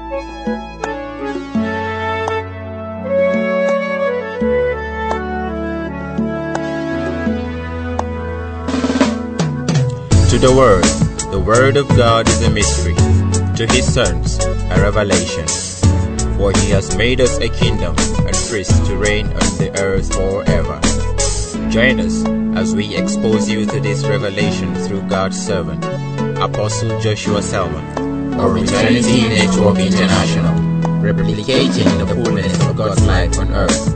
To the word of God is a mystery, to his sons a revelation. For he has made us a kingdom and priests to reign on the earth forever. Join us as we expose you to this revelation through God's servant, Apostle Joshua Selman, of Eternity Network International, replicating the fullness of God's life on earth.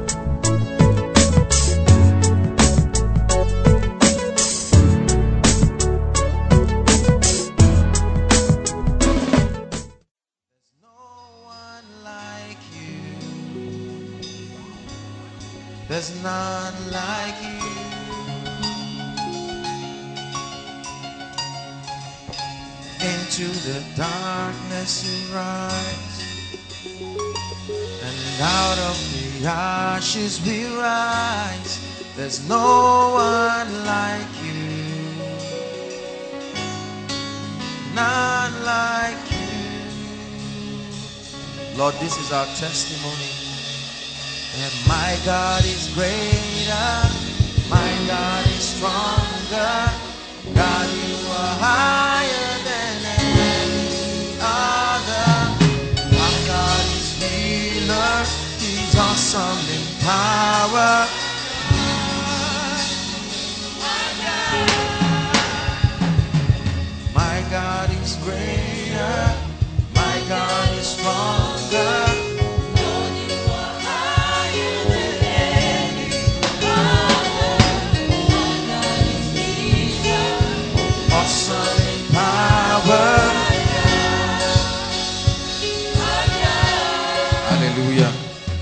There's none like you. Into the darkness you rise, and out of the ashes we rise. There's no one like you, none like you. Lord, this is our testimony. And my God is greater, my God is stronger. God, you are higher than any other. My God is healer, he's awesome in power. My God is greater, my God is stronger. Hallelujah.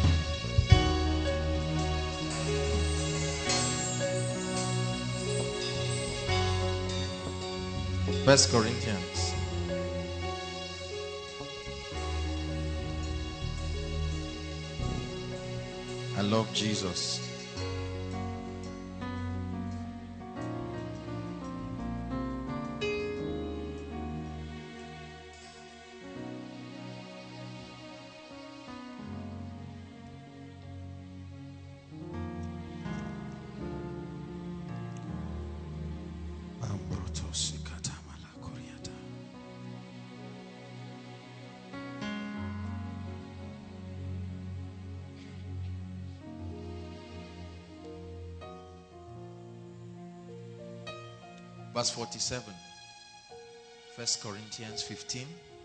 First Corinthians. I love Jesus. Verse 47, 1 Corinthians 15.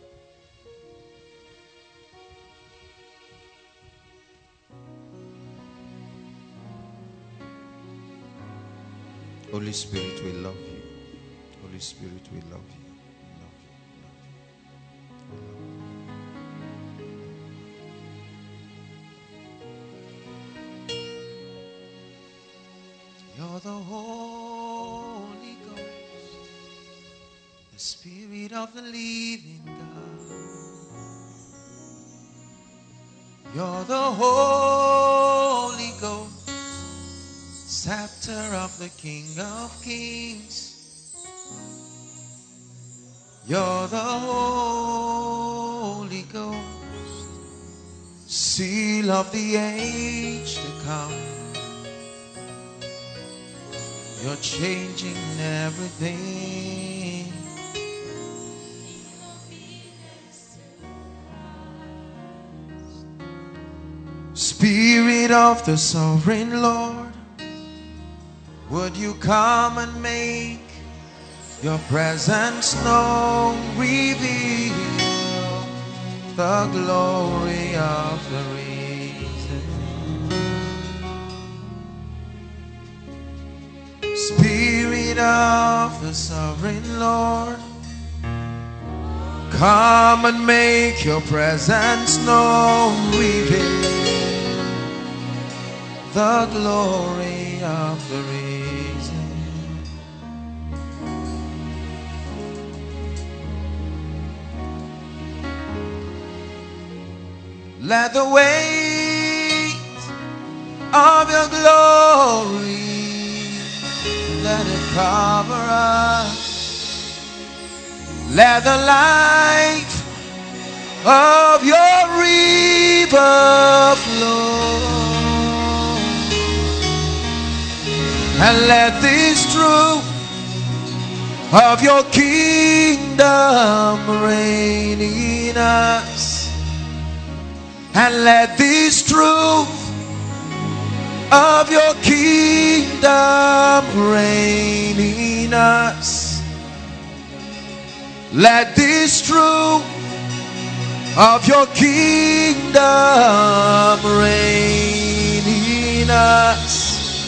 Holy Spirit, we love you. Holy Spirit, we love you. We love you. We love you. You're the Holy Ghost, the Spirit of the living God. You're the Holy Ghost, scepter of the King of Kings. You're the Holy Ghost, seal of the age to come. You're changing everything. Spirit of the sovereign Lord, would you come and make your presence known? Reveal the glory of the risen. Spirit of the sovereign Lord, come and make your presence known. Reveal the glory of the risen. Let the weight of your glory, let it cover us. Let the light of your of your kingdom reign in us, and let this truth of your kingdom reign in us. Let this truth of your kingdom reign in us.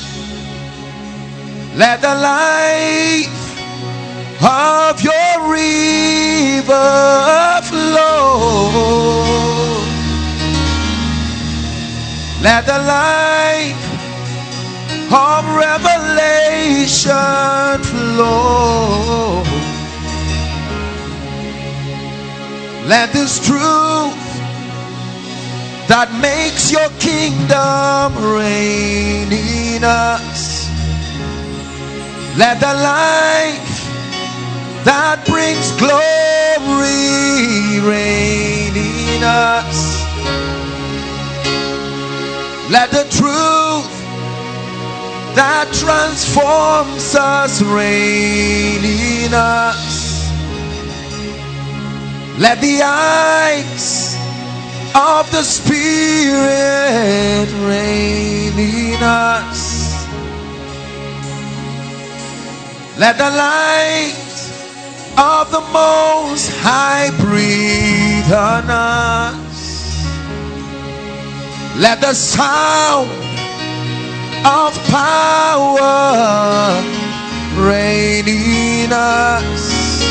Let the life of your river flow. Let the life of revelation flow. Let this truth that makes your kingdom reign in us. Let the life that brings glory reign in us. Let the truth that transforms us reign in us. Let the eyes of the Spirit reign in us. Let the light of the Most High breathe on us. Let the sound of power reign in us.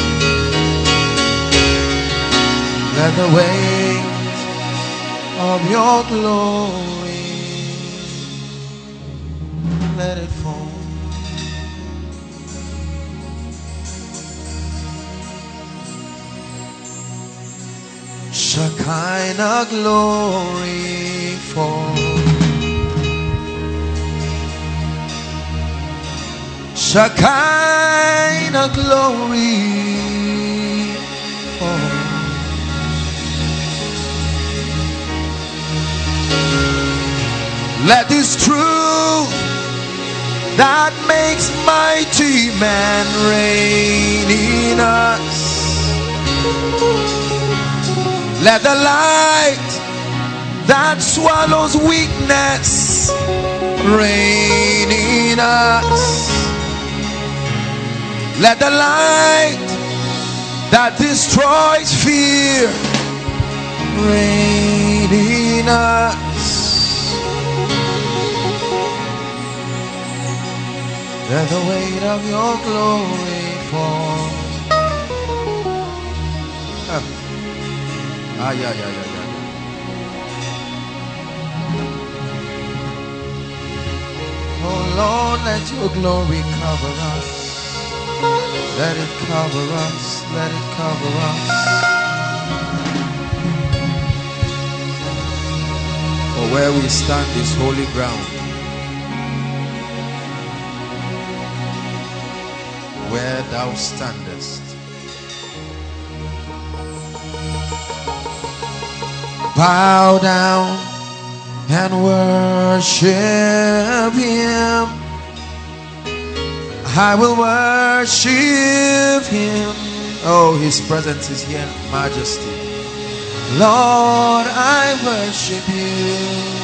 Let the weight of your glory, let it fall. Shekinah glory fall. Shekinah glory fall. Let this truth that makes mighty man reign in us. Let the light that swallows weakness reign in us. Let the light that destroys fear reign in us. Let the weight of your glory fall. Oh Lord, let your glory cover us. Let it cover us. Let it cover us. For where we stand is holy ground. Where thou standest. Bow down and worship him. I will worship him. Oh, his presence is here, majesty. Lord, I worship you.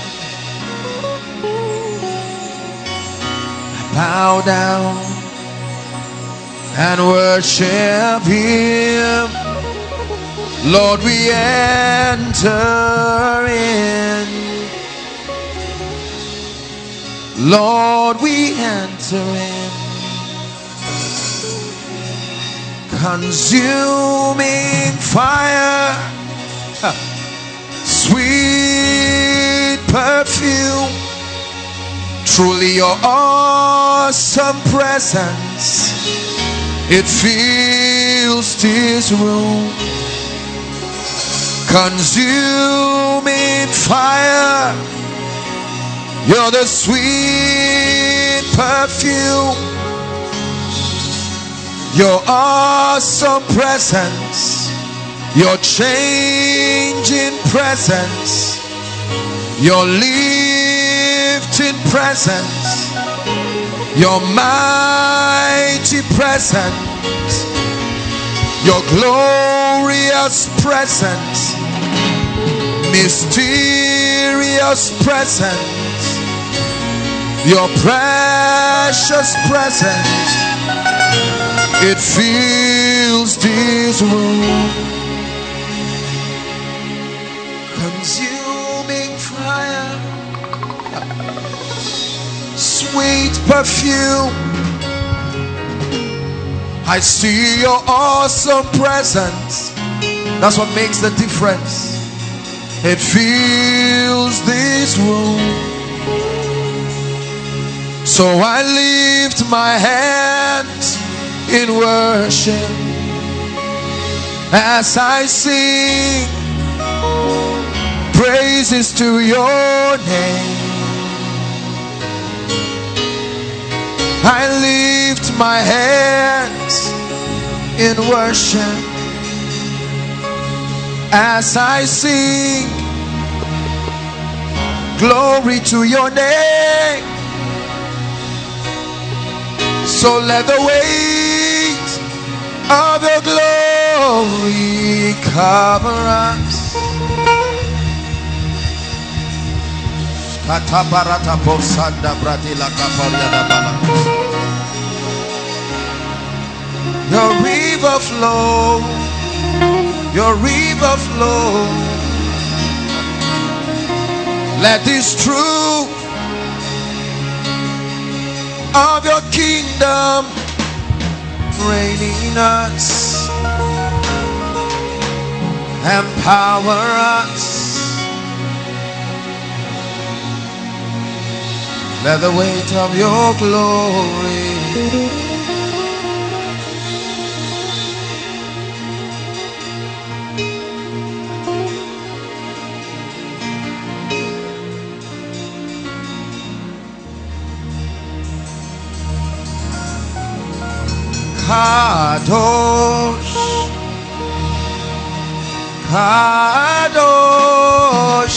I bow down and worship him. Lord, we enter in. Lord, we enter in. Consuming fire, sweet perfume. Truly your awesome presence, it fills this room. Consuming fire, you're the sweet perfume. Your awesome presence, your changing presence, your lifting presence, your mighty presence, Your glorious presence, mysterious presence, your precious presence, it fills this room. Consuming fire, sweet perfume. I see your awesome presence. That's what makes the difference. It fills this room. So I lift my hands in worship as I sing praises to your name. I lift my hands in worship as I sing glory to your name. So let the weight of your glory cover us. Your river flow, your river flow. Let this truth of your kingdom reign in us, empower us. Let the weight of your glory Kadosh, Kadosh,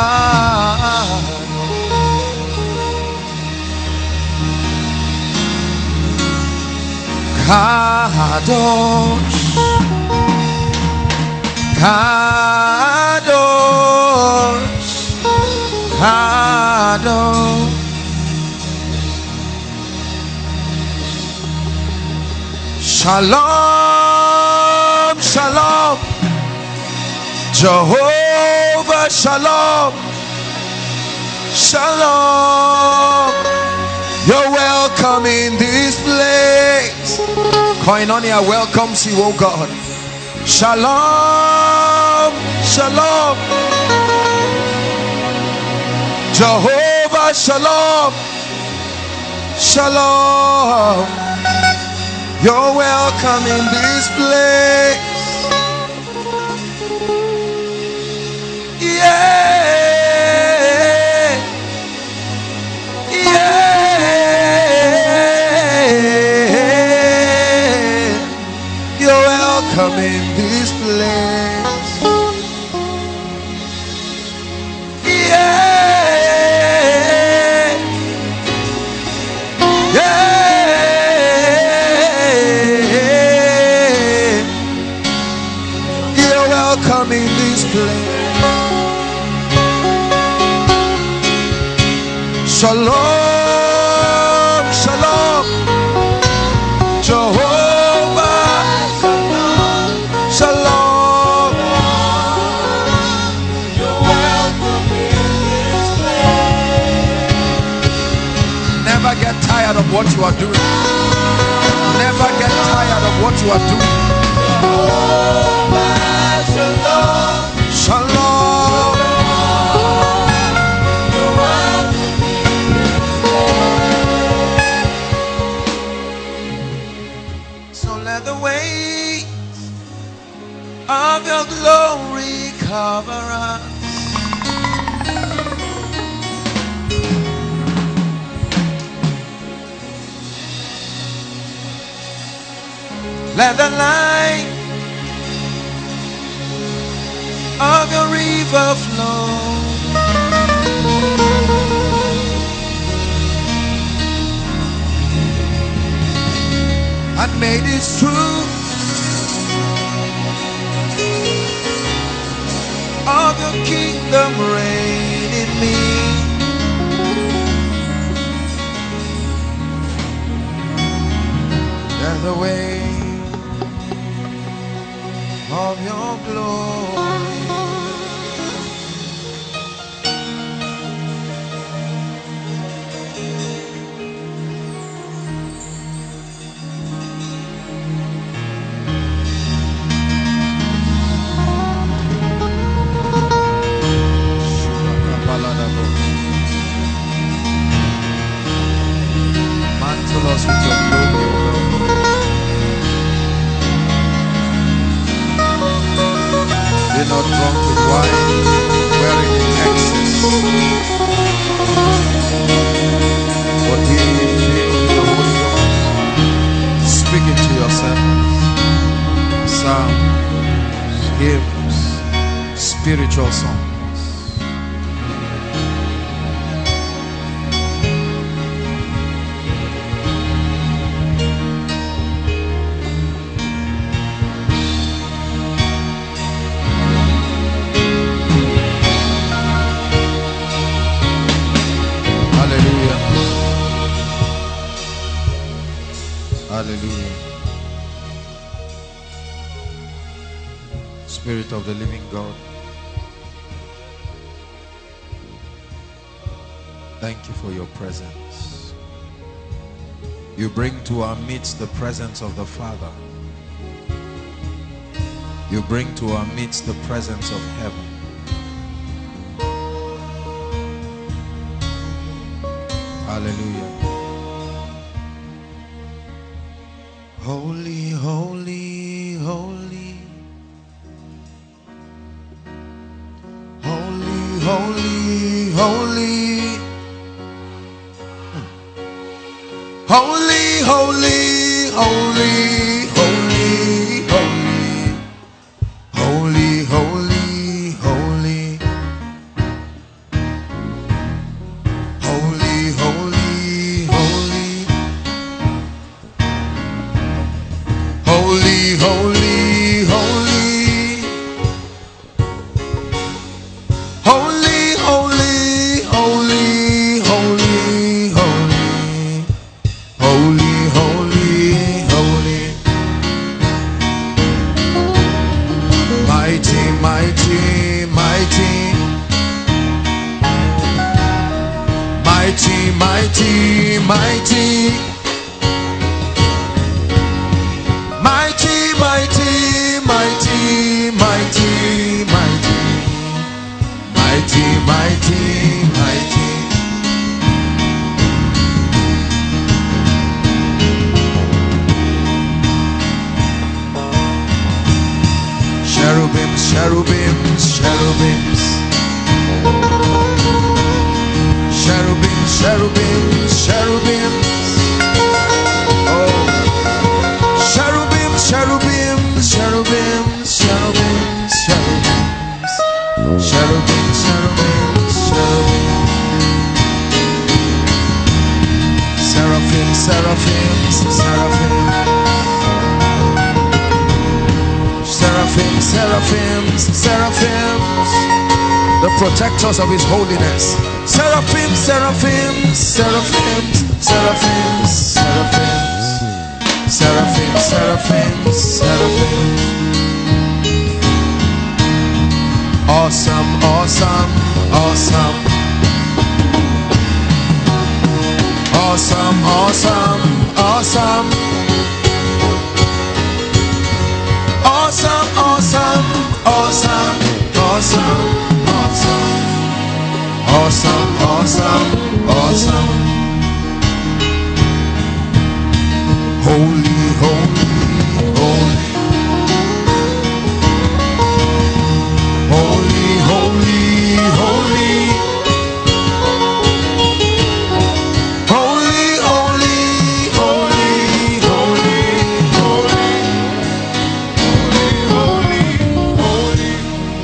Kadosh, Kadosh, Kadosh. Shalom, shalom, Jehovah Shalom, shalom. You're welcome in this place. Koinonia welcomes you, oh God. Shalom, shalom, Jehovah Shalom, shalom. You're welcome in this place. Yeah, yeah. You're welcome in this place. Yeah, yeah. Come in this place. Shalom, shalom, Jehovah, shalom. You're welcome in this place. Never get tired of what you are doing. Never get tired of what you are doing. Shalom, shalom. You're welcome in this place. So let the weight of your glory cover us. Let the light of your river flow. And may this truth drunk with wine, wearing in excess. But be filled with the Holy Ghost. Speak it to yourselves. Psalms, hymns, spiritual songs. Hallelujah. Spirit of the living God, thank you for your presence. You bring to our midst the presence of the Father. You bring to our midst the presence of heaven. Hallelujah. Holy, holy, holy. Holy, holy, holy. Holy, holy, holy, holy, holy. Holy, holy, holy. Holy, holy, holy. Holy, holy, holy. Holy, holy, holy, holy, holy. Holy, holy, holy. Mighty, mighty, mighty. Mighty, mighty, mighty. Mighty, mighty, mighty, mighty, mighty. Mighty, mighty, mighty. Cherubims, cherubims, cherubims. Cherubims, cherubims, cherubims. Oh. Cherubims, cherubims, cherubims, cherubims, cherubims. Cherubims, cherubims, cherubims. Seraphims, seraphims, seraphims. Seraphims, seraphims, seraphims. The protectors of His holiness. Seraphims, seraphims, seraphims, seraphims, seraphims. Seraphims, seraphims, seraphims. Awesome, awesome, awesome. Awesome, awesome, awesome. Awesome, awesome, awesome, awesome, awesome. Awesome, awesome, awesome. Holy, holy, holy. Holy, holy, holy. Holy, holy, holy, holy, holy. Holy, holy, holy.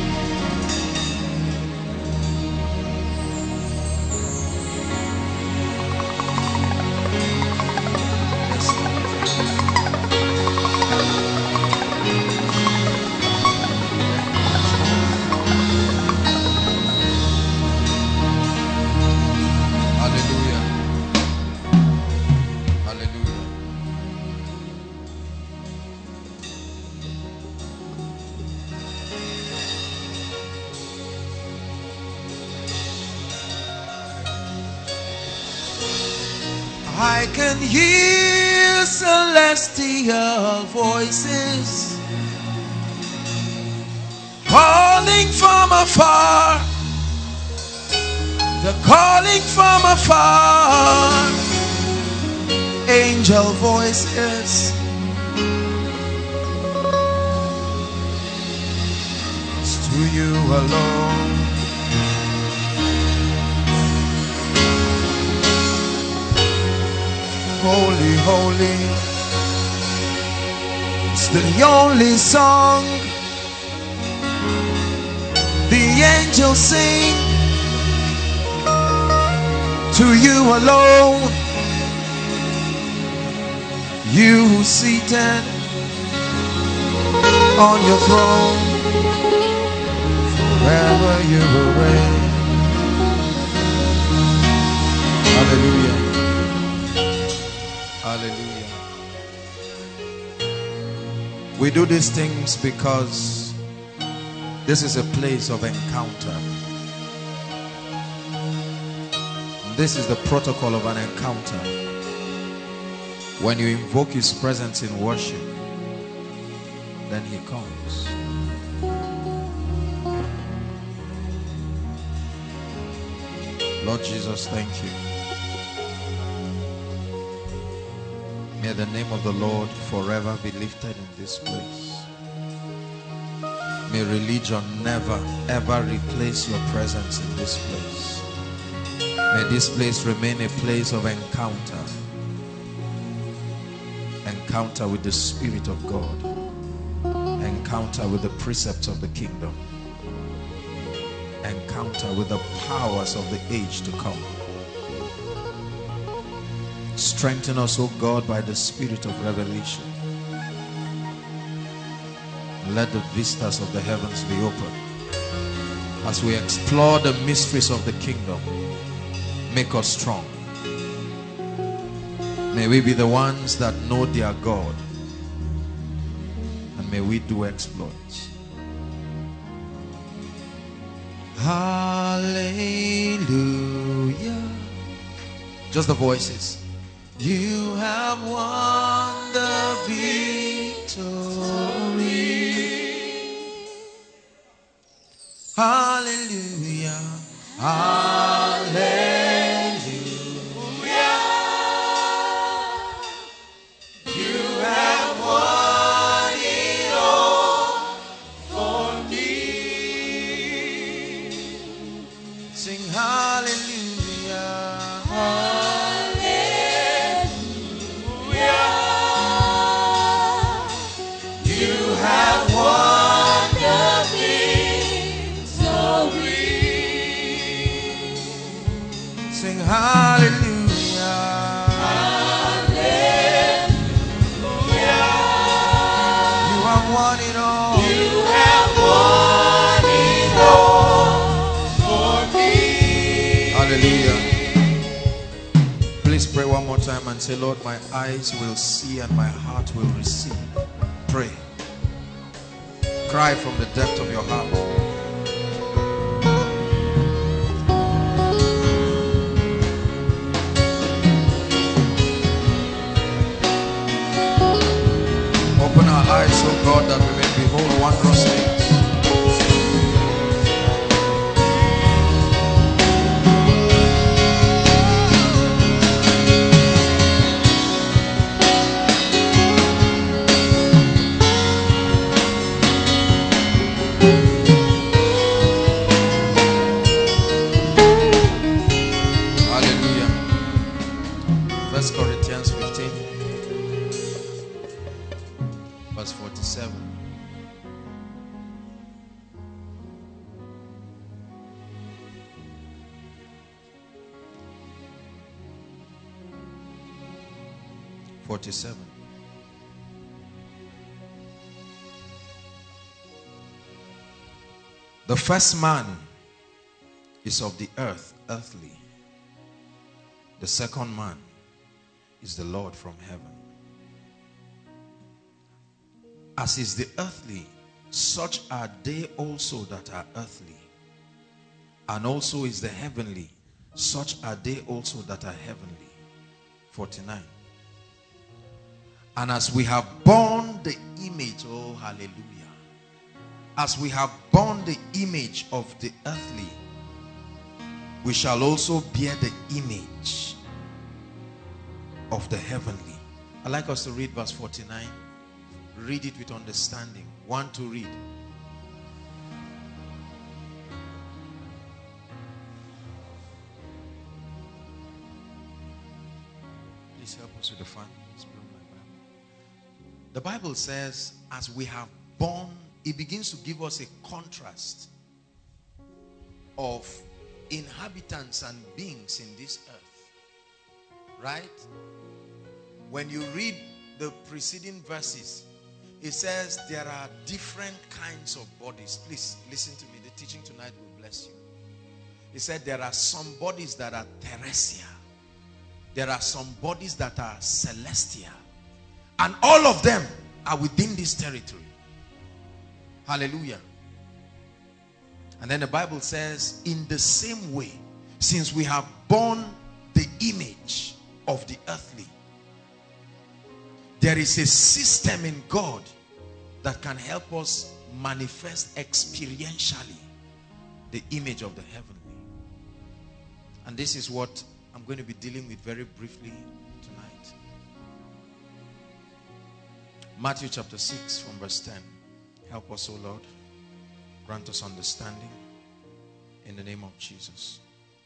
Hallelujah. Hallelujah. I can hear celestial voices calling from afar. They're calling from afar. Angel voices. It's to you alone. Holy, holy, it's the only song the angels sing. To you alone, you who seated on your throne, forever you will reign. Hallelujah. Hallelujah. We do these things because this is a place of encounter. This is the protocol of an encounter. When you invoke his presence in worship, then he comes. Lord Jesus, thank you. May the name of the Lord forever be lifted in this place. May religion never ever replace your presence in this place. May this place remain a place of encounter. Encounter with the Spirit of God. Encounter with the precepts of the kingdom. Encounter with the powers of the age to come. Strengthen us, O God, by the Spirit of revelation. Let the vistas of the heavens be open. As we explore the mysteries of the kingdom, make us strong. May we be the ones that know their God. And may we do exploits. Hallelujah. Just the voices. You have won the victory. Hallelujah. Hallelujah. You have won it all for me. Sing hallelujah. Hallelujah. You have won the victory. Sing hallelujah. Hallelujah. You have won it all. You have won it all for me. Hallelujah. Please pray one more time and say, Lord, my eyes will see and my heart will receive. Pray. Cry from the depth of your heart. Open our eyes, oh God, that we may behold wondrous things. Hallelujah. 1 Corinthians 15. Verse 47. The first man is of the earth, earthly. The second man is the Lord from heaven. As is the earthly, such are they also that are earthly. And also is the heavenly, such are they also that are heavenly. 49. And as we have borne the image, oh hallelujah, as we have borne the image of the earthly, we shall also bear the image of the heavenly. I'd like us to read verse 49. Read it with understanding. 1 to read. please help us with the fun. Let's blow my Bible. The Bible says, as we have born, it begins to give us a contrast of inhabitants and beings in this earth. Right? When you read the preceding verses, it says there are different kinds of bodies. Please listen to me. The teaching tonight will bless you. It said there are some bodies that are terrestrial. There are some bodies that are celestial. And all of them are within this territory. Hallelujah. And then the Bible says, in the same way, since we have borne the image of the earthly, there is a system in God that can help us manifest experientially the image of the heavenly. And this is what I'm going to be dealing with very briefly tonight. Matthew chapter 6 from verse 10. Help us, O Lord. Grant us understanding in the name of Jesus.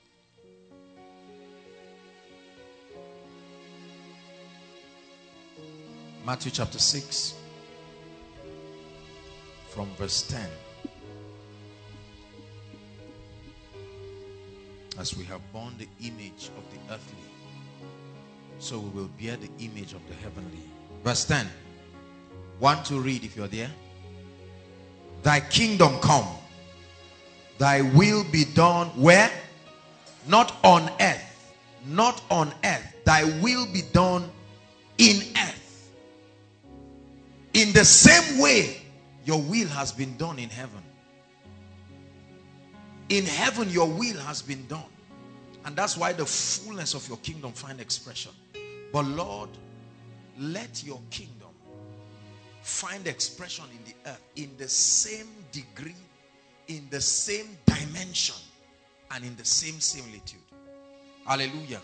Matthew chapter 6 from verse 10. As we have borne the image of the earthly, so we will bear the image of the heavenly. Verse 10. Want to read if you're there? Thy kingdom come, thy will be done where? Not on earth. Not on earth. Thy will be done in earth. In the same way your will has been done in heaven. In heaven your will has been done. And that's why the fullness of your kingdom find expression. But Lord, let your kingdom find expression in the earth in the same degree, in the same dimension, and in the same similitude. Hallelujah.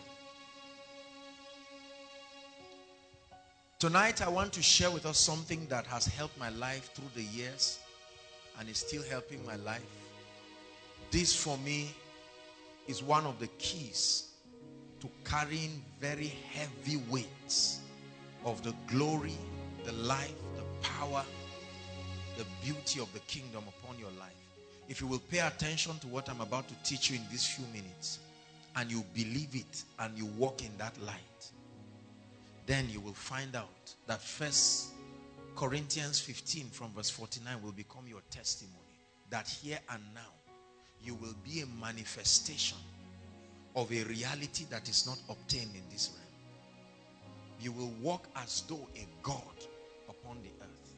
Tonight I want to share with us something that has helped my life through the years and is still helping my life. This for me is one of the keys to carrying very heavy weights of the glory, the life, the power, the beauty of the kingdom upon your life. If you will pay attention to what I'm about to teach you in these few minutes, and you believe it and you walk in that light, then you will find out that 1 Corinthians 15 from verse 49 will become your testimony. That here and now, you will be a manifestation of a reality that is not obtained in this realm. You will walk as though a God upon the earth.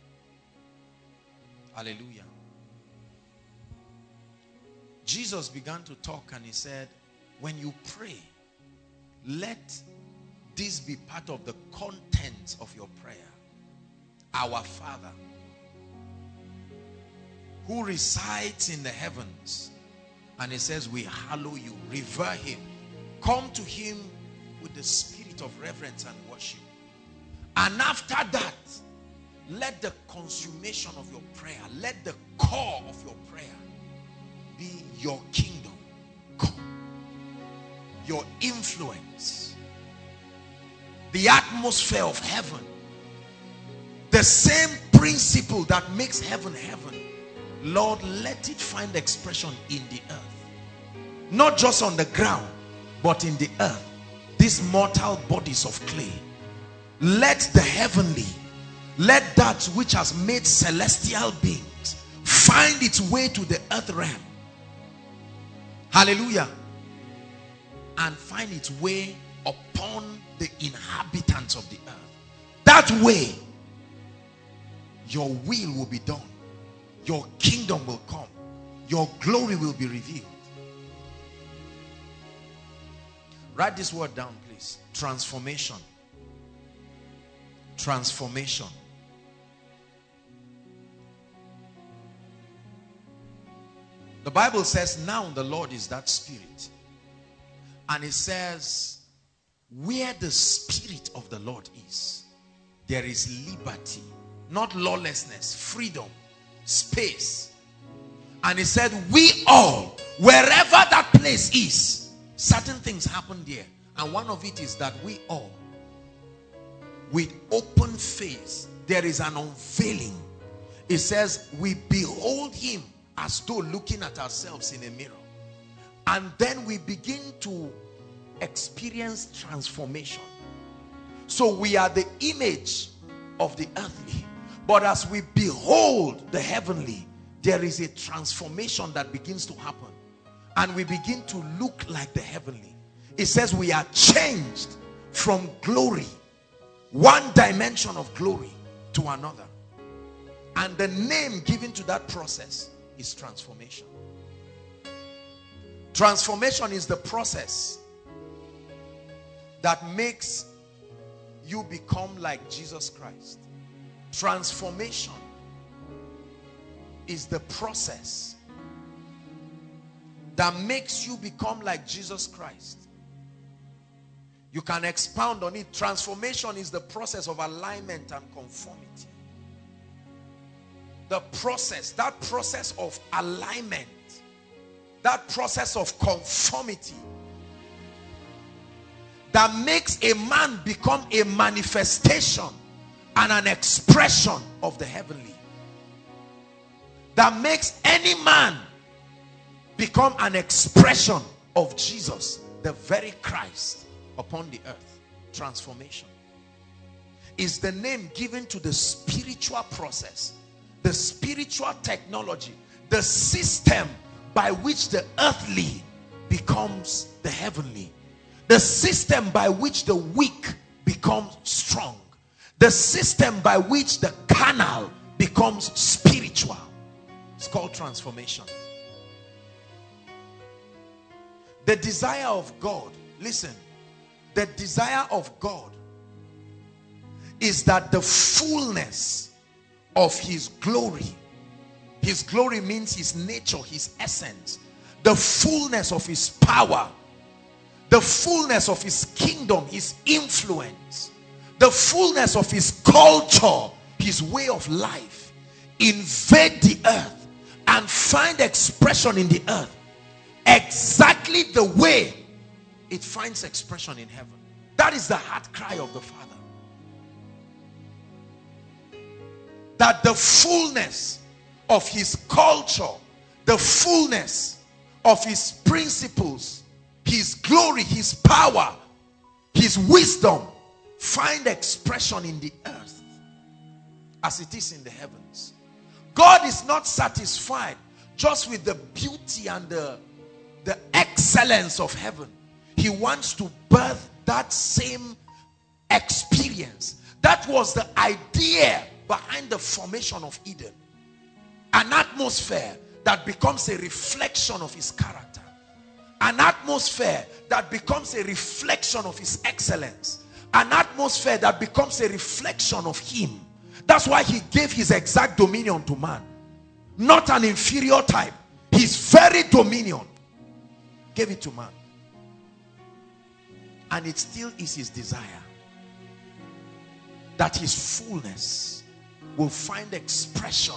Hallelujah. Jesus began to talk and he said, when you pray, let this be part of the content of your prayer. Our Father, who resides in the heavens. And it says, we hallow you, revere him. Come to him with the spirit of reverence and worship. And after that, let the consummation of your prayer, let the core of your prayer be your kingdom come, your influence, the atmosphere of heaven, the same principle that makes heaven heaven. Lord, let it find expression in the earth. Not just on the ground, but in the earth. These mortal bodies of clay. Let the heavenly, let that which has made celestial beings find its way to the earth realm. Hallelujah. And find its way upon the inhabitants of the earth. That way, your will be done. Your kingdom will come. Your glory will be revealed. Write this word down, please. Transformation. Transformation. The Bible says, now the Lord is that Spirit. And it says, where the Spirit of the Lord is, there is liberty. Not lawlessness, freedom, space. And he said, we all, wherever that place is, certain things happen there. And one of it is that we all with open face, there is an unveiling. It says, we behold him as though looking at ourselves in a mirror. And then we begin to experience transformation. So we are the image of the earthly. But as we behold the heavenly, there is a transformation that begins to happen. And we begin to look like the heavenly. It says we are changed from glory, one dimension of glory, to another. And the name given to that process is transformation. Transformation is the process that makes you become like Jesus Christ. Transformation is the process that makes you become like Jesus Christ. You can expound on it. Transformation is the process of alignment and conformity. The process, that process of alignment, that process of conformity, that makes a man become a manifestation and an expression of the heavenly. That makes any man become an expression of Jesus, the very Christ upon the earth. Transformation is the name given to the spiritual process, the spiritual technology, the system by which the earthly becomes the heavenly, the system by which the weak becomes strong, the system by which the carnal becomes spiritual. It's called transformation. The desire of God, listen, the desire of God is that the fullness of his glory means his nature, his essence, the fullness of his power, the fullness of his kingdom, his influence, the fullness of his culture, his way of life, invade the earth and find expression in the earth exactly the way it finds expression in heaven. That is the heart cry of the Father. That the fullness of his culture, the fullness of his principles, his glory, his power, his wisdom find expression in the earth as it is in the heavens. God is not satisfied just with the beauty and the excellence of heaven. He wants to birth that same experience. That was the idea behind the formation of Eden. An atmosphere that becomes a reflection of his character. An atmosphere that becomes a reflection of his excellence. An atmosphere that becomes a reflection of him. That's why he gave his exact dominion to man. Not an inferior type. His very dominion gave it to man. And it still is his desire that his fullness will find expression.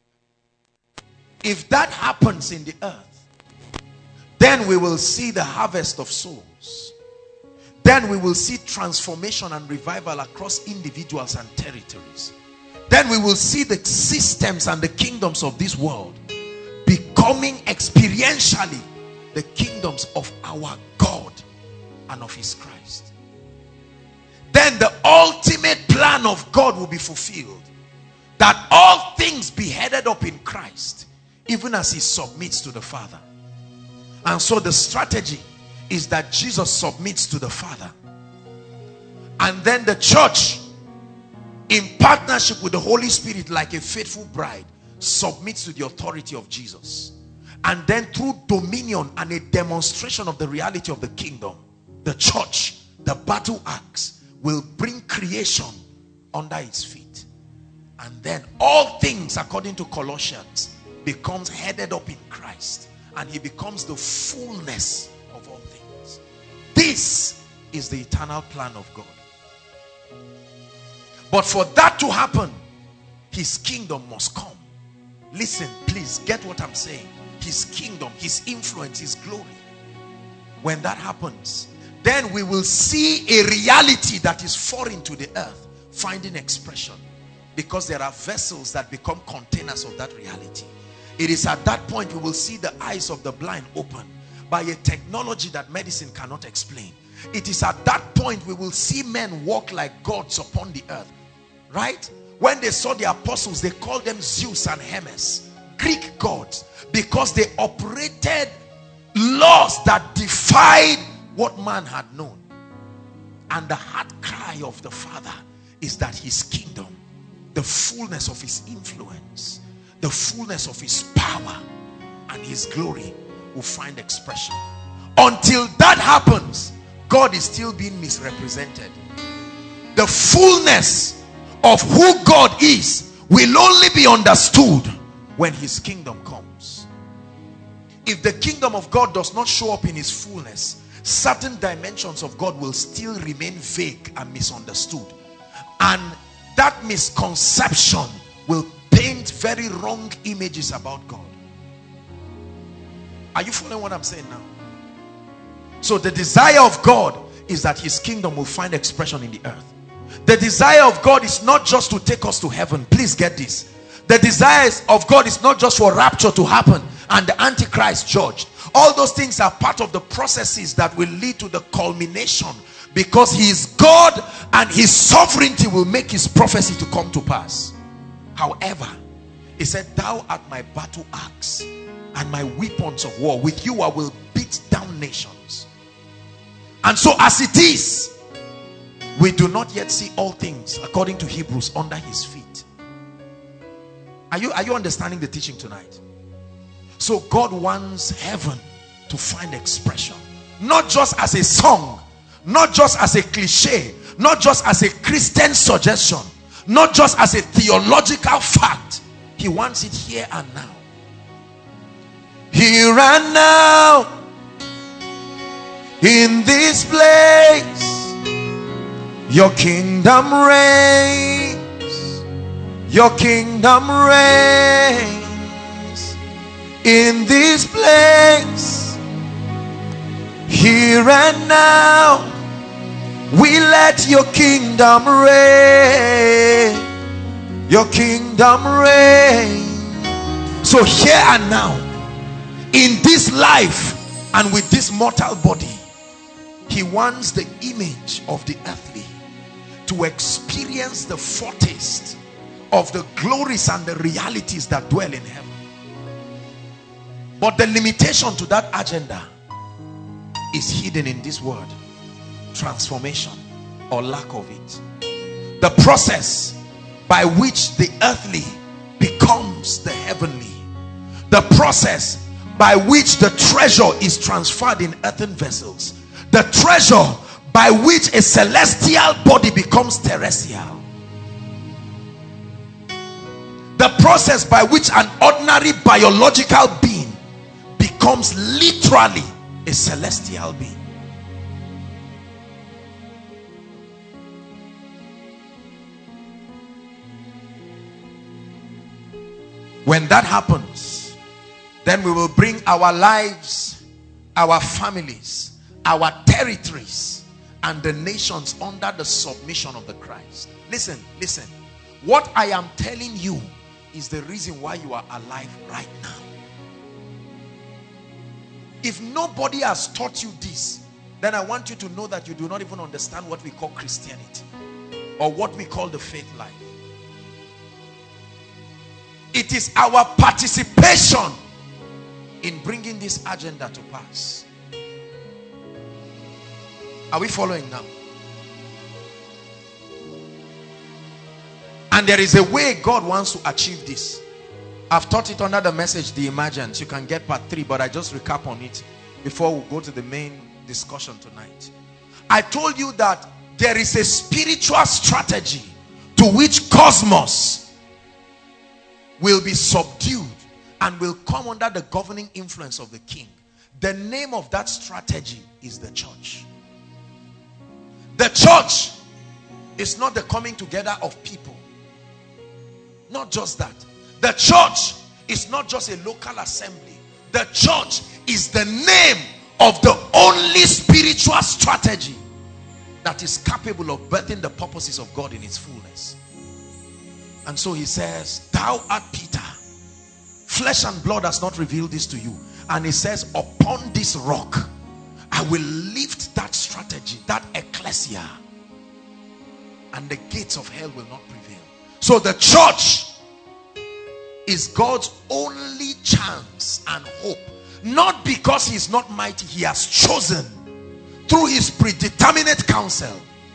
If that happens in the earth, then we will see the harvest of souls. Then we will see transformation and revival across individuals and territories. Then we will see the systems and the kingdoms of this world becoming experientially the kingdoms of our God and of his Christ. Then the ultimate plan of God will be fulfilled. That all things be headed up in Christ, even as he submits to the Father. And so the strategy is that Jesus submits to the Father. And then the church, in partnership with the Holy Spirit, like a faithful bride, submits to the authority of Jesus. And then through dominion and a demonstration of the reality of the kingdom, the church, the battle axe, will bring creation under its feet. And then all things, according to Colossians, becomes headed up in Christ. And he becomes the fullness of all things. This is the eternal plan of God. But for that to happen, his kingdom must come. Listen, please, get what I'm saying. His kingdom, his influence, his glory. When that happens, then we will see a reality that is foreign to the earth finding expression, because there are vessels that become containers of that reality. It is at that point we will see the eyes of the blind open by a technology that medicine cannot explain. It is at that point we will see men walk like gods upon the earth. Right? When they saw the apostles, they called them Zeus and Hermes, Greek gods, because they operated laws that defied what man had known. And the heart cry of the Father is that his kingdom, the fullness of his influence, the fullness of his power and his glory will find expression. Until that happens, God is still being misrepresented. The fullness of who God is will only be understood when his kingdom comes. If the kingdom of God does not show up in his fullness, certain dimensions of God will still remain vague and misunderstood. And that misconception will paint very wrong images about God. Are you following what I'm saying now? So the desire of God is that his kingdom will find expression in the earth. The desire of God is not just to take us to heaven. Please get this. The desires of God is not just for rapture to happen and the Antichrist judged. All those things are part of the processes that will lead to the culmination, because he is God and his sovereignty will make his prophecy to come to pass. However, he said, thou art my battle axe and my weapons of war. With you I will beat down nations. And so as it is, we do not yet see all things, according to Hebrews, under his feet. Are you understanding the teaching tonight? So God wants heaven to find expression, not just as a song, not just as a cliche, not just as a Christian suggestion, not just as a theological fact. He wants it here and now. Here and now, in this place, your kingdom reigns. Your kingdom reigns in this place. Here and now, we let your kingdom reign. Your kingdom reign. So here and now, in this life and with this mortal body, he wants the image of the earthly to experience the foretaste of the glories and the realities that dwell in heaven. But the limitation to that agenda is hidden in this word: transformation or lack of it. The process by which the earthly becomes the heavenly, the process by which the treasure is transferred in earthen vessels, the treasure by which a celestial body becomes terrestrial, the process by which an ordinary biological being becomes literally a celestial being. When that happens, then we will bring our lives, our families, our territories, and the nations under the submission of the Christ. Listen, listen. What I am telling you is the reason why you are alive right now. If nobody has taught you this, then I want you to know that you do not even understand what we call Christianity or what we call the faith life. It is our participation in bringing this agenda to pass. Are we following now? And there is a way God wants to achieve this. I've taught it under the message, The Emergence. You can get part 3, but I just recap on it before we go to the main discussion tonight. I told you that there is a spiritual strategy to which cosmos will be subdued and will come under the governing influence of the king. The name of that strategy is the church. The church is not the coming together of people. Not just that. The church is not just a local assembly. The church is the name of the only spiritual strategy that is capable of birthing the purposes of God in its fullness. And so he says, thou art Peter. Flesh and blood has not revealed this to you. And he says, upon this rock, I will lift that strategy, that ecclesia, and the gates of hell will not prevail. So the church is God's only chance and hope. Not because he is not mighty, he has chosen through his predeterminate counsel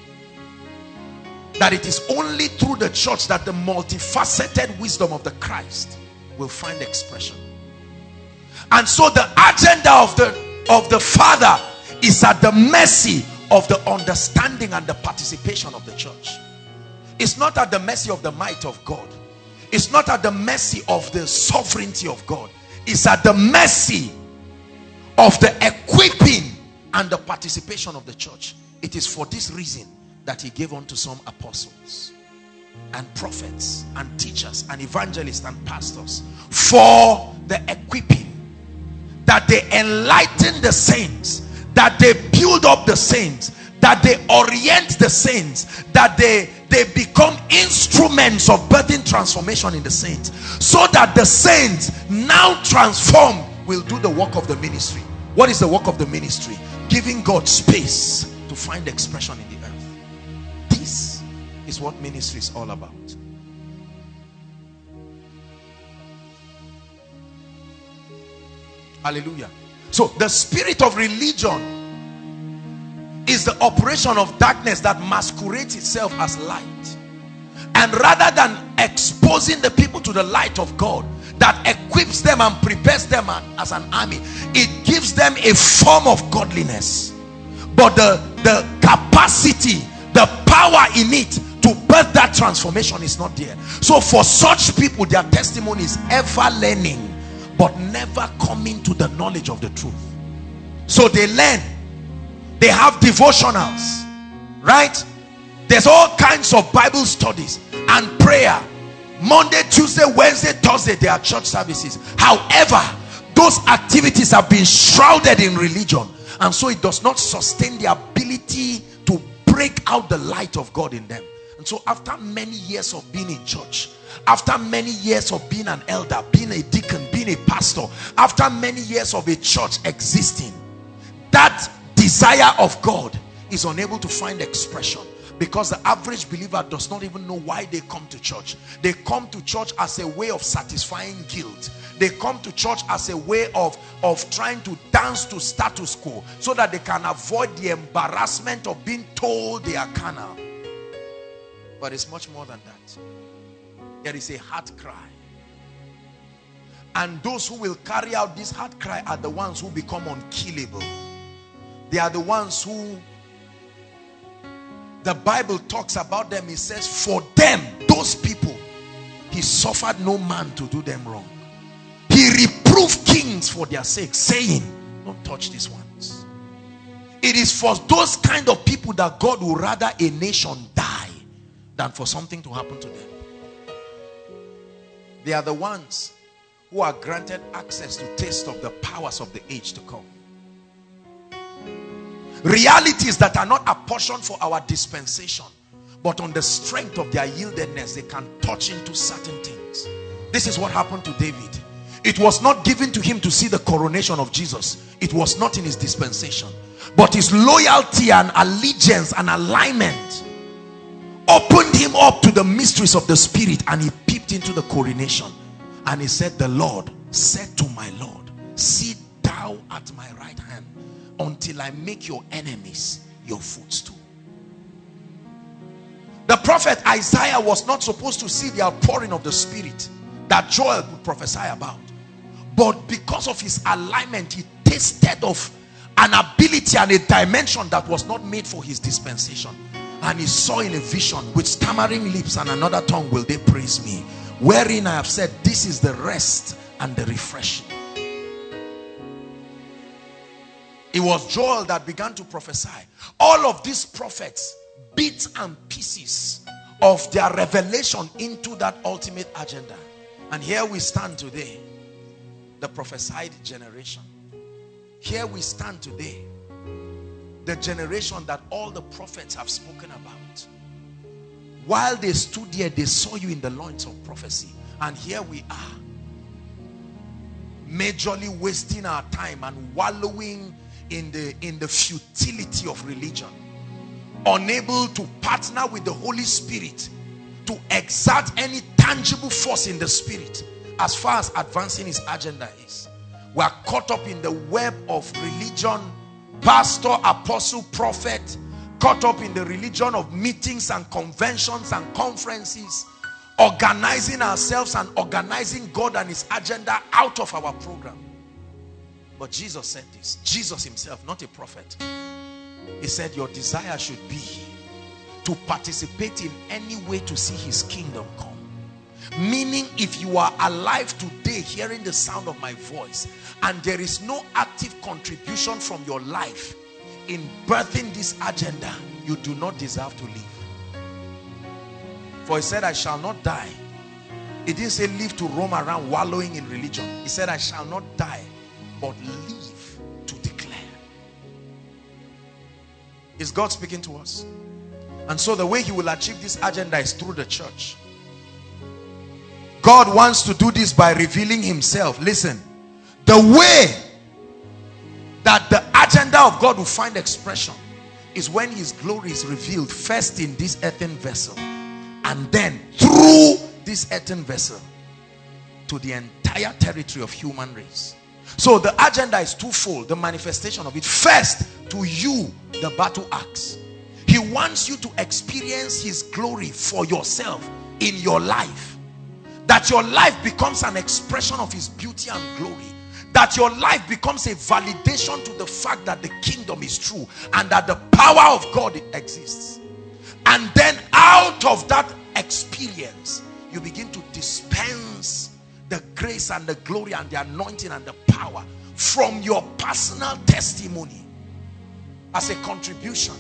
that it is only through the church that the multifaceted wisdom of the Christ will find expression. And so the agenda of the Father is at the mercy of the understanding and the participation of the church. It's not at the mercy of the might of God. It's not at the mercy of the sovereignty of God. It's at the mercy of the equipping and the participation of the church. It is for this reason that he gave unto some apostles and prophets and teachers and evangelists and pastors, for the equipping, that they enlighten the saints, that they build up the saints, that they orient the saints, that they become instruments of birthing transformation in the saints, so that the saints, now transformed, will do the work of the ministry. What is the work of the ministry? Giving God space to find expression in the earth. This is what ministry is all about. Hallelujah. So the spirit of religion is the operation of darkness that masquerades itself as light. And rather than exposing the people to the light of God that equips them and prepares them as an army, it gives them a form of godliness. But the capacity, the power in it to birth that transformation is not there. So for such people, their testimony is ever learning, but never coming to the knowledge of the truth. So they learn. They have devotionals, right? There's all kinds of Bible studies and prayer. Monday, Tuesday, Wednesday, Thursday, there are church services. However, those activities have been shrouded in religion, and so it does not sustain the ability to break out the light of God in them. And so after many years of being in church, after many years of being an elder, being a deacon, being a pastor, after many years of a church existing, that desire of God is unable to find expression, because the average believer does not even know why they come to church. They come to church as a way of satisfying guilt. They come to church as a way of trying to dance to status quo, so that they can avoid the embarrassment of being told they are carnal. But it's much more than that. There is a heart cry. And those who will carry out this heart cry are the ones who become unkillable. They are the ones who the Bible talks about them. It says, for them, those people, he suffered no man to do them wrong. He reproved kings for their sake, saying, don't touch these ones. It is for those kind of people that God would rather a nation die than for something to happen to them. They are the ones who are granted access to taste of the powers of the age to come. Realities that are not apportioned for our dispensation, but on the strength of their yieldedness, they can touch into certain things. This is what happened to David. It was not given to him to see the coronation of Jesus. It was not in his dispensation. But his loyalty and allegiance and alignment opened him up to the mysteries of the Spirit, and he peeped into the coronation. And he said, the Lord said to my Lord, sit thou at my right hand until I make your enemies your footstool. The prophet Isaiah was not supposed to see the outpouring of the Spirit that Joel would prophesy about. But because of his alignment, he tasted of an ability and a dimension that was not made for his dispensation. And he saw in a vision, with stammering lips and another tongue will they praise me, wherein I have said, this is the rest and the refreshing. It was Joel that began to prophesy. All of these prophets, bits and pieces of their revelation into that ultimate agenda. And here we stand today, the prophesied generation. Here we stand today, the generation that all the prophets have spoken about. While they stood there, they saw you in the loins of prophecy. And here we are, majorly wasting our time and wallowing in the futility of religion, unable to partner with the Holy Spirit to exert any tangible force in the spirit as far as advancing his agenda is. We are caught up in the web of religion, pastor, apostle, prophet, caught up in the religion of meetings and conventions and conferences, organizing ourselves and organizing God and his agenda out of our program. But Jesus said this, Jesus himself, not a prophet. He said your desire should be to participate in any way to see his kingdom come. Meaning, if you are alive today hearing the sound of my voice and there is no active contribution from your life in birthing this agenda, you do not deserve to live. For he said, I shall not die. He didn't say live to roam around wallowing in religion. He said, I shall not die, but live to declare. Is God speaking to us? And so the way he will achieve this agenda is through the church. God wants to do this by revealing himself. Listen, the way that the agenda of God will find expression is when his glory is revealed first in this earthen vessel, and then through this earthen vessel to the entire territory of human race. So the agenda is twofold, the manifestation of it. First, to you, the battle axe. He wants you to experience his glory for yourself in your life. That your life becomes an expression of his beauty and glory. That your life becomes a validation to the fact that the kingdom is true and that the power of God exists. And then out of that experience, you begin to dispense the grace and the glory and the anointing and the power from your personal testimony as a contribution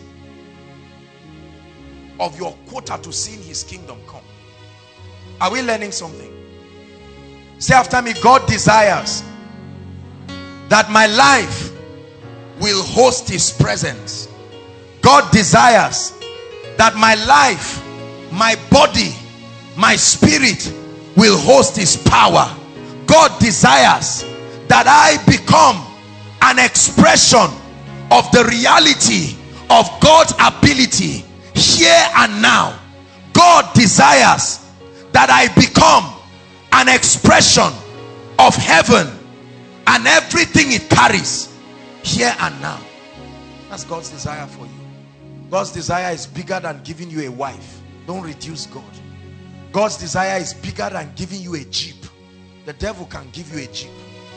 of your quota to seeing his kingdom come. Are we learning something? Say after me, God desires that my life will host his presence. God desires that my life, my body, my spirit will host his power. God desires that I become an expression of the reality of God's ability here and now. God desires that I become an expression of heaven and everything it carries here and now. That's God's desire for you. God's desire is bigger than giving you a wife. Don't reduce God. God's desire is bigger than giving you a jeep. The devil can give you a jeep.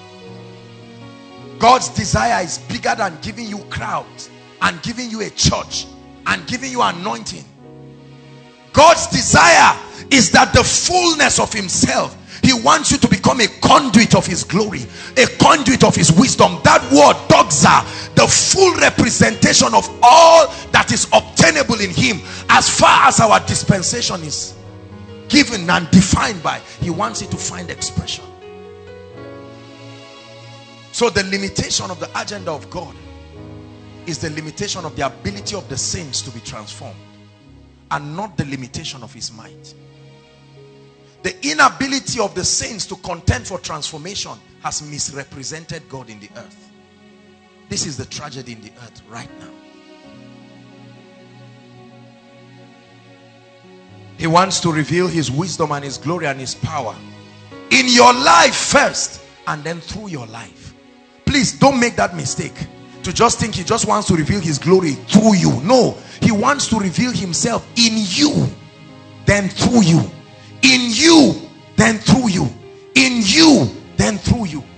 God's desire is bigger than giving you crowds and giving you a church and giving you anointing. God's desire is that the fullness of himself, he wants you to become a conduit of his glory, a conduit of his wisdom. That word, doxa, the full representation of all that is obtainable in him as far as our dispensation is given and defined by. He wants it to find expression. So the limitation of the agenda of God is the limitation of the ability of the saints to be transformed, and not the limitation of his might. The inability of the saints to contend for transformation has misrepresented God in the earth. This is the tragedy in the earth right now. He wants to reveal his wisdom and his glory and his power in your life first, and then through your life. Please don't make that mistake to just think he just wants to reveal his glory through you. No, he wants to reveal himself in you, then through you. In you, then through you. In you, then through you.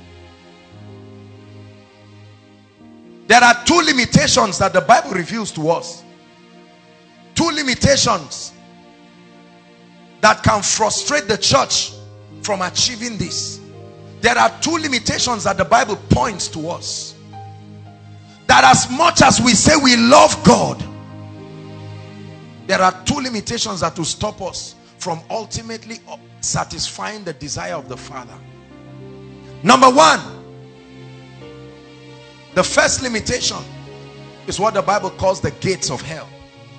There are two limitations that the Bible reveals to us. Two limitations that can frustrate the church from achieving this. There are two limitations that the Bible points to us. That as much as we say we love God, there are two limitations that will stop us from ultimately satisfying the desire of the Father. Number one, the first limitation is what the Bible calls the gates of hell.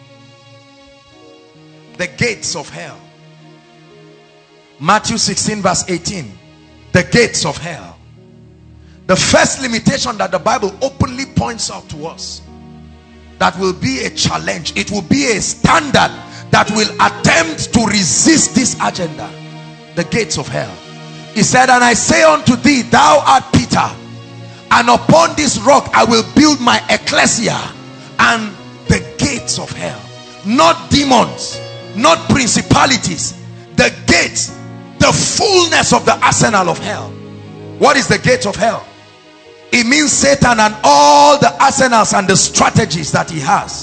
The gates of hell. Matthew 16 verse 18. The gates of hell. The first limitation that the Bible openly points out to us, that will be a challenge. It will be a standard that will attempt to resist this agenda. The gates of hell. He said, and I say unto thee, thou art Peter, and upon this rock I will build my ecclesia, and the gates of hell. Not demons, not principalities. The gates, the fullness of the arsenal of hell. What is the gates of hell? It means Satan and all the arsenals and the strategies that he has.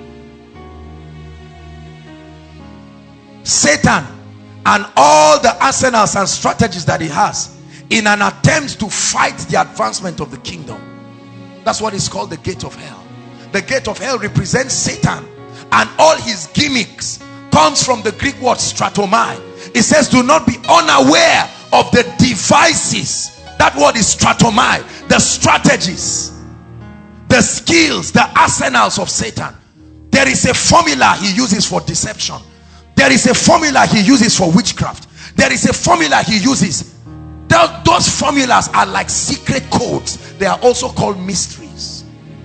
Satan and all the arsenals and strategies that he has in an attempt to fight the advancement of the kingdom. That's what is called the gate of hell. The gate of hell represents Satan and all his gimmicks. Comes from the Greek word stratomai. It says, do not be unaware of the devices. That word is stratomai. The strategies, the skills, the arsenals of Satan. There is a formula he uses for deception. There is a formula he uses for witchcraft. There is a formula he uses. Those formulas are like secret codes. They are also called mysteries.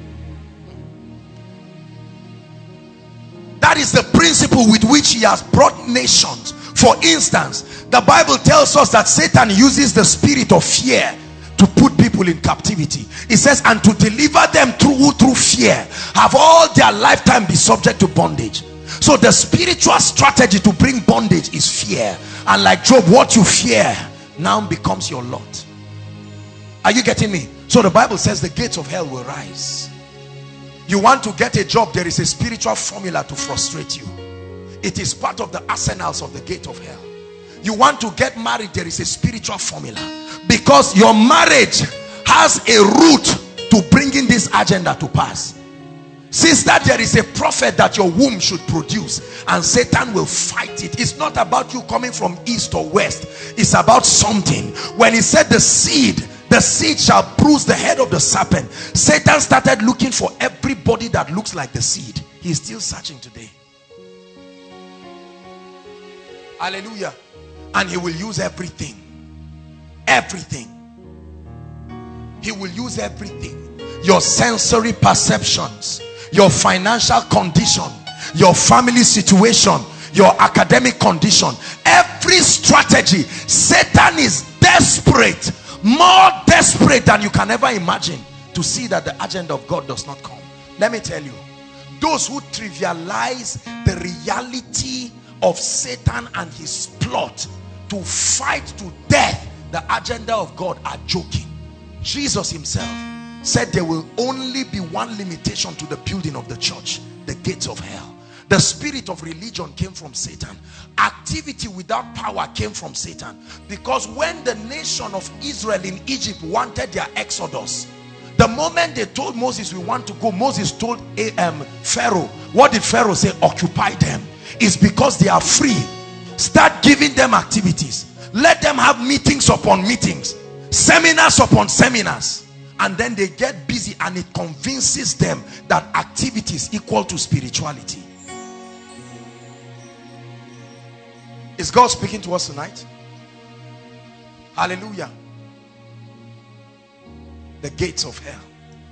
That is the principle with which he has brought nations. For instance, the Bible tells us that Satan uses the spirit of fear to put people in captivity. It says, and to deliver them through fear, have all their lifetime be subject to bondage. So the spiritual strategy to bring bondage is fear. And like Job, what you fear now becomes your lot. Are you getting me? So the Bible says the gates of hell will rise. You want to get a job, there is a spiritual formula to frustrate you. It is part of the arsenals of the gate of hell. You want to get married, there is a spiritual formula. Because your marriage has a route to bringing this agenda to pass. Sister, there is a prophet that your womb should produce, and Satan will fight it. It's not about you coming from east or west. It's about something. When he said the seed shall bruise the head of the serpent, Satan started looking for everybody that looks like the seed. He's still searching today. Hallelujah. And he will use everything. Everything. He will use everything. Your sensory perceptions, your financial condition, your family situation, your academic condition, every strategy. Satan is desperate, more desperate than you can ever imagine, to see that the agenda of God does not come. Let me tell you, those who trivialize the reality of Satan and his plot to fight to death the agenda of God are joking. Jesus himself said there will only be one limitation to the building of the church: the gates of hell. The spirit of religion came from Satan. Activity without power came from Satan. Because when the nation of Israel in Egypt wanted their exodus, the moment they told Moses, we want to go, Moses told Pharaoh, what did Pharaoh say? Occupy them. It's because they are free. Start giving them activities. Let them have meetings upon meetings, seminars upon seminars. And then they get busy, and it convinces them that activity is equal to spirituality. Is God speaking to us tonight? Hallelujah. The gates of hell,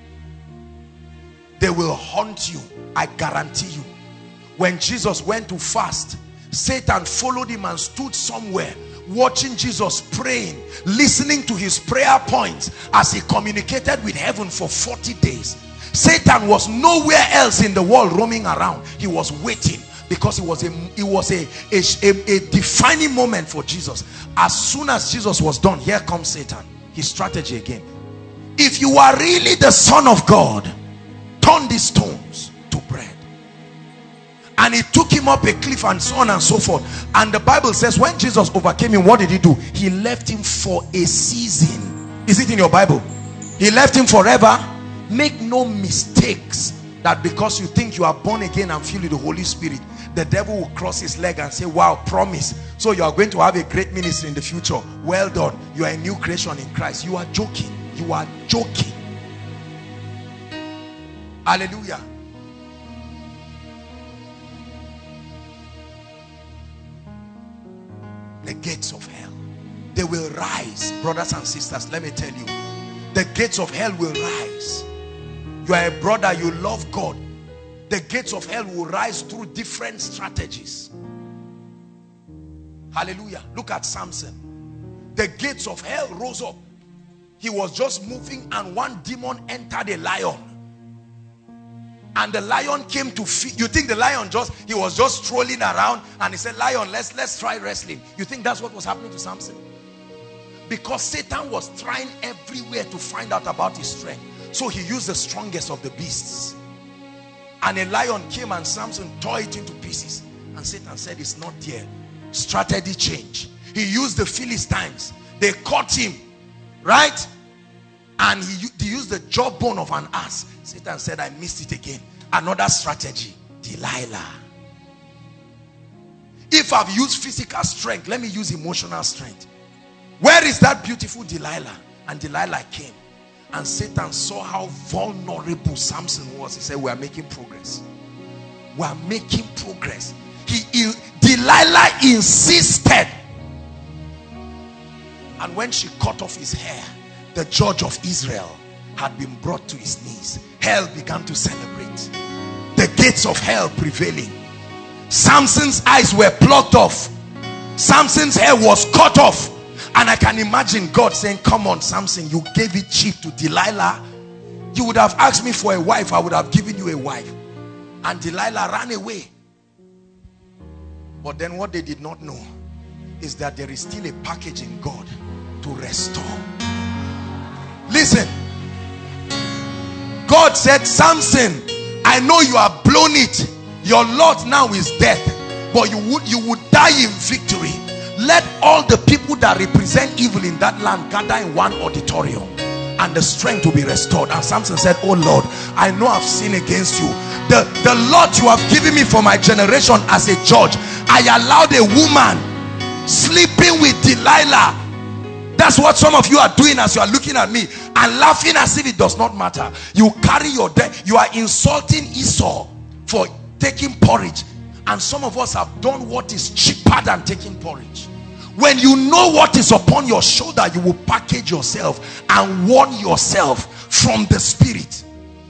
they will haunt you. I guarantee you. When Jesus went to fast, Satan followed him and stood somewhere watching Jesus praying, listening to his prayer points as he communicated with heaven for 40 days. Satan was nowhere else in the world roaming around. He was waiting, because it was a defining moment for Jesus. As soon as Jesus was done, here comes Satan, his strategy again. If you are really the Son of God, turn these stones to bread. And he took him up a cliff and so on and so forth. And the Bible says when Jesus overcame him, what did he do? He left him for a season. Is it in your Bible? He left him forever. Make no mistakes that because you think you are born again and filled with the Holy Spirit, the devil will cross his leg and say, wow, promise, so you are going to have a great ministry in the future. Well done, you are a new creation in Christ. You are joking. You are joking. Hallelujah. The gates of hell, they will rise. Brothers and sisters, let me tell you, the gates of hell will rise. You are a brother, you love God. The gates of hell will rise through different strategies. Hallelujah. Look at Samson. The gates of hell rose up. He was just moving and one demon entered a lion. And the lion came to feed. You think the lion he was just strolling around and he said, lion, let's try wrestling. You think that's what was happening to Samson? Because Satan was trying everywhere to find out about his strength. So he used the strongest of the beasts. And a lion came and Samson tore it into pieces. And Satan said, it's not there. Strategy change. He used the Philistines. They caught him, right? And he used the jawbone of an ass. Satan said, I missed it again. Another strategy. Delilah. If I've used physical strength, let me use emotional strength. Where is that beautiful Delilah? And Delilah came. And Satan saw how vulnerable Samson was. He said, we are making progress. We are making progress. Delilah insisted. And when she cut off his hair, the judge of Israel had been brought to his knees. Hell began to celebrate. The gates of hell prevailing. Samson's eyes were plucked off. Samson's hair was cut off. And I can imagine God saying, come on, Samson, you gave it cheap to Delilah. You would have asked me for a wife, I would have given you a wife. And Delilah ran away. But then what they did not know is that there is still a package in God to restore. Listen. God said, Samson, I know you have blown it. Your lot now is death. But you would die in victory. Let all the people that represent evil in that land gather in one auditorium, and the strength will be restored. And Samson said, oh Lord, I know I've sinned against you. The lot you have given me for my generation as a judge, I allowed a woman sleeping with Delilah. That's what some of you are doing as you are looking at me and laughing as if it does not matter. You carry your death. You are insulting Esau for taking porridge. And some of us have done what is cheaper than taking porridge. When you know what is upon your shoulder, you will package yourself and warn yourself from the spirit.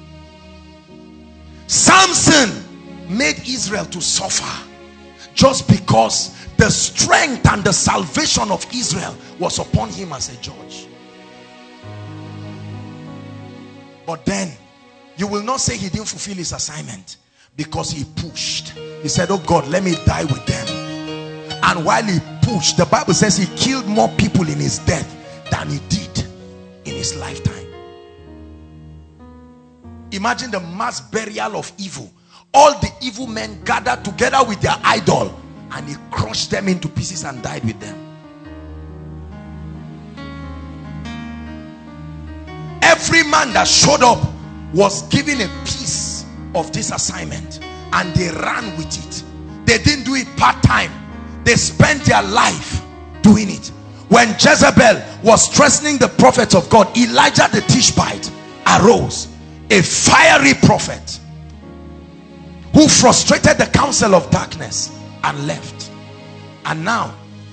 Samson made Israel to suffer just because the strength and the salvation of Israel was upon him as a judge. But then you will not say he didn't fulfill his assignment, because he pushed. He said, oh God, let me die with them. And while he pushed, the Bible says he killed more people in his death than he did in his lifetime. Imagine the mass burial of evil. All the evil men gathered together with their idol, and he crushed them into pieces and died with them. Every man that showed up was given a piece of this assignment, and they ran with it. They didn't do it part-time. They spent their life doing it. When Jezebel was threatening the prophets of God, Elijah the Tishbite arose, a fiery prophet who frustrated the counsel of darkness and left. And now,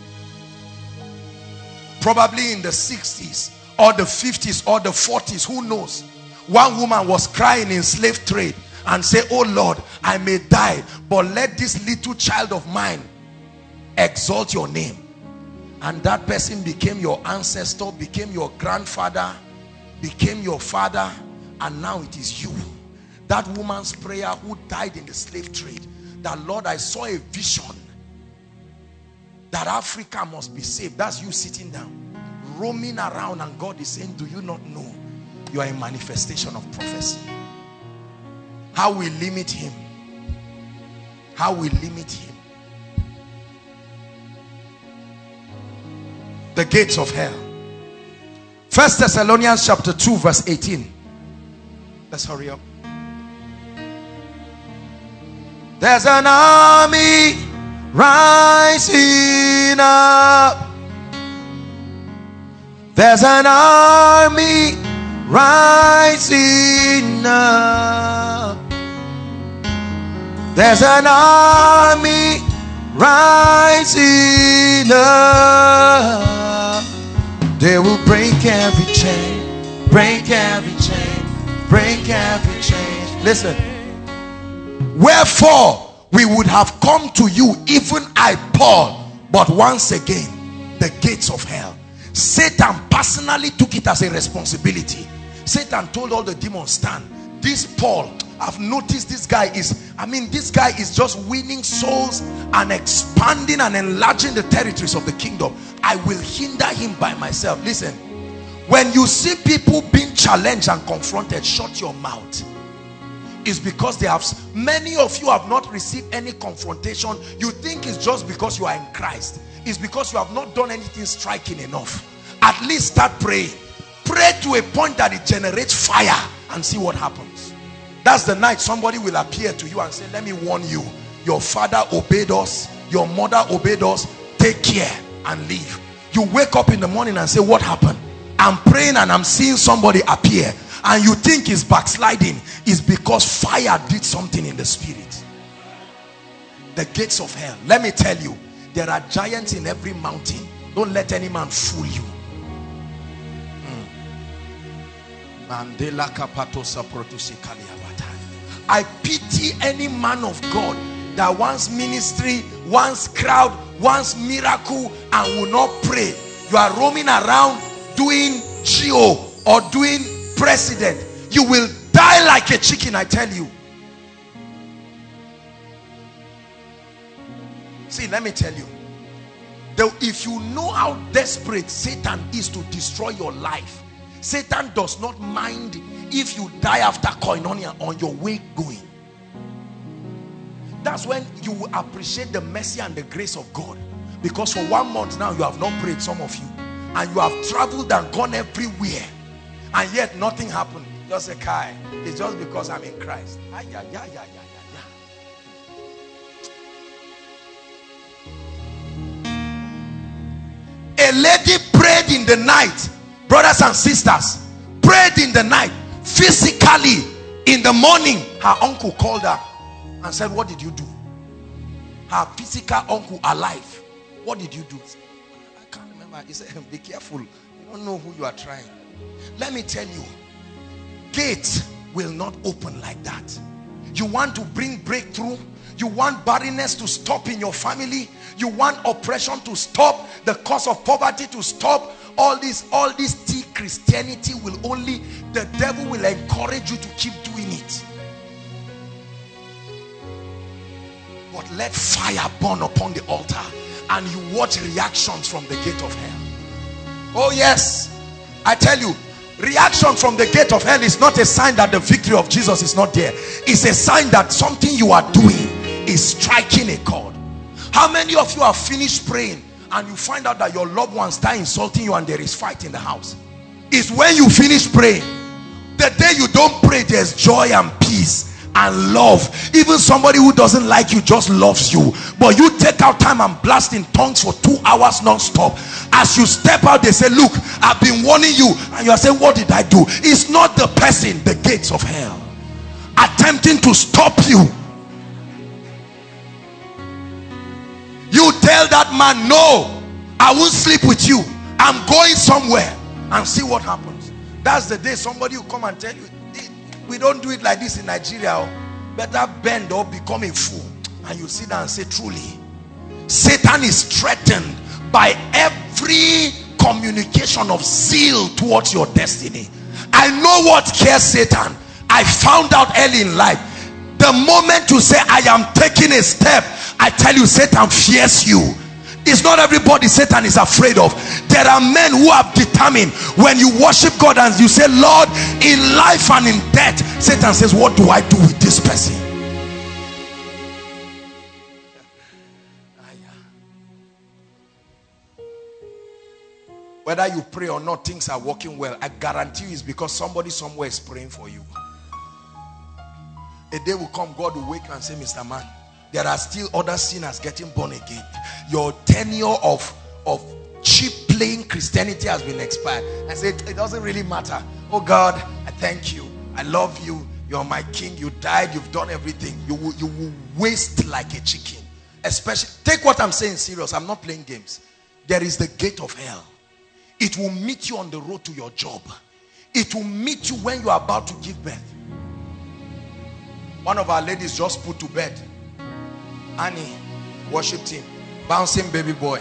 probably in the 60s or the 50s or the 40s, who knows, one woman was crying in slave trade and say, oh Lord, I may die, but let this little child of mine exalt your name. And that person became your ancestor, became your grandfather, became your father, and now it is you. That woman's prayer who died in the slave trade, that Lord, I saw a vision that Africa must be saved. That's you sitting down, roaming around, and God is saying, do you not know you are a manifestation of prophecy? How we limit him. How we limit him. The gates of hell. 1 Thessalonians chapter 2 verse 18. Let's hurry up. There's an army rising up. There's an army rising up. There's an army rising up. They will break every chain, break every chain, break every chain. Listen. Wherefore we would have come to you, even I, Paul, but once again, the gates of hell. Satan personally took it as a responsibility. Satan told all the demons, stand. This Paul, I've noticed this guy is, this guy is just winning souls and expanding and enlarging the territories of the kingdom. I will hinder him by myself. Listen, when you see people being challenged and confronted, shut your mouth. It's because they have, many of you have not received any confrontation. You think it's just because you are in Christ. It's because you have not done anything striking enough. At least start praying. Pray to a point that it generates fire and see what happens. That's the night somebody will appear to you and say, let me warn you, your father obeyed us, your mother obeyed us, take care and leave. You wake up in the morning and say, what happened? I'm praying and I'm seeing somebody appear, and you think it's backsliding. Is because fire did something in the spirit. The gates of hell. Let me tell you, there are giants in every mountain. Don't let any man fool you. I pity any man of God that wants ministry, wants crowd, wants miracle, and will not pray. You are roaming around doing GO or doing president. You will die like a chicken, I tell you. See, let me tell you, if you know how desperate Satan is to destroy your life, Satan does not mind if you die after koinonia on your way going. That's when you will appreciate the mercy and the grace of God. Because for 1 month now you have not prayed, some of you, and you have traveled and gone everywhere, and yet nothing happened. Just a Kai, it's just because I'm in Christ. A lady prayed in the night, brothers and sisters, prayed in the night, physically. In the morning, her uncle called her and said, what did you do? Her physical uncle alive. What did you do? I can't remember. He said, be careful, you don't know who you are trying. Let me tell you, gates will not open like that. You want to bring breakthrough, you want barrenness to stop in your family, you want oppression to stop, the cause of poverty to stop, all this Christianity will only, the devil will encourage you to keep doing it. But let fire burn upon the altar and you watch reactions from the gate of hell. Oh yes, I tell you, reaction from the gate of hell is not a sign that the victory of Jesus is not there. It's a sign that something you are doing is striking a chord. How many of you have finished praying and you find out that your loved ones start insulting you and there is fight in the house? It's when you finish praying. The day you don't pray, there's joy and peace and love. Even somebody who doesn't like you just loves you, but you take out time and blast in tongues for 2 hours non-stop. As you step out, they say, look, I've been warning you, and you are saying, what did I do? It's not the person, the gates of hell attempting to stop you. You tell that man, no, I won't sleep with you, I'm going somewhere, and see what happens. That's the day somebody will come and tell you, we don't do it like this in Nigeria. Better bend or become a fool. And you sit down and say, truly, Satan is threatened by every communication of zeal towards your destiny. I know what scares Satan. I found out early in life. The moment you say, I am taking a step, I tell you, Satan fears you. It's not everybody Satan is afraid of. There are men who have determined, when you worship God and you say, Lord, in life and in death, Satan says, what do I do with this person? Whether you pray or not, things are working well. I guarantee you it's because somebody somewhere is praying for you. A day will come, God will wake and say, Mr. Man, there are still other sinners getting born again. Your tenure of cheap playing Christianity has been expired. I said, it doesn't really matter. Oh God, I thank you. I love you. You're my king. You died. You've done everything. You will waste like a chicken. Especially, take what I'm saying serious. I'm not playing games. There is the gate of hell. It will meet you on the road to your job. It will meet you when you are about to give birth. One of our ladies just put to bed. Annie, worship team, bouncing baby boy.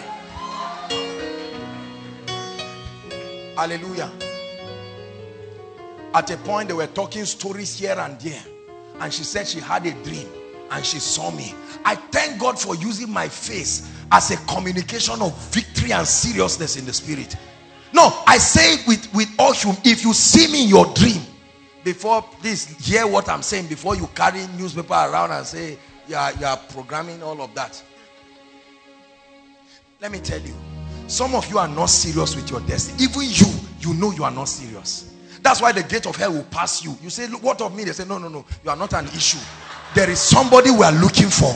Hallelujah. At a point they were talking stories here and there, and she said she had a dream and she saw me. I thank God for using my face as a communication of victory and seriousness in the spirit. No, I say it with all humility. If you see me in your dream, before, please hear what I'm saying before you carry newspaper around and say you are programming all of that. Let me tell you, some of you are not serious with your destiny. Even you know you are not serious. That's why the gate of hell will pass you. You say, look, what of me? They say, no, you are not an issue. There is somebody we are looking for.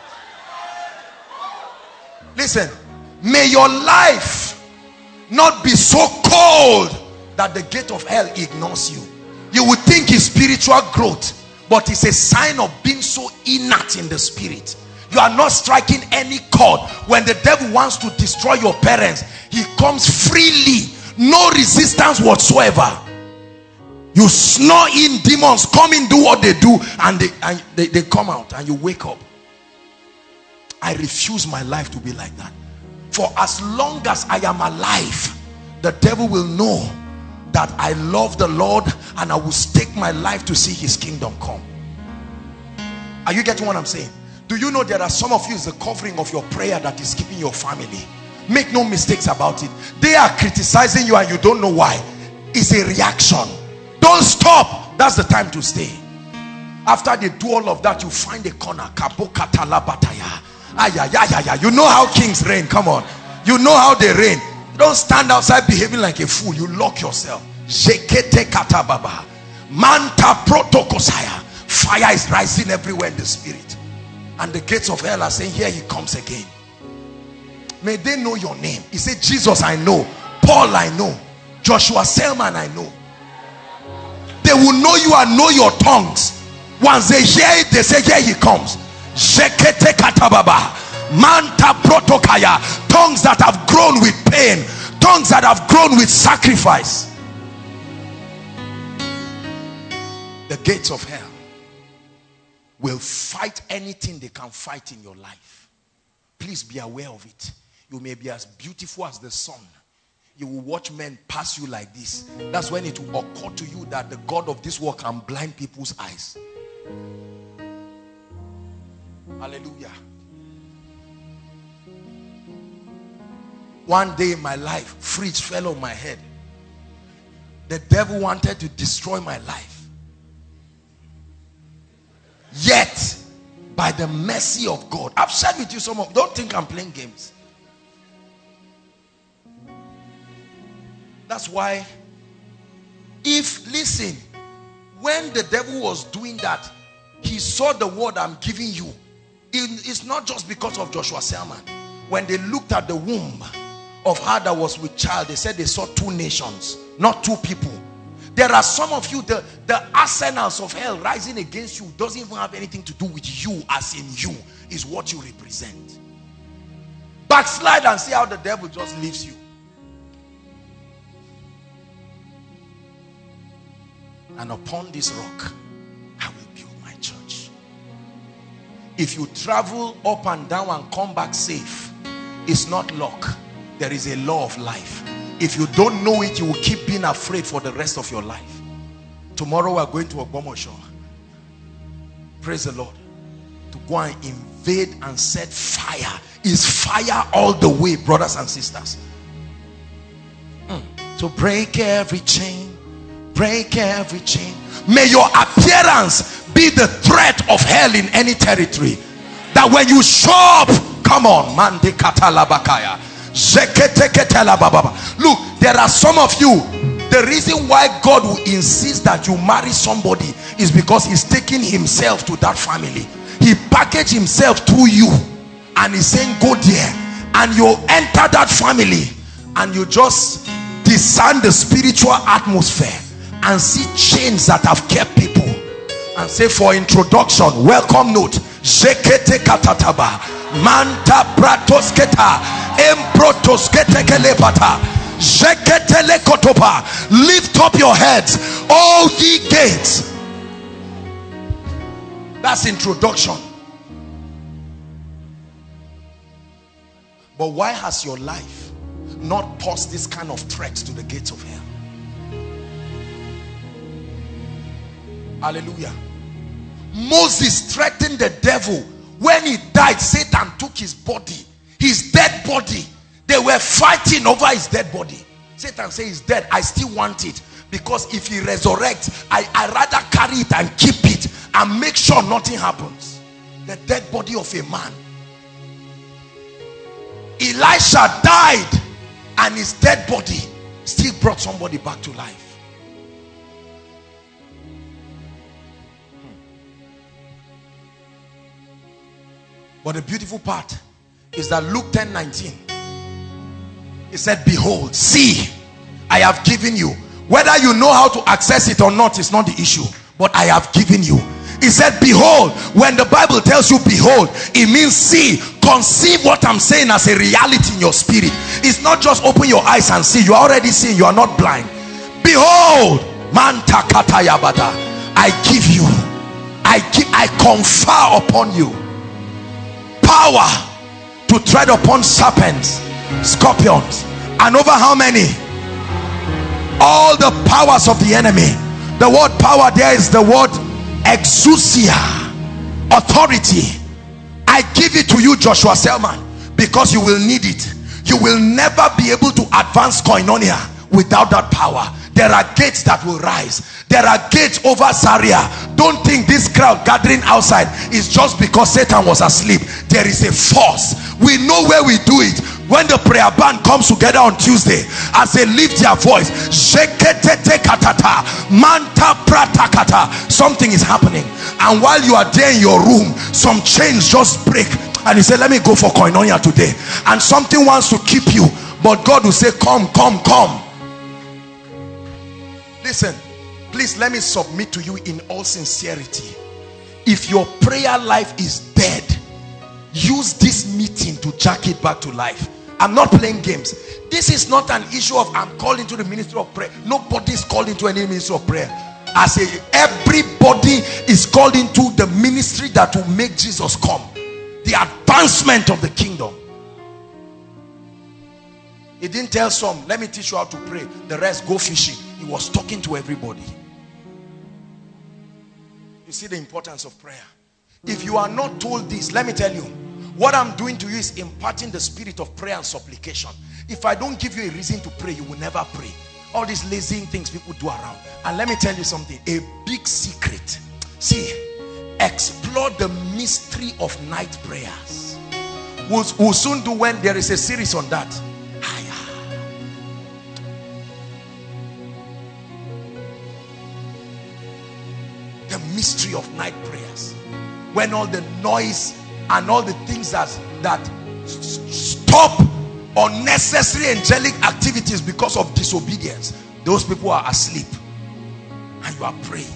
Listen, may your life not be so cold that the gate of hell ignores you. You would think it's spiritual growth, but it's a sign of being so inert in the spirit. You are not striking any chord. When the devil wants to destroy your parents, he comes freely, no resistance whatsoever. You snore in, demons come in, do what they do, and they come out, and you wake up. I refuse my life to be like that. For as long as I am alive, the devil will know that I love the Lord and I will stake my life to see his kingdom come. Are you getting what I'm saying? Do you know there are some of you, it's the covering of your prayer that is keeping your family? Make no mistakes about it. They are criticizing you and you don't know why. It's a reaction. Don't stop. That's the time to stay. After they do all of that, you find a corner. You know how kings reign. Come on. You know how they reign. Don't stand outside behaving like a fool. You lock yourself. Fire is rising everywhere in the spirit. And the gates of hell are saying, here he comes again. May they know your name. He said, Jesus I know. Paul I know. Joshua Selman I know. They will know you and know your tongues. Once they hear it, they say, here he comes. Tongues that have grown with pain, tongues that have grown with sacrifice. The gates of hell will fight anything they can fight in your life. Please be aware of it. You may be as beautiful as the sun. You will watch men pass you like this. That's when it will occur to you that the God of this world can blind people's eyes. Hallelujah. One day in my life, fridge fell on my head. The devil wanted to destroy my life. Yet, by the mercy of God, I've shared with you some of, don't think I'm playing games. That's why, listen, when the devil was doing that, he saw the word I'm giving you. It's not just because of Joshua Selman. When they looked at the womb of her that was with child, they said they saw two nations, not two people. There are some of you, the arsenals of hell rising against you doesn't even have anything to do with you, as in you is what you represent. Backslide and see how the devil just leaves you. And upon this rock I will build my church. If you travel up and down and come back safe, it's not luck. There is a law of life. If you don't know it, you will keep being afraid for the rest of your life. Tomorrow we are going to Ogbomosho. Praise the Lord. To go and invade and set fire. Is fire all the way, brothers and sisters. To break every chain. Break every chain. May your appearance be the threat of hell in any territory. That when you show up, come on, mande katalabakaya. Look, there are some of you, the reason why God will insist that you marry somebody is because he's taking himself to that family. He packaged himself through you and he's saying go there, and you enter that family and you just discern the spiritual atmosphere and see chains that have kept people. and say, for introduction, welcome note. Jekete katataba. Manta bratosketa. Embrotoskete kelepata. Jekete lekotopa. Lift up your heads, all ye gates. That's introduction. But why has your life not posed this kind of threat to the gates of hell? Hallelujah. Moses threatened the devil. When he died, Satan took his body, his dead body. They were fighting over his dead body. Satan said, he's dead, I still want it, because if he resurrects, I rather carry it and keep it and make sure nothing happens. The dead body of a man. Elisha died and his dead body still brought somebody back to life. But the beautiful part is that Luke 10:19, he said, behold, see, I have given you. Whether you know how to access it or not is not the issue, but I have given you. He said, behold. When the Bible tells you behold, it means see. Conceive what I'm saying as a reality in your spirit. It's not just open your eyes and see. You are already seeing. You are not blind. Behold, manta katayabada. I give you, I confer upon you power to tread upon serpents, scorpions, and over how many? All the powers of the enemy. The word power there is the word exousia, authority. I give it to you, Joshua Selman, because you will need it. You will never be able to advance koinonia without that power. There are gates that will rise. There are gates over Zaria. Don't think this crowd gathering outside is just because Satan was asleep. There is a force. We know where we do it. When the prayer band comes together on Tuesday, as they lift their voice, something is happening. And while you are there in your room, some chains just break. And he said, let me go for koinonia today. And something wants to keep you, but God will say, come, come, come. Listen, please let me submit to you in all sincerity. If your prayer life is dead, use this meeting to jack it back to life. I'm not playing games. This is not an issue of I'm called into the ministry of prayer. Nobody is called into any ministry of prayer. Everybody is called into the ministry that will make Jesus come. The advancement of the kingdom. He didn't tell some, let me teach you how to pray. The rest, go fishing. He was talking to everybody. You see the importance of prayer. If you are not told this, let me tell you, what I'm doing to you is imparting the spirit of prayer and supplication. If I don't give you a reason to pray, you will never pray. All these lazy things people do around. And let me tell you something, a big secret. See, explore the mystery of night prayers. We'll soon do when there is a series on that. The mystery of night prayers, when all the noise and all the things that stop unnecessary angelic activities because of disobedience, those people are asleep and you are praying.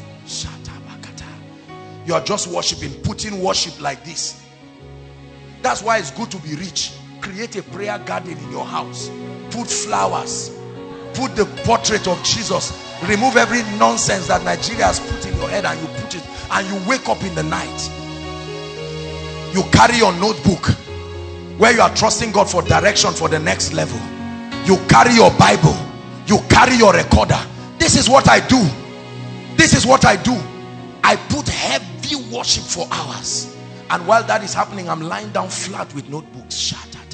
You are just worshiping, putting worship like this. That's why it's good to be rich. Create a prayer garden in your house, put flowers, put the portrait of Jesus. Remove every nonsense that Nigeria has put in your head, and you put it, and you wake up in the night. You carry your notebook where you are trusting God for direction for the next level. You carry your Bible. You carry your recorder. This is what I do. This is what I do. I put heavy worship for hours. And while that is happening, I'm lying down flat with notebooks.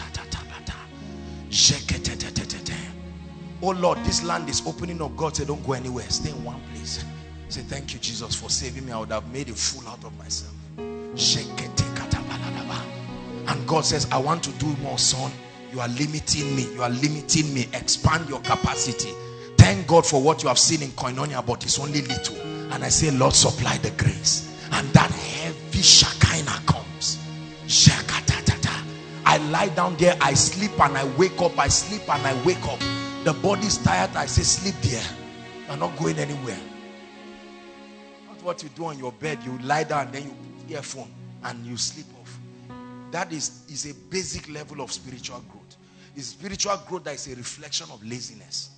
Oh Lord, this land is opening up. God said, don't go anywhere. Stay in one place. Say, thank you, Jesus, for saving me. I would have made a fool out of myself. And God says, I want to do more, son. You are limiting me. You are limiting me. Expand your capacity. Thank God for what you have seen in Koinonia, but it's only little. And I say, Lord, supply the grace. And that heavy Shekinah comes. I lie down there. I sleep and I wake up. I sleep and I wake up. The body is tired. I say, sleep there. You're not going anywhere. Not what you do on your bed. You lie down and then you put earphone and you sleep off. That is a basic level of spiritual growth. It's spiritual growth that is a reflection of laziness.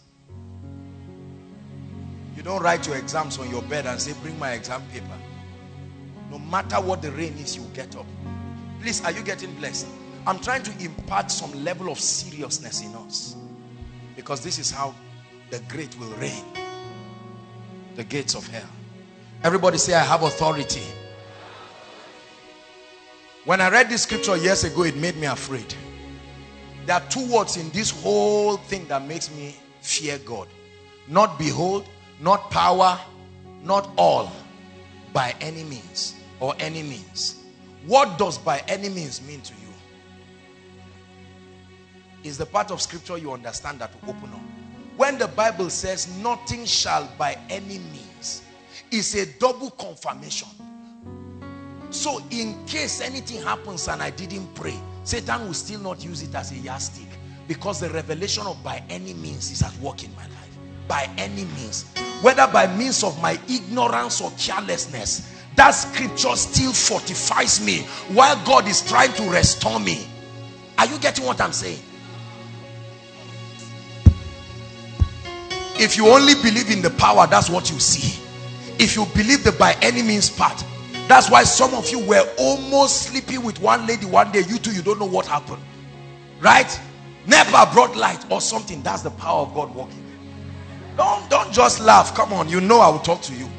You don't write your exams on your bed and say, bring my exam paper. No matter what the rain is, you get up. Please, are you getting blessed? I'm trying to impart some level of seriousness in us, because this is how the great will reign. The gates of hell. Everybody say, I have authority. When I read this scripture years ago, it made me afraid. There are two words in this whole thing that makes me fear God. Not behold, not power, not all, by any means or any means. What does by any means mean to you? Is the part of scripture you understand that will open up. When the Bible says nothing shall by any means, it's a double confirmation. So in case anything happens and I didn't pray, Satan will still not use it as a yardstick, because the revelation of by any means is at work in my life. By any means, whether by means of my ignorance or carelessness, that scripture still fortifies me while God is trying to restore me. Are you getting what I'm saying? If you only believe in the power, that's what you see. If you believe the by any means part, that's why some of you were almost sleeping with one lady one day. You two, you don't know what happened, right? Never brought light or something. That's the power of God working. Don't just laugh. Come on, you know I will talk to you,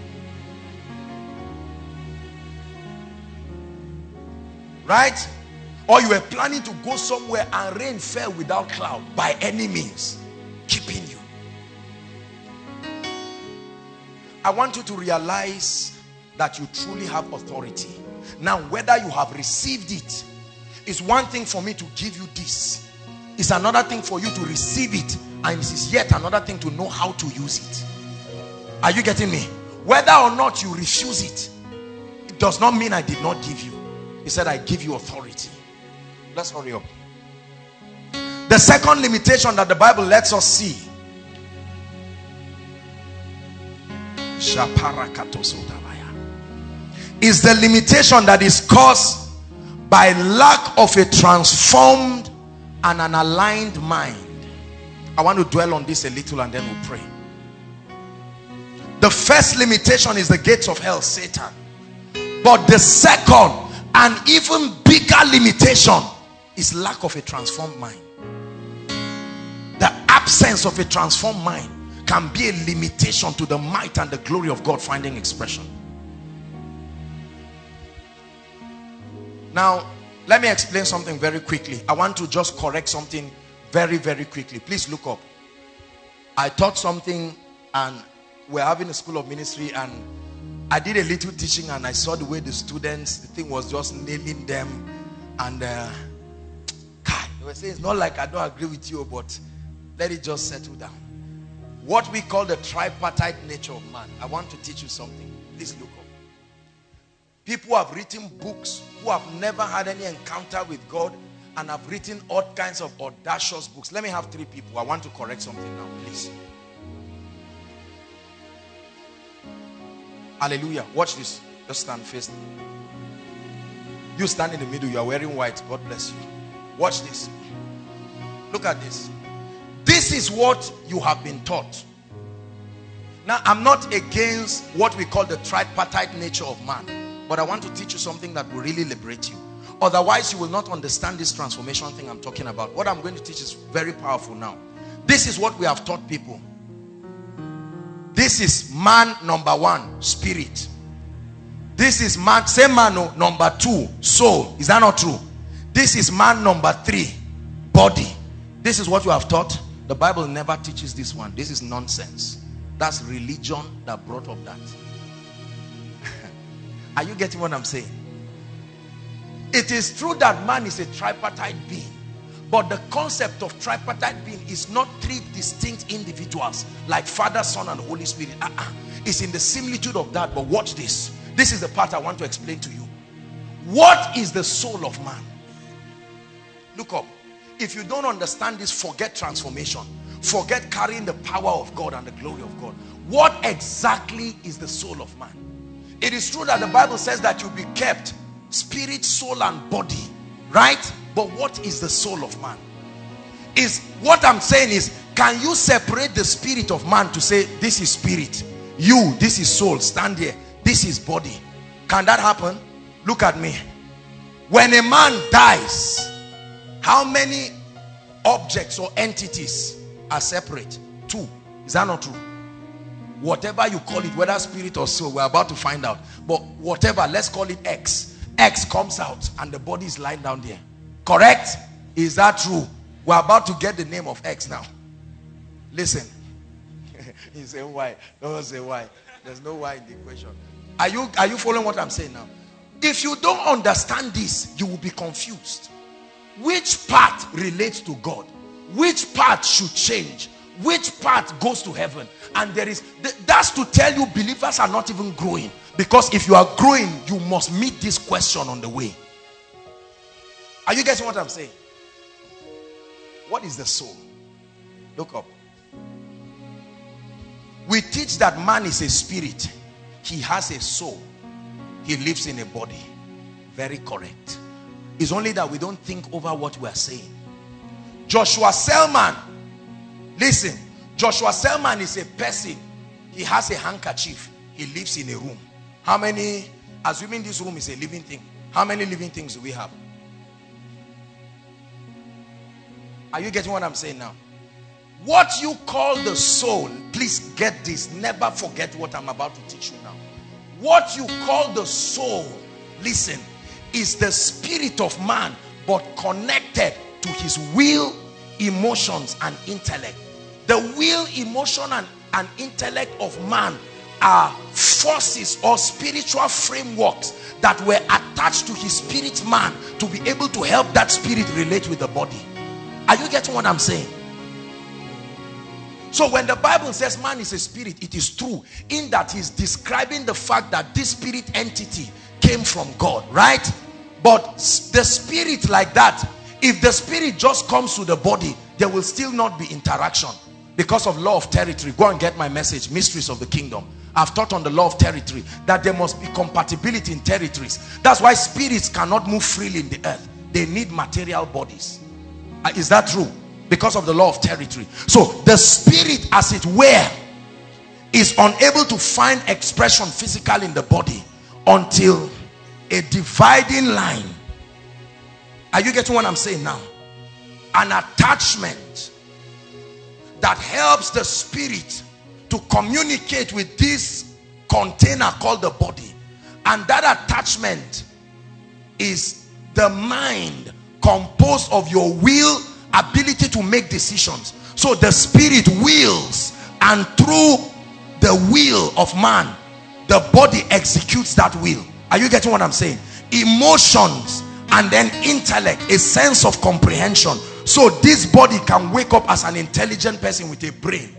right? Or you were planning to go somewhere and rain fell without cloud. By any means, keeping you. I want you to realize that you truly have authority. Now, whether you have received it, is one thing for me to give you this. It's another thing for you to receive it, and it is yet another thing to know how to use it. Are you getting me? Whether or not you refuse it, it does not mean I did not give you. He said, I give you authority. Let's hurry up. The second limitation that the Bible lets us see is the limitation that is caused by lack of a transformed and an aligned mind. I want to dwell on this a little and then we'll pray. The first limitation is the gates of hell, Satan. But the second and even bigger limitation is lack of a transformed mind. The absence of a transformed mind can be a limitation to the might and the glory of God finding expression. Now, let me explain something very quickly. I want to just correct something very, very quickly. Please look up. I taught something and we're having a school of ministry, and I did a little teaching and I saw the way the students, the thing was just nailing them, and they were saying, it's not like I don't agree with you, but let it just settle down. What we call the tripartite nature of man. I want to teach you something. Please look up. People have written books who have never had any encounter with God and have written all kinds of audacious books. Let me have three people. I want to correct something now, please. Hallelujah. Watch this. Just stand facing. You stand in the middle. You are wearing white. God bless you. Watch this. Look at this. This is what you have been taught. Now, I'm not against what we call the tripartite nature of man, but I want to teach you something that will really liberate you. Otherwise, you will not understand this transformation thing I'm talking about. What I'm going to teach is very powerful now. This is what we have taught people. This is man number one, spirit. This is man, same man number two, soul. Is that not true? This is man number three, body. This is what you have taught. The Bible never teaches this one. This is nonsense. That's religion that brought up that. Are you getting what I'm saying? It is true that man is a tripartite being, but the concept of tripartite being is not three distinct individuals like Father, Son, and Holy Spirit. It's in the similitude of that. But watch this. This is the part I want to explain to you. What is the soul of man? Look up. If you don't understand this, forget transformation. Forget carrying the power of God and the glory of God. What exactly is the soul of man? It is true that the Bible says that you'll be kept spirit, soul, and body, right? But what is the soul of man? Is what I'm saying is, can you separate the spirit of man to say, this is spirit, you, this is soul, stand here, this is body? Can that happen? Look at me. When a man dies, how many objects or entities are separate? Two. Is that not true? Whatever you call it, whether spirit or soul, we're about to find out. But whatever, let's call it X. X comes out and the body is lying down there. Correct? Is that true? We're about to get the name of X now. Listen. You say why? Don't say why. There's no why in the equation. Are you following what I'm saying now? If you don't understand this, you will be confused. Which part relates to God? Which part should change? Which part goes to heaven? And that's to tell you believers are not even growing. Because if you are growing, you must meet this question on the way. Are you getting what I'm saying? What is the soul? Look up. We teach that man is a spirit. He has a soul. He lives in a body. Very correct. It's only that we don't think over what we are saying. Joshua Selman. Listen. Joshua Selman is a person. He has a handkerchief. He lives in a room. How many, assuming this room is a living thing, how many living things do we have? Are you getting what I'm saying now? What you call the soul, please get this, never forget what I'm about to teach you now. What you call the soul, listen, is the spirit of man, but connected to his will, emotions, and intellect. The will, emotion, and intellect of man are forces or spiritual frameworks that were attached to his spirit man to be able to help that spirit relate with the body. Are you getting what I'm saying? So when the Bible says man is a spirit, it is true in that he's describing the fact that this spirit entity came from God, right? But the spirit like that, if the spirit just comes to the body, there will still not be interaction because of law of territory. Go and get my message, Mysteries of the Kingdom. I've taught on the law of territory that there must be compatibility in territories. That's why spirits cannot move freely in the earth. They need material bodies. Is that true? Because of the law of territory. So the spirit, as it were, is unable to find expression physical in the body until a dividing line. Are you getting what I'm saying now? An attachment that helps the spirit to communicate with this container called the body. And that attachment is the mind, composed of your will, ability to make decisions. So the spirit wills, and through the will of man, the body executes that will. Are you getting what I'm saying? Emotions and then intellect, a sense of comprehension. So this body can wake up as an intelligent person with a brain.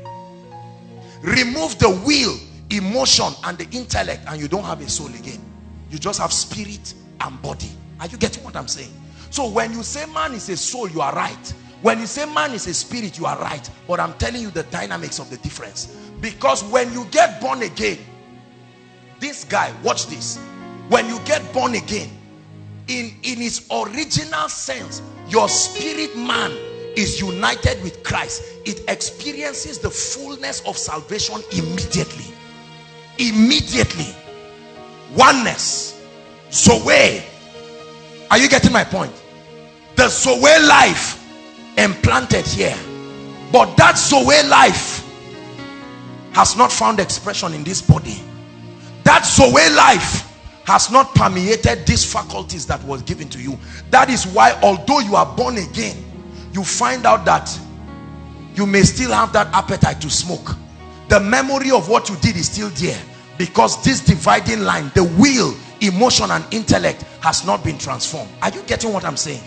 Remove the will, emotion, and the intellect, and you don't have a soul again. You just have spirit and body. Are you getting what I'm saying? So when you say man is a soul, you are right. When you say man is a spirit, you are right. But I'm telling you the dynamics of the difference. Because when you get born again, this guy, watch this. When you get born again, in its original sense, your spirit man is united with Christ. It experiences the fullness of salvation immediately. Immediately. Oneness. Zoe. Are you getting my point? The Zoe life implanted here. But that Zoe life has not found expression in this body. That Zoe life has not permeated these faculties that was given to you. That is why, although you are born again, you find out that you may still have that appetite to smoke. The memory of what you did is still there, because this dividing line, the will, emotion, and intellect, has not been transformed. Are you getting what I'm saying?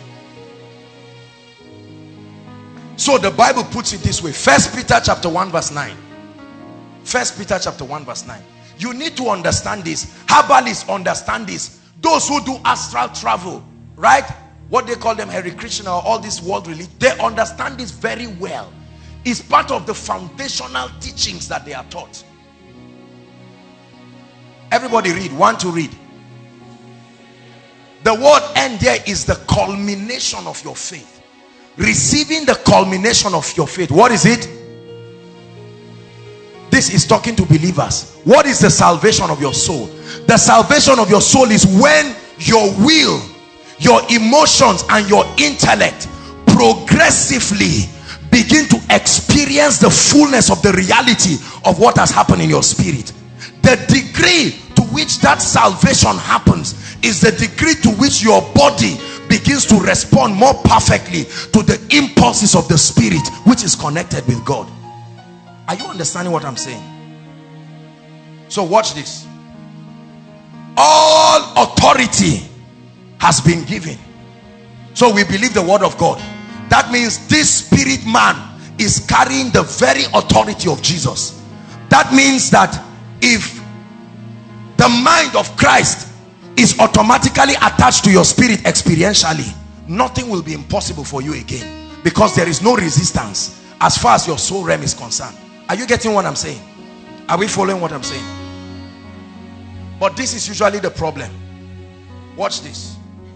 So the Bible puts it this way. 1 Peter chapter 1 verse 9. 1 Peter chapter 1 verse 9. You need to understand this. Herbalists understand this. Those who do astral travel, right? What they call them, Hare Krishna, or all this world religion, they understand this very well. It's part of the foundational teachings that they are taught. Everybody read. One to read. The word end there is the culmination of your faith. Receiving the culmination of your faith. What is it? This is talking to believers. What is the salvation of your soul? The salvation of your soul is when your will, your emotions, and your intellect progressively begin to experience the fullness of the reality of what has happened in your spirit. The degree to which that salvation happens is the degree to which your body begins to respond more perfectly to the impulses of the spirit, which is connected with God. Are you understanding what I'm saying? So watch this. All authority has been given. So we believe the word of God. That means this spirit man is carrying the very authority of Jesus. That means that if the mind of Christ is automatically attached to your spirit experientially, nothing will be impossible for you again, because there is no resistance as far as your soul realm is concerned. Are you getting what I'm saying? Are we following what I'm saying? But this is usually the problem. Watch this.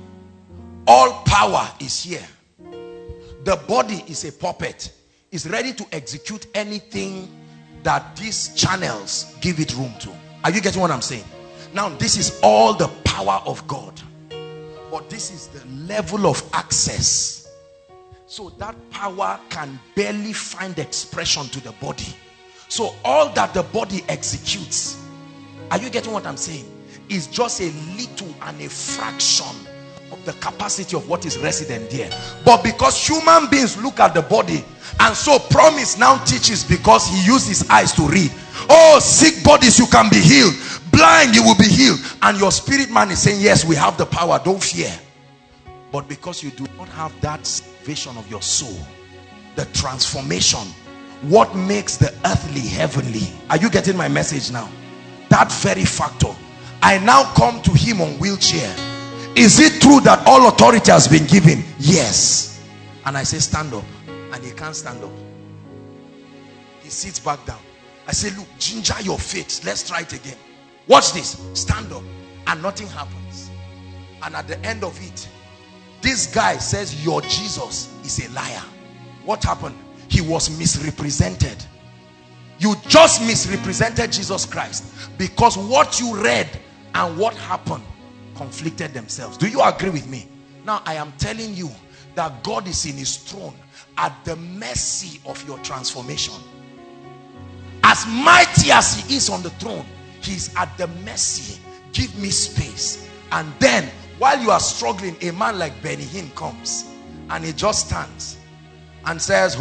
All power is here. The body is a puppet. It's ready to execute anything that these channels give it room to. Are you getting what I'm saying? Now, this is all the power of God. But this is the level of access. So that power can barely find expression to the body. So all that the body executes, are you getting what I'm saying, is just a little and a fraction of the capacity of what is resident there. But because human beings look at the body, and so promise now teaches, because he used his eyes to read, oh, sick bodies, you can be healed, blind, you will be healed, and your spirit man is saying, yes, we have the power, don't fear. But because you do not have that vision of your soul, the transformation, what makes the earthly heavenly, are you getting my message now? That very factor. I now come to him on wheelchair. Is it true that all authority has been given? Yes. And I say, stand up. And he can't stand up. He sits back down. I say, look, ginger your faith. Let's try it again. Watch this. Stand up. And nothing happens. And at the end of it, this guy says, your Jesus is a liar. What happened? He was misrepresented. You just misrepresented Jesus Christ, because what you read and what happened conflicted themselves. Do you agree with me? Now I am telling you that God is in his throne at the mercy of your transformation. As mighty as he is on the throne, he is at the mercy. Give me space. And then while you are struggling, a man like Benny Hinn comes and he just stands and says,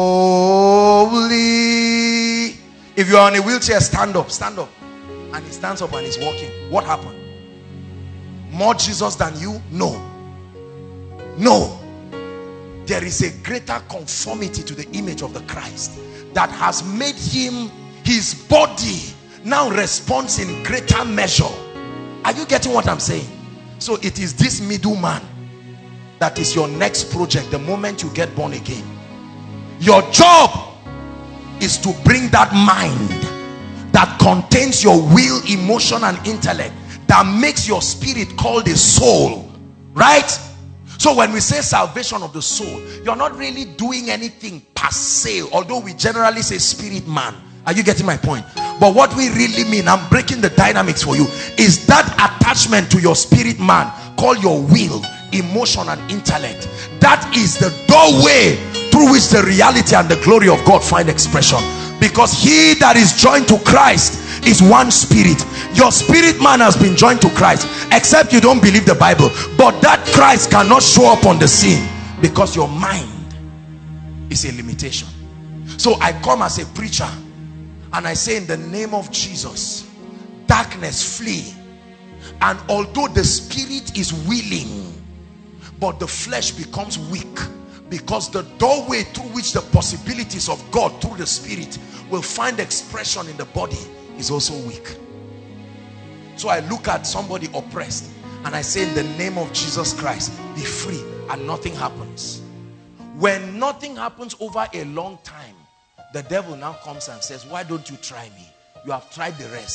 holy. If you are on a wheelchair, stand up, stand up. And he stands up and he's walking. What happened? More Jesus than you? No. No. There is a greater conformity to the image of the Christ that has made him, his body now responds in greater measure. Are you getting what I'm saying? So it is this middleman that is your next project the moment you get born again. Your job is to bring that mind that contains your will, emotion, and intellect, that makes your spirit called a soul, right? So when we say salvation of the soul, you're not really doing anything per se, although we generally say spirit man. Are you getting my point? But what we really mean, I'm breaking the dynamics for you, is that attachment to your spirit man called your will, emotion, and intellect. That is the doorway through which the reality and the glory of God find expression. Because he that is joined to Christ is one spirit. Your spirit man has been joined to Christ, except you don't believe the Bible. But that Christ cannot show up on the scene because your mind is a limitation. So I come as a preacher and I say, in the name of Jesus, darkness flee. And although the spirit is willing, but the flesh becomes weak, because the doorway through which the possibilities of God through the spirit will find expression in the body is also weak. So I look at somebody oppressed and I say, in the name of Jesus Christ, be free, and nothing happens. When nothing happens over a long time, the devil now comes and says, why don't you try me? You have tried the rest.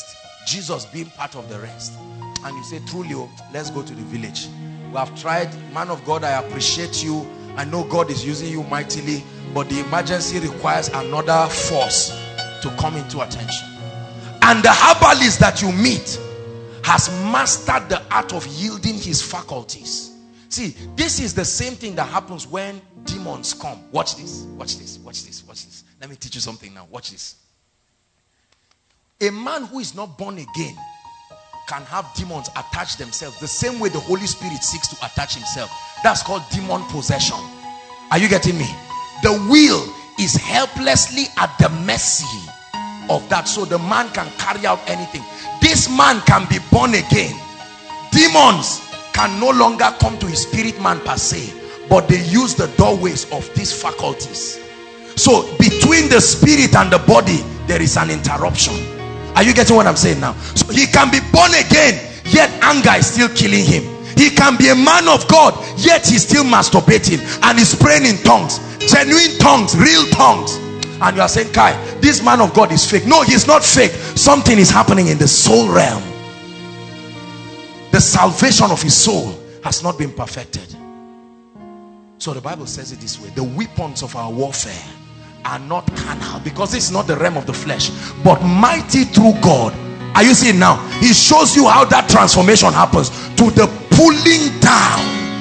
Jesus being part of the rest. And you say, truly, oh, let's go to the village. We have tried. Man of God, I appreciate you. I know God is using you mightily, but the emergency requires another force to come into attention. And the herbalist that you meet has mastered the art of yielding his faculties. See, this is the same thing that happens when demons come. Watch this, watch this, watch this, watch this. Let me teach you something now. Watch this. A man who is not born again can have demons attach themselves the same way the Holy Spirit seeks to attach himself. That's called demon possession. Are you getting me? The will is helplessly at the mercy of that, so the man can carry out anything. This man can be born again. Demons can no longer come to his spirit man per se, but they use the doorways of these faculties. So between the spirit and the body, there is an interruption. Are you getting what I'm saying now? So he can be born again, yet anger is still killing him. He can be a man of God, yet he's still masturbating and he's praying in tongues, genuine tongues, real tongues. And you are saying, Kai, this man of God is fake. No, he's not fake. Something is happening in the soul realm. The salvation of his soul has not been perfected. So the Bible says it this way: the weapons of our warfare are not carnal, because this is not the realm of the flesh, but mighty through God. Are you seeing now? He shows you how that transformation happens, to the pulling down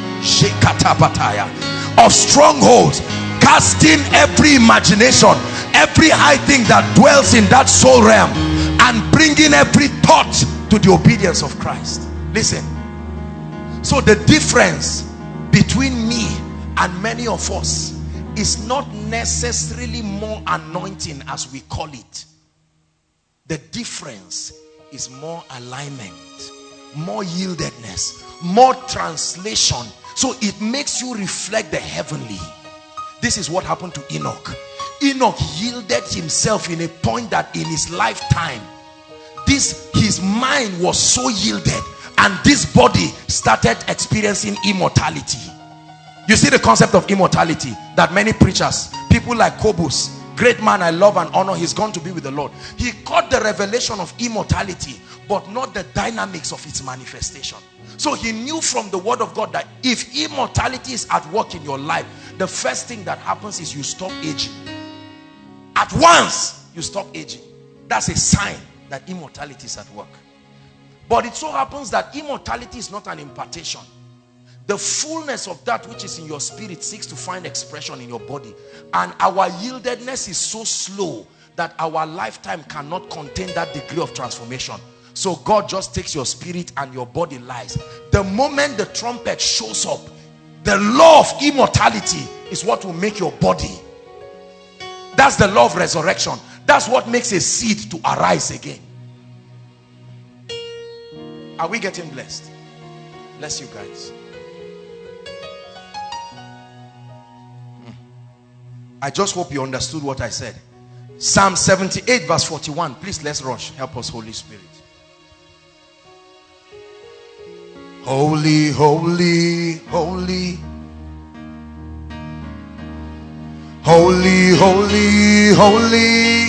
of strongholds, casting every imagination, every high thing that dwells in that soul realm, and bringing every thought to the obedience of Christ. Listen, so the difference between me and many of us is not necessarily more anointing as we call it. The difference is more alignment, more yieldedness, more translation. So it makes you reflect the heavenly. This is what happened to Enoch. Enoch yielded himself in a point that in his lifetime, his mind was so yielded, and this body started experiencing immortality. You see the concept of immortality that many preachers, people like Kobus, great man I love and honor, he's gone to be with the Lord. He caught the revelation of immortality, but not the dynamics of its manifestation. So he knew from the word of God that if immortality is at work in your life, the first thing that happens is you stop aging. At once, you stop aging. That's a sign that immortality is at work. But it so happens that immortality is not an impartation. The fullness of that which is in your spirit seeks to find expression in your body. And our yieldedness is so slow that our lifetime cannot contain that degree of transformation. So God just takes your spirit and your body lies. The moment the trumpet shows up, the law of immortality is what will make your body. That's the law of resurrection. That's what makes a seed to arise again. Are we getting blessed? Bless you guys. I just hope you understood what I said. Psalm 78 verse 41. Please, let's rush. Help us, Holy Spirit. Holy, holy, holy. Holy, holy, holy.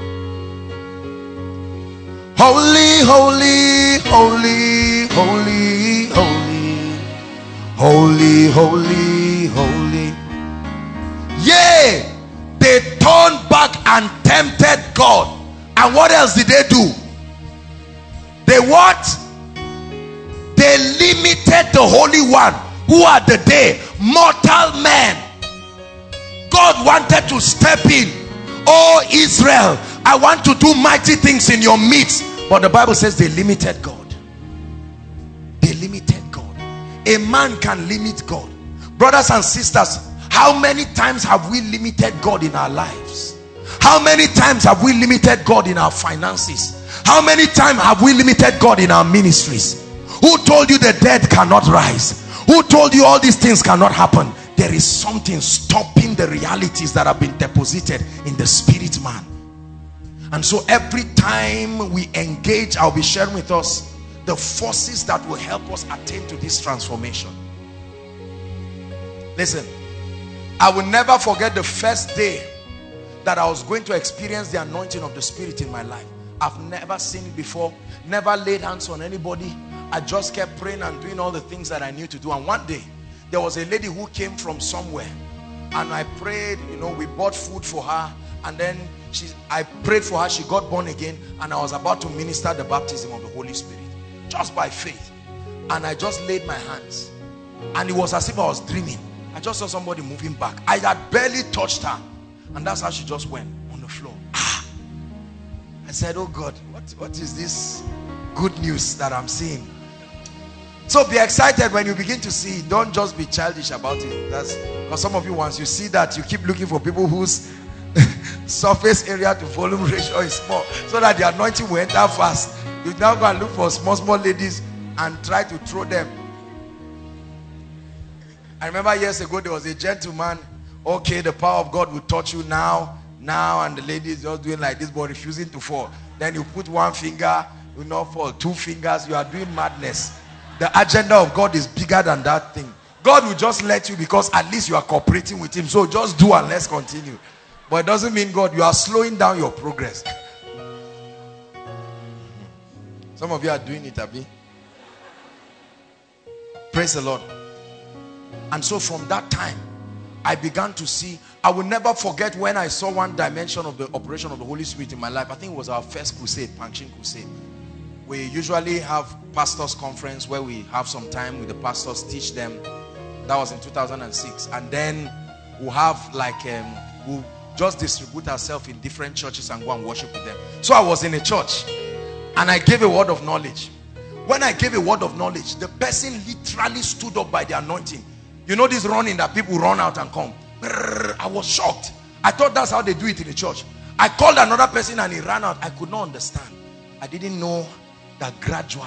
Holy, holy, holy, holy, holy. Holy, holy, holy. Yea, they turned back and tempted God. And what else did they do? They what? They limited the Holy One, who at the day, mortal men. God wanted to step in. Oh Israel, I want to do mighty things in your midst. But the Bible says they limited God. They limited God. A man can limit God. Brothers and sisters, how many times have we limited God in our lives? How many times have we limited God in our finances? How many times have we limited God in our ministries? Who told you the dead cannot rise? Who told you all these things cannot happen? There is something stopping the realities that have been deposited in the spirit man. And so every time we engage, I'll be sharing with us the forces that will help us attain to this transformation. Listen, I will never forget the first day that I was going to experience the anointing of the Spirit in my life. I've never seen it before. Never laid hands on anybody. I just kept praying and doing all the things that I knew to do. And one day, there was a lady who came from somewhere. And I prayed, you know, we bought food for her. And then I prayed for her. She got born again. And I was about to minister the baptism of the Holy Spirit. Just by faith. And I just laid my hands. And it was as if I was dreaming. I just saw somebody moving back. I had barely touched her. And that's how she just went on the floor. Ah! I said, oh God, what is this good news that I'm seeing? So be excited when you begin to see. Don't just be childish about it. That's because some of you, once you see that, you keep looking for people whose surface area to volume ratio is small, so that the anointing will enter fast. You now go and look for small ladies and try to throw them. I remember years ago there was a gentleman. Okay, the power of God will touch you now, and the lady is just doing like this but refusing to fall. Then you put one finger, you not fall, 2 fingers, you are doing madness. The agenda of God is bigger than that thing. God will just let you because at least you are cooperating with him. So just do and let's continue. But it doesn't mean God, you are slowing down your progress. Some of you are doing it, Abi. Praise the Lord. And so from that time, I began to see. I will never forget when I saw one dimension of the operation of the Holy Spirit in my life. I think it was our first crusade, Pankshin Crusade. We usually have pastors' conference where we have some time with the pastors, teach them. That was in 2006. And then we'll have like, we'll just distribute ourselves in different churches and go and worship with them. So I was in a church and I gave a word of knowledge. When I gave a word of knowledge, the person literally stood up by the anointing. You know this running that people run out and come. I was shocked. I thought that's how they do it in the church. I called another person and he ran out. I could not understand. I didn't know that gradually,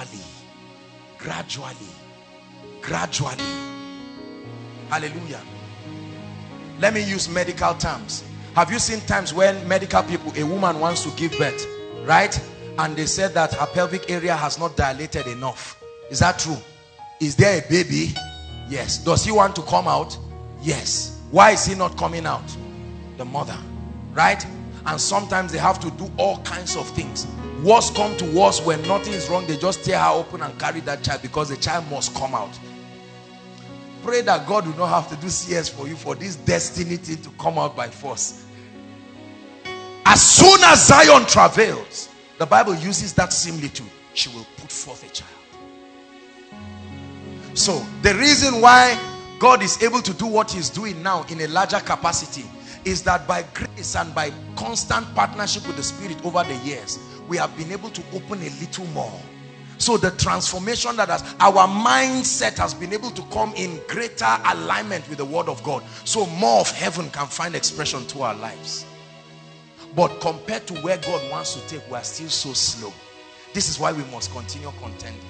hallelujah. Let me use medical terms. Have you seen times when medical people, a woman wants to give birth, right? And they said that her pelvic area has not dilated enough. Is that true? Is there a baby? Yes. Does he want to come out? Yes. Why is he not coming out? The mother, right? And sometimes they have to do all kinds of things. Worst come to worst, when nothing is wrong, they just tear her open and carry that child because the child must come out. Pray that God will not have to do CS for you for this destiny thing to come out by force. As soon as Zion travails, the Bible uses that similitude, she will put forth a child. So the reason why God is able to do what he's doing now in a larger capacity is that by grace and by constant partnership with the Spirit over the years, we have been able to open a little more. So the transformation that our mindset has been able to come in greater alignment with the word of God. So more of heaven can find expression to our lives. But compared to where God wants to take, we are still so slow. This is why we must continue contending.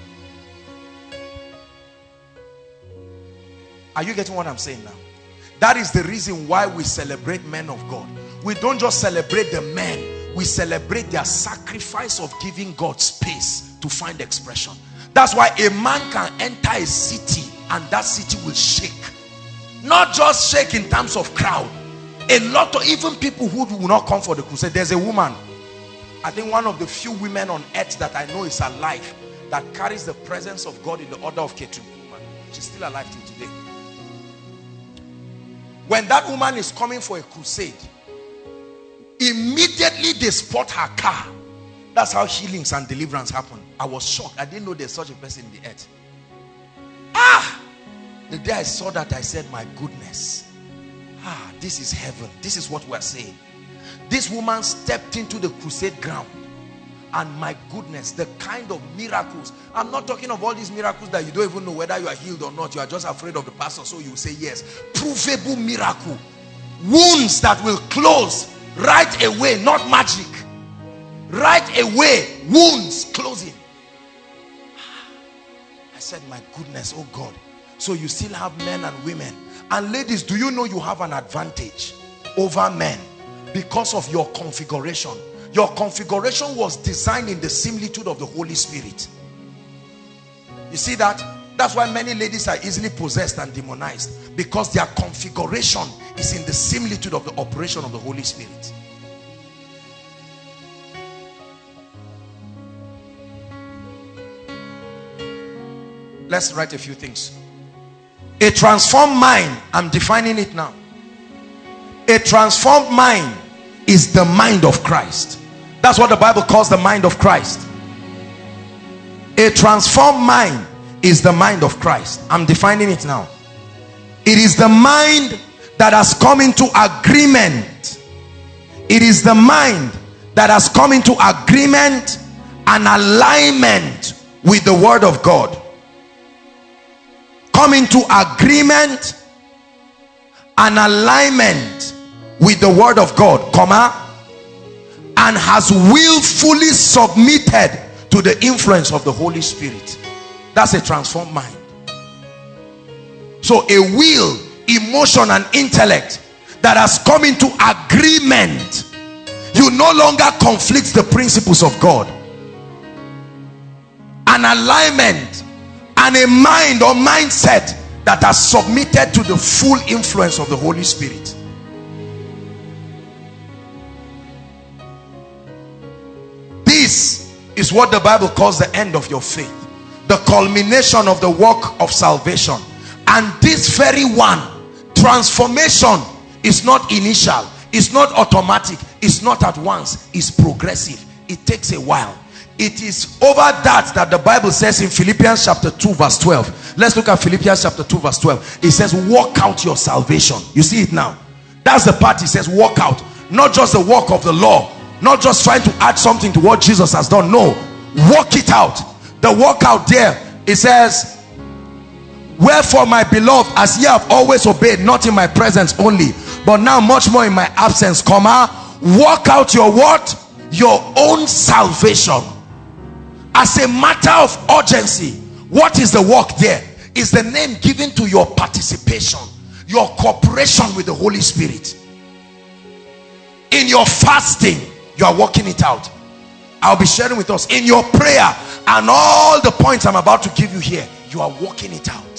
Are you getting what I'm saying now? That is the reason why we celebrate men of God. We don't just celebrate the men. We celebrate their sacrifice of giving God space to find expression. That's why a man can enter a city and that city will shake. Not just shake in terms of crowd. A lot of even people who will not come for the crusade. There's a woman, I think one of the few women on earth that I know is alive, that carries the presence of God in the order of Ketu. She's still alive till today. When that woman is coming for a crusade, immediately they spot her car. That's how healings and deliverance happen. I was shocked. I didn't know there's such a person in the earth. The day I saw that, I said, my goodness. This is heaven. This is what we're saying. This woman stepped into the crusade ground. And my goodness, the kind of miracles. I'm not talking of all these miracles that you don't even know whether you are healed or not. You are just afraid of the pastor, so you say yes. Provable miracle. Wounds that will close right away, not magic. Right away, wounds closing. I said, my goodness, oh God. So you still have men and women. And ladies, do you know you have an advantage over men because of your configuration? Your configuration was designed in the similitude of the Holy Spirit. You see that? That's why many ladies are easily possessed and demonized, because their configuration is in the similitude of the operation of the Holy Spirit. Let's write a few things. A transformed mind, I'm defining it now. A transformed mind is the mind of Christ. That's what the Bible calls the mind of Christ. A transformed mind is the mind of Christ. I'm defining it now. It is the mind that has come into agreement. It is the mind that has come into agreement and alignment with the word of God. Come into agreement and alignment with the word of God, comma, and has willfully submitted to the influence of the Holy Spirit. That's a transformed mind. So a will, emotion and intellect that has come into agreement. You no longer conflict the principles of God. An alignment and a mind or mindset that has submitted to the full influence of the Holy Spirit. This is what the Bible calls the end of your faith, the culmination of the work of salvation. And this very one, transformation, is not initial, it's not automatic, it's not at once, it's progressive. It takes a while. It is over that the Bible says in Philippians chapter 2 verse 12. Let's look at Philippians chapter 2 verse 12. It says, work out your salvation. You see it now. That's the part. It says work out. Not just the work of the law, not just trying to add something to what Jesus has done. No, work it out. The work out there, it says, wherefore my beloved, as ye have always obeyed, not in my presence only, but now much more in my absence, comma, work out your what? Your own salvation. As a matter of urgency. What is the work there? Is the name given to your participation, your cooperation with the Holy Spirit. In your fasting, you are working it out. I'll be sharing with us. In your prayer and all the points I'm about to give you here, you are working it out.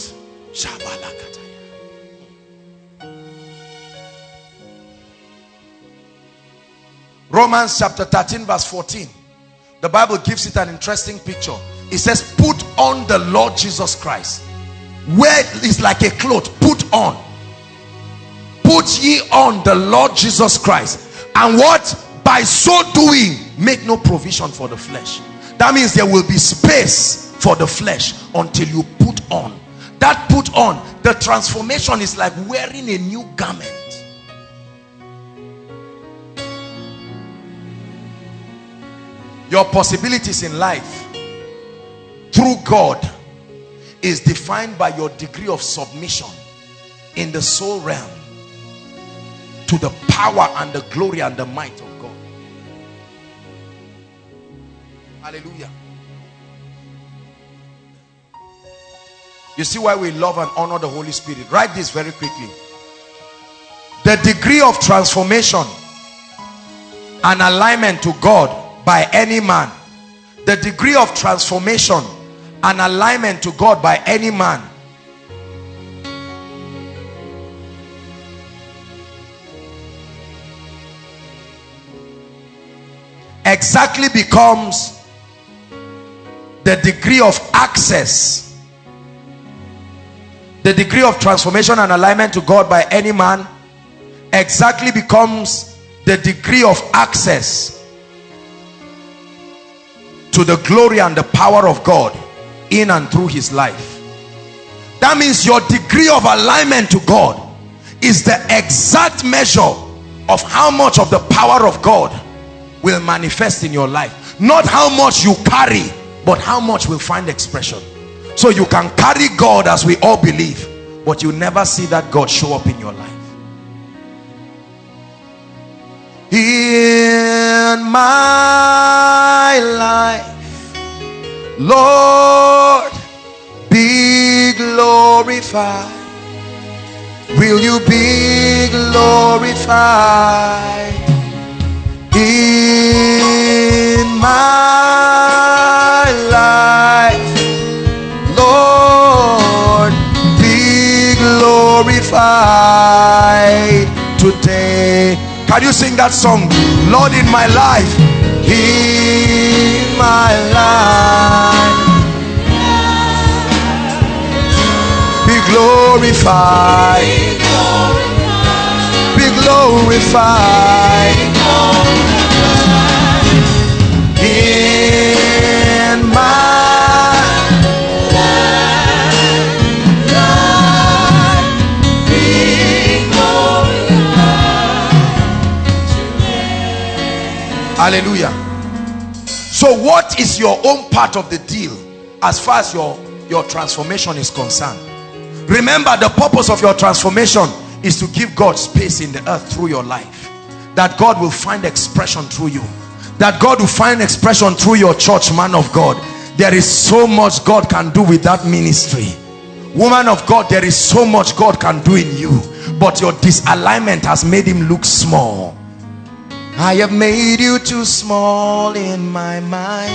Romans chapter 13 verse 14. The Bible gives it an interesting picture. It says, put on the Lord Jesus Christ. Where is like a cloth, put on. Put ye on the Lord Jesus Christ. And what? By so doing, make no provision for the flesh. That means there will be space for the flesh until you put on. That put on, the transformation is like wearing a new garment. Your possibilities in life through God is defined by your degree of submission in the soul realm to the power and the glory and the might of God. Hallelujah. You see why we love and honor the Holy Spirit. Write this very quickly. The degree of transformation and alignment to God by any man, the degree of transformation and alignment to God by any man, exactly becomes the degree of access. The degree of transformation and alignment to God by any man exactly becomes the degree of access to the glory and the power of God in and through his life. That means your degree of alignment to God is the exact measure of how much of the power of God will manifest in your life. Not how much you carry, but how much will find expression. So you can carry God as we all believe, but you never see that God show up in your life. In my life, Lord, be glorified. Will you be glorified in my life? Lord, be glorified today. Can you sing that song? Lord, in my life, in my life, glorified, be glorified in my life, be glorified. Hallelujah. So what is your own part of the deal as far as your transformation is concerned? Remember, the purpose of your transformation is to give God space in the earth through your life, that God will find expression through you, that God will find expression through your church, man of God. There is so much God can do with that ministry. Woman of God, there is so much God can do in you, but your disalignment has made him look small. I have made you too small in my mind.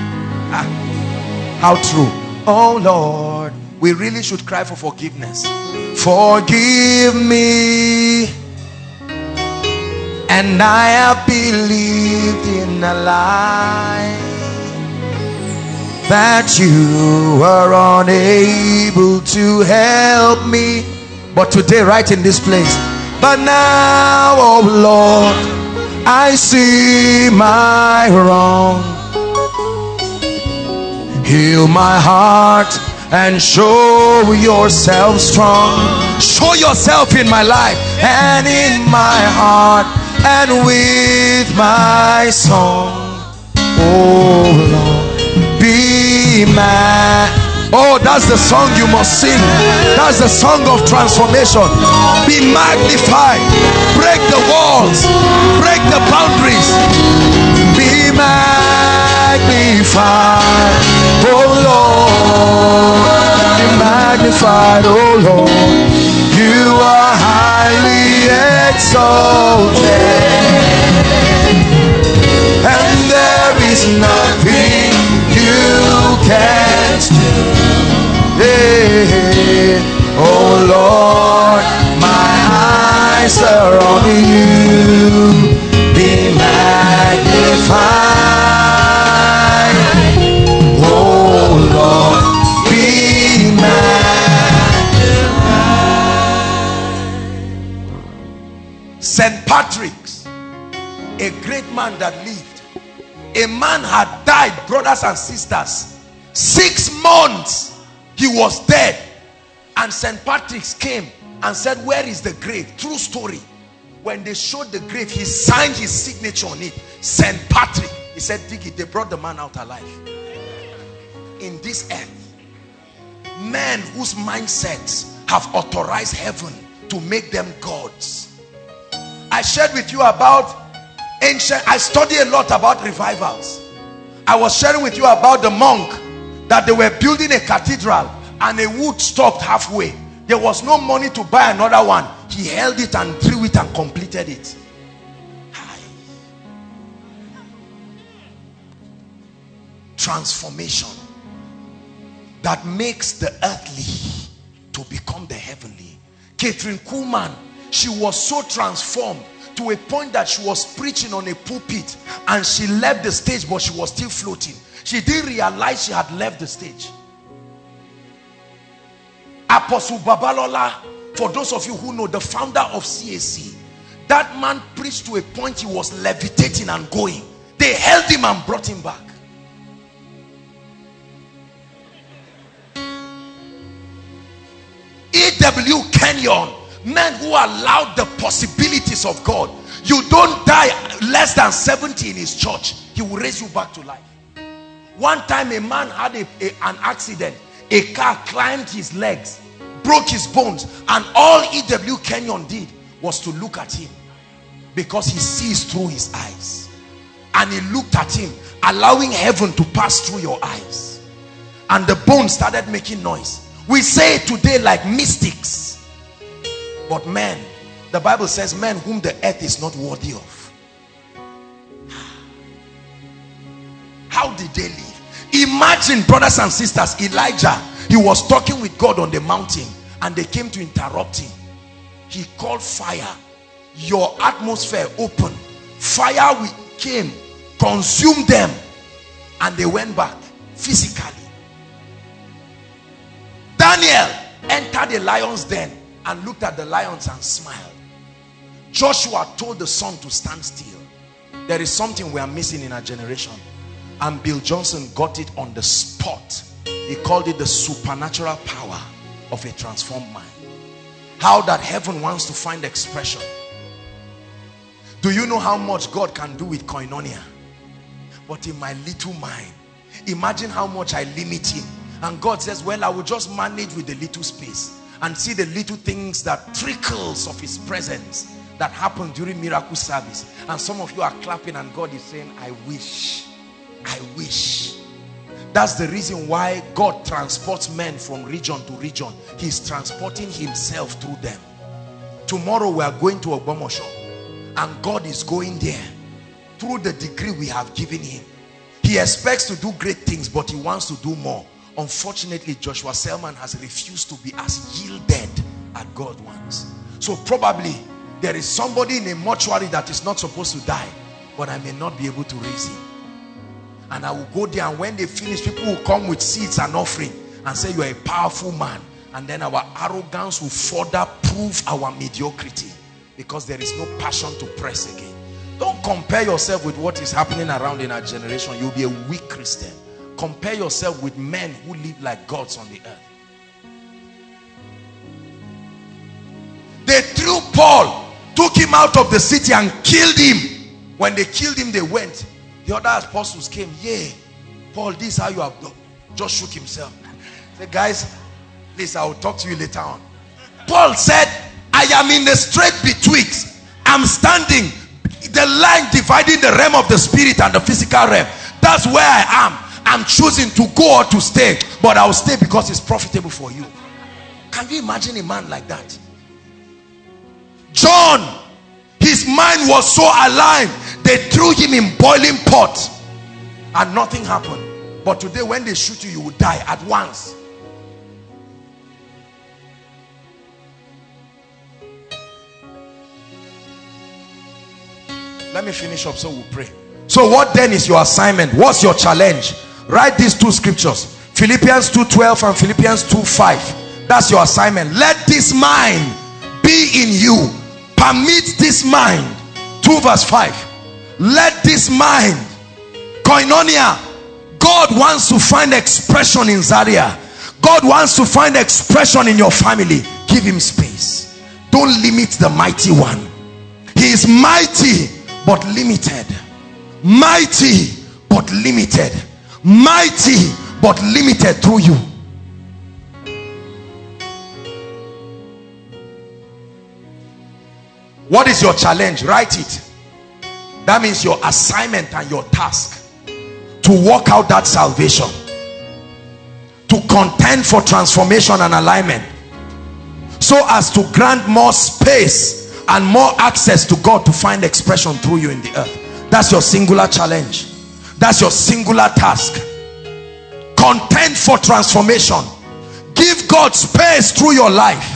How true. Oh Lord, we really should cry for forgiveness. Forgive me, and I have believed in a lie that you were unable to help me. But today, right in this place, but now, oh Lord, I see my wrong. Heal my heart and show yourself strong. Show yourself in my life and in my heart and with my song. Oh Lord, be mad. Oh, that's the song you must sing. That's the song of transformation. Be magnified. Break the walls. Break the boundaries. Be magnified, oh Lord. Be magnified, oh Lord. You are highly exalted, and there is nothing you can't do. Hey, oh Lord, my eyes are on you. Be magnified, oh Lord, be magnified. St. Patrick's, a great man that lived. A man had died, brothers and sisters. 6 months he was dead, and St. Patrick's came and said, where is the grave? True story. When they showed the grave, he signed his signature on it, St. Patrick. He said, dig it. They brought the man out alive. In this earth, men whose mindsets have authorized heaven to make them gods. I shared with you about ancient, I study a lot about revivals. I was sharing with you about the monk that they were building a cathedral and a wood stopped halfway. There was no money to buy another one. He held it and drew it and completed it. Transformation that makes the earthly to become the heavenly. Catherine Kuhlman, she was so transformed to a point that she was preaching on a pulpit and she left the stage, but she was still floating. She didn't realize she had left the stage. Apostle Babalola, for those of you who know, the founder of CAC, that man preached to a point he was levitating and going. They held him and brought him back. E.W. Kenyon, men who allowed the possibilities of God. You don't die less than 70 in his church, he will raise you back to life. One time a man had an accident. A car climbed his legs, broke his bones, and all E.W. Kenyon did was to look at him, because he sees through his eyes. And he looked at him, allowing heaven to pass through your eyes, and the bones started making noise. We say it today like mystics, but men, the Bible says, men whom the earth is not worthy of. How did they live? Imagine, brothers and sisters, Elijah, he was talking with God on the mountain and they came to interrupt him. He called fire. Your atmosphere opened. Fire came, consumed them, and they went back physically. Daniel, entered a lion's den and looked at the lions and smiled. Joshua told the sun to stand still. There is something we are missing in our generation, and Bill Johnson got it on the spot. He called it the supernatural power of a transformed mind. How that heaven wants to find expression. Do you know how much God can do with koinonia? But in my little mind, imagine how much I limit him. And God says, well, I will just manage with the little space and see the little things that trickles of his presence that happen during miracle service. And some of you are clapping and God is saying, I wish. I wish. That's the reason why God transports men from region to region. He's transporting himself through them. Tomorrow we are going to Ogbomosho, and God is going there through the degree we have given him. He expects to do great things, but he wants to do more. Unfortunately, Joshua Selman has refused to be as yielded as God wants. So probably there is somebody in a mortuary that is not supposed to die, but I may not be able to raise him. And I will go there, and when they finish, people will come with seeds and offering and say, you are a powerful man. And then our arrogance will further prove our mediocrity, because there is no passion to press again. Don't compare yourself with what is happening around in our generation. You'll be a weak Christian. Compare yourself with men who live like gods on the earth. They threw Paul, took him out of the city and killed him. When they killed him, they went. The other apostles came. Yeah, Paul, this is how you have done. Just shook himself. Said, guys, please, I will talk to you later on. Paul said, I am in the strait betwixt. I'm standing the line dividing the realm of the spirit and the physical realm. That's where I am. I'm choosing to go or to stay, but I'll stay because it's profitable for you. Can you imagine a man like that? John, his mind was so aligned, they threw him in boiling pot and nothing happened. But today when they shoot you, you will die at once. Let me finish up so we'll pray. So what then is your assignment? What's your challenge? Write these two scriptures, Philippians 2:12 and Philippians 2:5. That's your assignment. Let this mind be in you. Permit this mind. 2 verse 5. Let this mind, koinonia. God wants to find expression in Zaria. God wants to find expression in your family. Give him space. Don't limit the mighty one. He is mighty but limited. Mighty but limited. Mighty but limited through you. What is your challenge? Write it. That means your assignment and your task to work out that salvation, to contend for transformation and alignment, so as to grant more space and more access to God to find expression through you in the earth. That's your singular challenge. That's your singular task. Contend for transformation. Give God space through your life.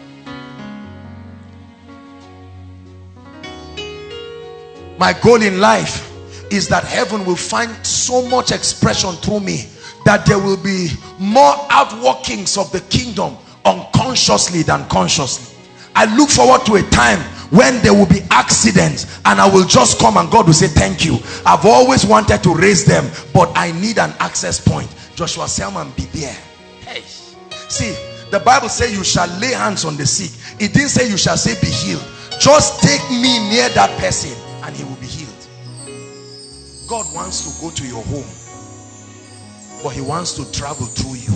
My goal in life is that heaven will find so much expression through me that there will be more outworkings of the kingdom unconsciously than consciously. I look forward to a time when there will be accidents and I will just come and God will say, thank you. I've always wanted to raise them, but I need an access point. Joshua Selman, be there. Hey. See, the Bible says you shall lay hands on the sick. It didn't say you shall say be healed. Just take me near that person and he will be healed. God wants to go to your home, but he wants to travel through you.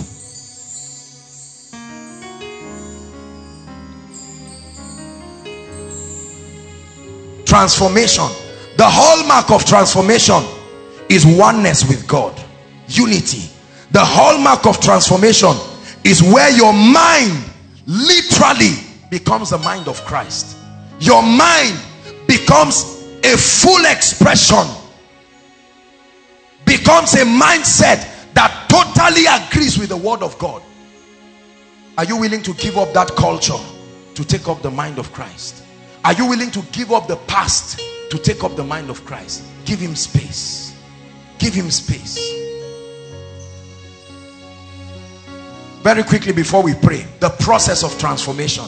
Transformation. The hallmark of transformation is oneness with God. Unity. The hallmark of transformation is where your mind literally becomes the mind of Christ. Your mind becomes a full expression, becomes a mindset that totally agrees with the word of God. Are you willing to give up that culture to take up the mind of Christ? Are you willing to give up the past to take up the mind of Christ? Give him space. Give him space. Very quickly before we pray, the process of transformation.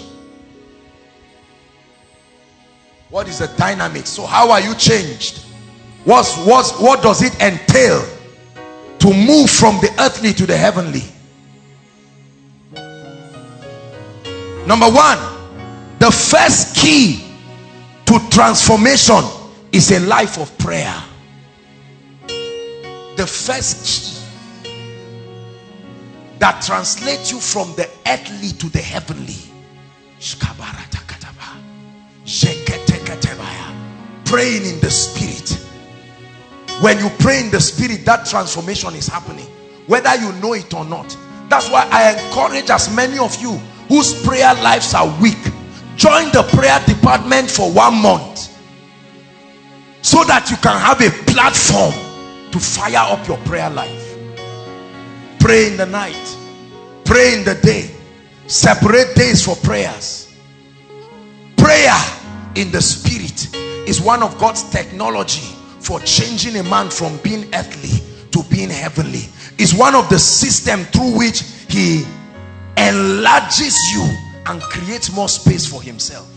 What is the dynamic? So how are you changed? What does it entail to move from the earthly to the heavenly? Number one, the first key to transformation is a life of prayer. The first key that translates you from the earthly to the heavenly. Praying in the spirit. When you pray in the spirit, that transformation is happening, whether you know it or not. That's why I encourage as many of you whose prayer lives are weak, join the prayer department for 1 month, so that you can have a platform to fire up your prayer life. Pray in the night, pray in the day, separate days for prayers. Prayer in the spirit is one of God's technology for changing a man from being earthly to being heavenly. It's one of the systems through which he enlarges you and creates more space for himself.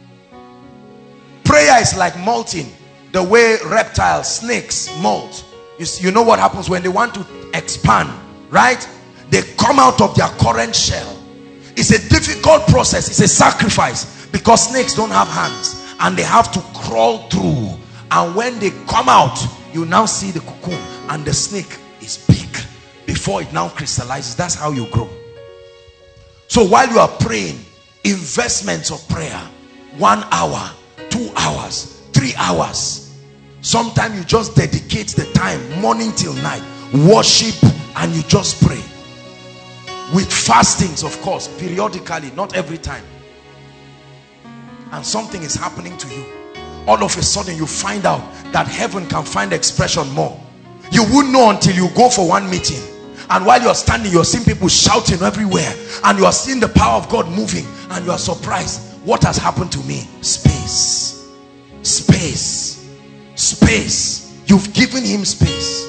Prayer is like molting, the way reptiles, snakes molt. You know what happens when they want to expand, right? They come out of their current shell. It's a difficult process. It's a sacrifice, because snakes don't have hands and they have to crawl through. And when they come out, you now see the cocoon, and the snake is big before it now crystallizes. That's how you grow. So while you are praying, investments of prayer, 1 hour, 2 hours, 3 hours. Sometimes you just dedicate the time, morning till night, worship, and you just pray. With fastings, of course, periodically, not every time. And something is happening to you. All of a sudden you find out that heaven can find expression more. You won't know until you go for one meeting, and while you're standing, you're seeing people shouting everywhere, and you are seeing the power of God moving, and you are surprised. What has happened to me? Space, space, space. You've given him space.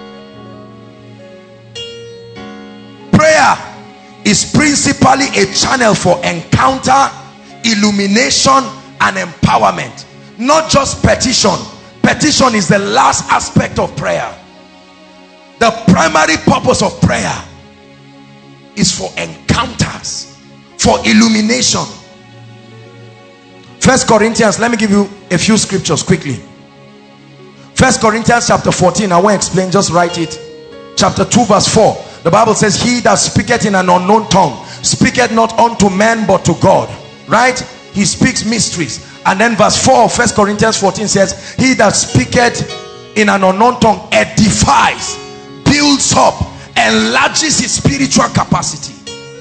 Prayer is principally a channel for encounter, illumination, and empowerment. Not just petition. Petition is the last aspect of prayer. The primary purpose of prayer is for encounters, for illumination. 1 Corinthians, let me give you a few scriptures quickly. 1 Corinthians chapter 14, I won't explain, just write it. Chapter 2 verse 4, the Bible says, he that speaketh in an unknown tongue speaketh not unto men but to God. Right? He speaks mysteries. And then verse 4 of 1 Corinthians 14 says, he that speaketh in an unknown tongue edifies, builds up, enlarges his spiritual capacity.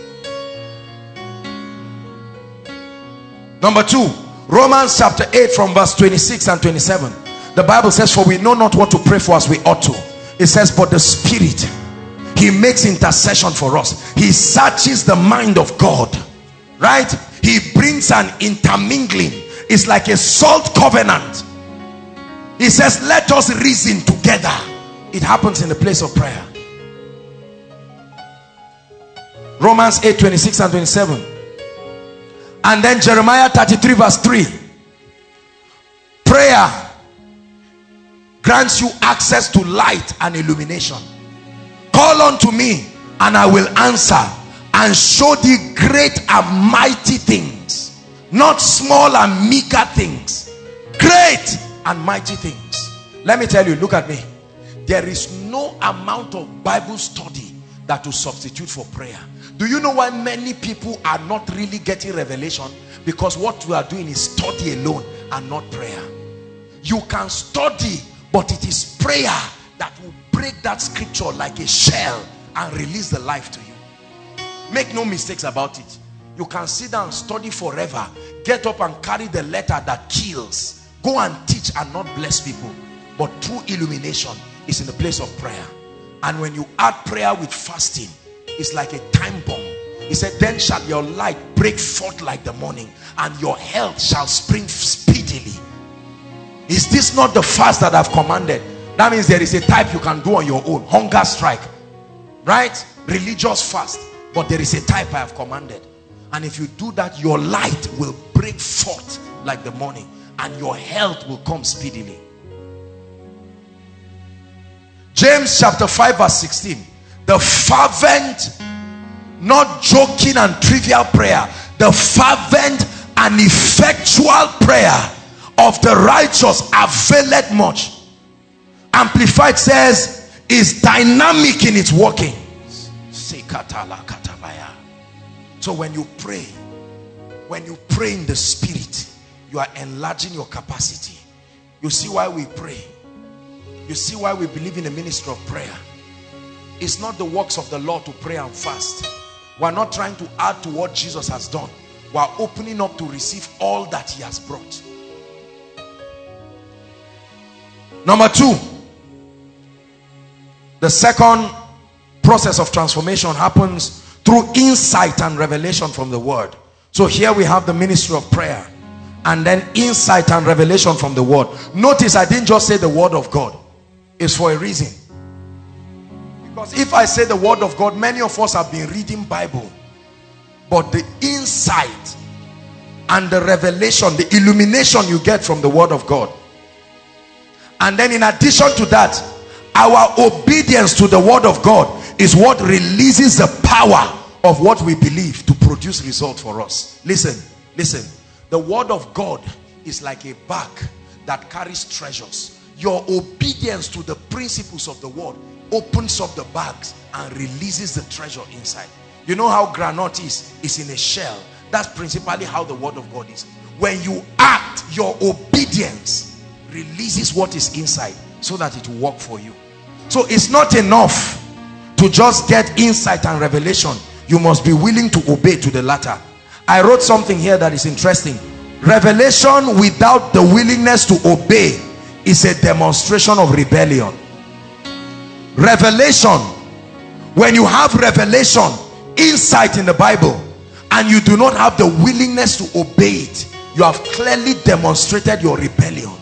Number 2, Romans chapter 8 from verse 26 and 27. The Bible says, for we know not what to pray for as we ought to. It says, but the Spirit, he makes intercession for us. He searches the mind of God. Right? He brings an intermingling. It's like a salt covenant. He says, let us reason together. It happens in the place of prayer. Romans 8, 26 and 27. And then Jeremiah 33 verse 3. Prayer grants you access to light and illumination. Call unto me and I will answer and show thee great and mighty things. Not small and meager things. Great and mighty things. Let me tell you, look at me. There is no amount of Bible study that will substitute for prayer. Do you know why many people are not really getting revelation? Because what we are doing is study alone and not prayer. You can study, but it is prayer that will break that scripture like a shell and release the life to you. Make no mistakes about it. You can sit down and study forever, get up and carry the letter that kills, go and teach and not bless people. But true illumination is in the place of prayer. And when you add prayer with fasting, it's like a time bomb. He said, then shall your light break forth like the morning, and your health shall spring speedily. Is this not the fast that I've commanded? That means there is a type you can do on your own. Hunger strike, right? Religious fast. but there is a type I have commanded. And if you do that, your light will break forth like the morning, and your health will come speedily. James chapter 5 verse 16. The fervent, not joking and trivial prayer, the fervent and effectual prayer of the righteous availeth much. Amplified says, is dynamic in its working. So when you pray in the spirit, you are enlarging your capacity. You see why we pray. You see why we believe in the ministry of prayer. It's not the works of the law to pray and fast. We're not trying to add to what Jesus has done. We're opening up to receive all that he has brought. Number two, the second process of transformation happens through insight and revelation from the word. So here we have the ministry of prayer, and then insight and revelation from the word. Notice I didn't just say the word of God. It's for a reason. Because if I say the word of God, many of us have been reading Bible, but the insight and the revelation, the illumination you get from the word of God. And then in addition to that, our obedience to the word of God is what releases the power of what we believe to produce result for us. Listen. The word of God is like a bag that carries treasures. Your obedience to the principles of the word opens up the bags and releases the treasure inside. You know how granite is in a shell. That's principally how the word of God is. When you act, your obedience releases what is inside so that it will work for you. So it's not enough to just get insight and revelation. You must be willing to obey to the latter. I wrote something here that is interesting. Revelation without the willingness to obey is a demonstration of rebellion. Revelation, when you have revelation, insight in the Bible, and you do not have the willingness to obey it, you have clearly demonstrated your rebellion.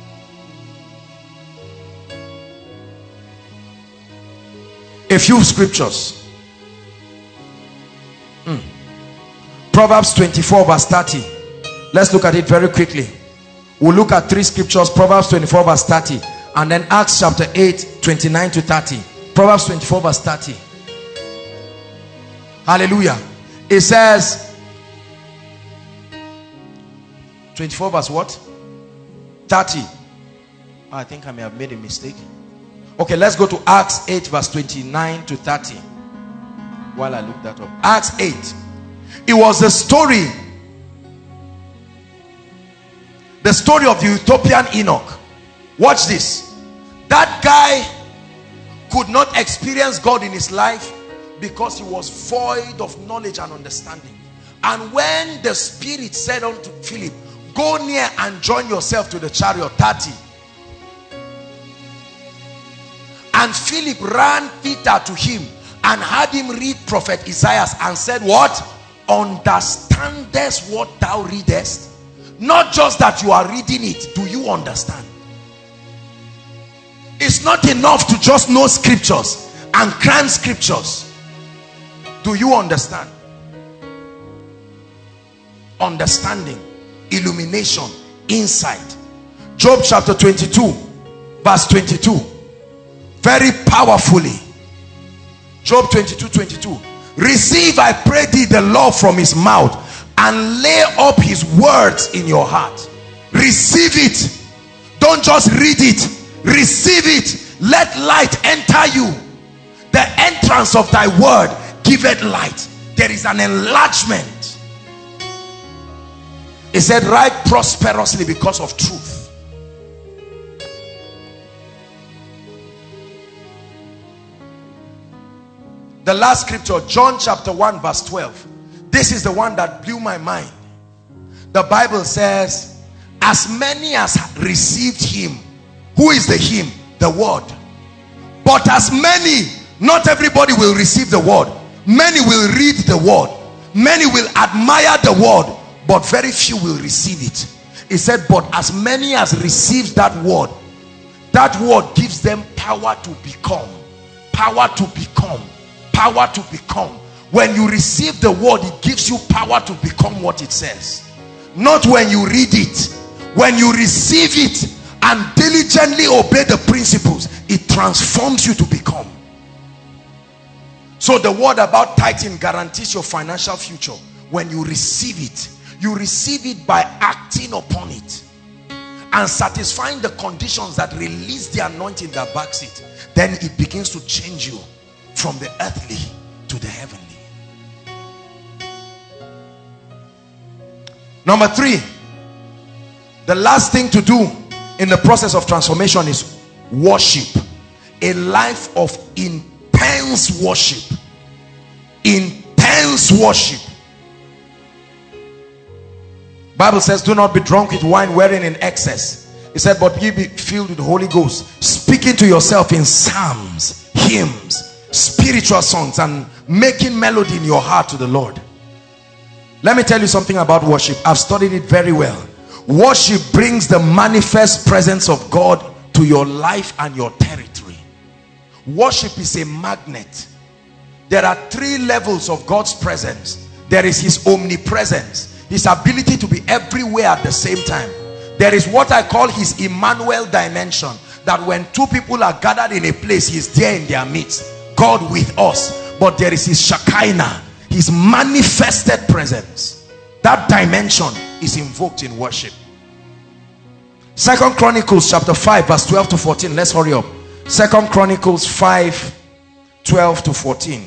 A few scriptures. Proverbs 24 verse 30. Let's look at it very quickly. We'll look at three scriptures. Proverbs 24 verse 30, and then Acts chapter 8 29 to 30. Proverbs 24 verse 30. Hallelujah. It says 24 verse what? 30. I think I may have made a mistake. Okay, let's go to Acts 8 verse 29 to 30 while I look that up. Acts 8. It was the story of the Ethiopian Enoch. Watch this. That guy could not experience God in his life because he was void of knowledge and understanding. And when the Spirit said unto Philip, go near and join yourself to the chariot, 30. And Philip ran thither to him and had him read prophet Isaiah and said, what? Understandest what thou readest? Not just that you are reading it, do you understand? It's not enough to just know scriptures and cram scriptures. Do you understand? Understanding, illumination, insight. Job chapter 22 verse 22, very powerfully. Job 22:22. Receive, I pray thee, the law from his mouth, and lay up his words in your heart. Receive it. Don't just read it. Receive it. Let light enter you. The entrance of thy word giveth light. There is an enlargement. It said, write prosperously because of truth. The last scripture, John chapter 1 verse 12. This is the one that blew my mind. The Bible says, as many as received him. Who is the him? The word. But as many, not everybody will receive the word. Many will read the word. Many will admire the word, but very few will receive it. It said, but as many as received that word gives them power to become. Power to become. Power to become. When you receive the word, it gives you power to become what it says. Not when you read it. When you receive it and diligently obey the principles, it transforms you to become. So the word about tithing guarantees your financial future. When you receive it by acting upon it and satisfying the conditions that release the anointing that backs it. Then it begins to change you from the earthly to the heavenly. Number 3, the last thing to do in the process of transformation is worship. A life of intense worship. Intense worship. Bible says, do not be drunk with wine wherein in excess. It said, but ye be filled with the Holy Ghost, speaking to yourself in psalms, hymns, spiritual songs, and making melody in your heart to the Lord. Let me tell you something about worship. I've studied it very well. Worship brings the manifest presence of God to your life and your territory. Worship is a magnet. There are 3 levels of God's presence. There is his omnipresence, his ability to be everywhere at the same time. There is what I call his Emmanuel dimension, that when 2 people are gathered in a place, he is there in their midst, God with us. But there is his Shekinah, his manifested presence. That dimension is invoked in worship. 2 Chronicles chapter 5 verse 12 to 14. Let's hurry up. 2 Chronicles 5 12 to 14.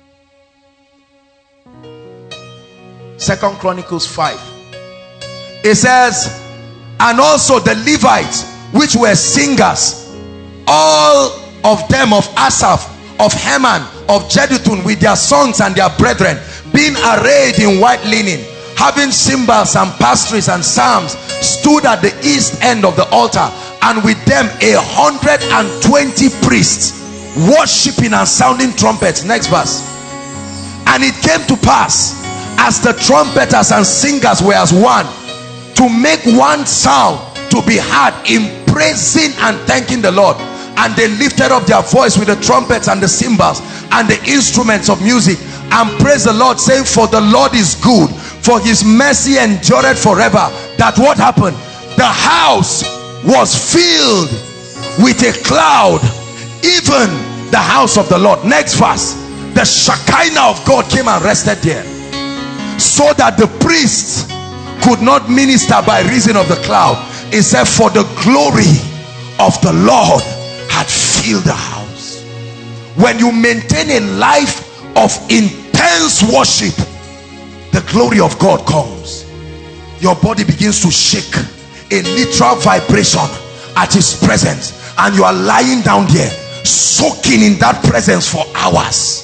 2 Chronicles 5. It says, and also the Levites which were singers, all of them of Asaph, of Heman, of Jeduthun, with their sons and their brethren, being arrayed in white linen, having cymbals and pastries and psalms, stood at the east end of the altar, and with them 120 priests, worshiping and sounding trumpets. Next verse. And it came to pass, as the trumpeters and singers were as one, to make one sound to be heard in praising and thanking the Lord. And they lifted up their voice with the trumpets and the cymbals and the instruments of music, and praised the Lord, saying, for the Lord is good, for his mercy endureth forever. That what happened? The house was filled with a cloud, even the house of the Lord. Next verse. The Shekinah of God came and rested there, so that the priests could not minister by reason of the cloud. It said, for the glory of the Lord had filled the house. When you maintain a life of intense worship, the glory of God comes. Your body begins to shake, a literal vibration at his presence, and you are lying down there soaking in that presence for hours.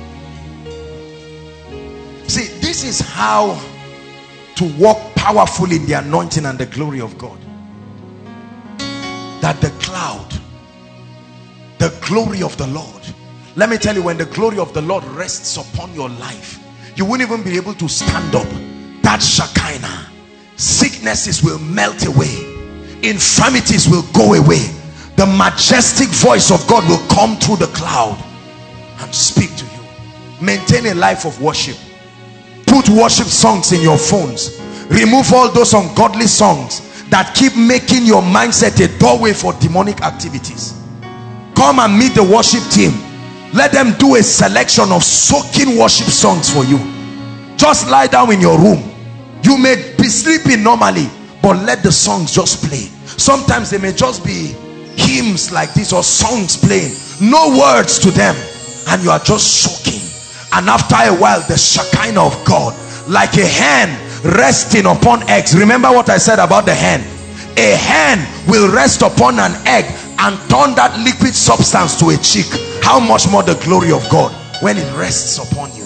See, this is how to walk powerfully in the anointing and the glory of God. That the cloud, the glory of the Lord, let me tell you, when the glory of the Lord rests upon your life, you won't even be able to stand up. That Shekinah, sicknesses will melt away, infirmities will go away. The majestic voice of God will come through the cloud and speak to you. Maintain a life of worship. Put worship songs in your phones. Remove all those ungodly songs that keep making your mindset a doorway for demonic activities. Come and meet the worship team. Let them do a selection of soaking worship songs for you. Just lie down in your room. You may be sleeping normally, but let the songs just play. Sometimes they may just be hymns like this, or songs playing, no words to them, and you are just soaking. And after a while, the Shekinah of God, like a hen resting upon eggs. Remember what I said about the hen? A hen will rest upon an egg and turn that liquid substance to a chick. How much more the glory of God when it rests upon you?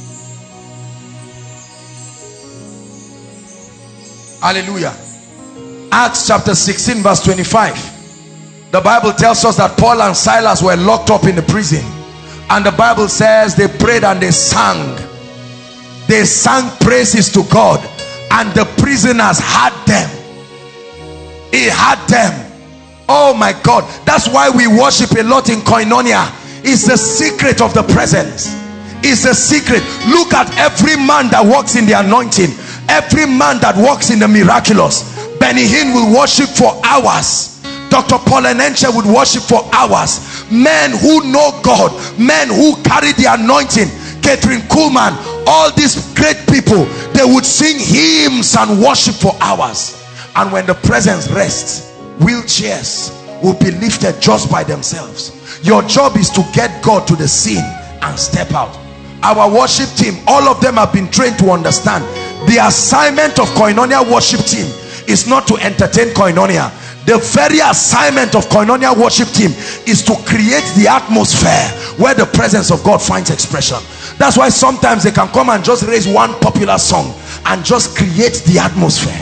Hallelujah. Acts chapter 16 verse 25. The Bible tells us that Paul and Silas were locked up in the prison, and the Bible says they prayed and they sang. They sang praises to God, and the prisoners had them. He had them. Oh my God. That's why we worship a lot in Koinonia. It's the secret of the presence. is a secret. Look at every man that walks in the anointing, every man that walks in the miraculous. Benny Hinn will worship for hours. Dr. Paul Enenche would worship for hours. Men who know God, men who carry the anointing, Catherine Kuhlman, all these great people, they would sing hymns and worship for hours. And when the presence rests, wheelchairs will be lifted just by themselves. Your job is to get God to the scene and step out. Our worship team, all of them have been trained to understand the assignment of Koinonia worship team is not to entertain Koinonia. The very assignment of Koinonia worship team is to create the atmosphere where the presence of God finds expression. That's why sometimes they can come and just raise one popular song and just create the atmosphere.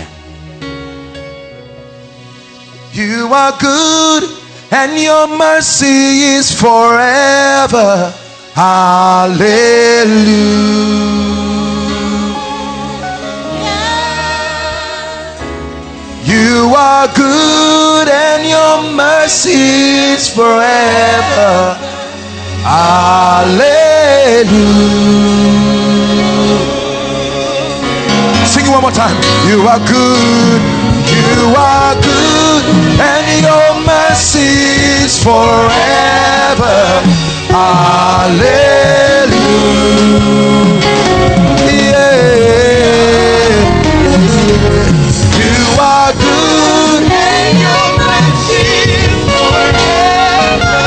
You are good and your mercy is forever. Hallelujah. You are good and your mercy is forever. Hallelujah. Sing it one more time. You are good. You are good and your mercy is forever. Hallelujah. Yeah. You are good and your mercy is forever.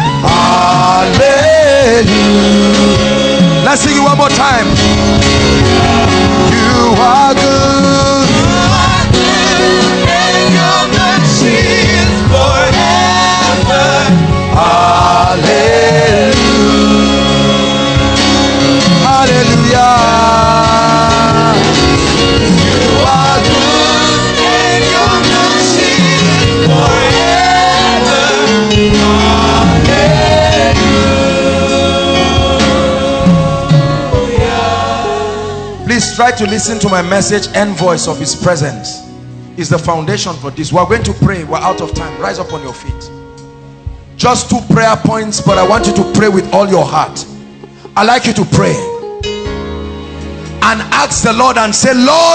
Hallelujah. Let's sing it one more time. You are good. And your mercy is forever. Hallelujah. Hallelujah. You are good and your mercy is forever. Hallelujah. Please try to listen to my message. End voice of his presence is the foundation for this. We're going to pray. We're out of time. Rise up on your feet. Just 2 prayer points, but I want you to pray with all your heart. I'd like you to pray and ask the Lord and say, Lord,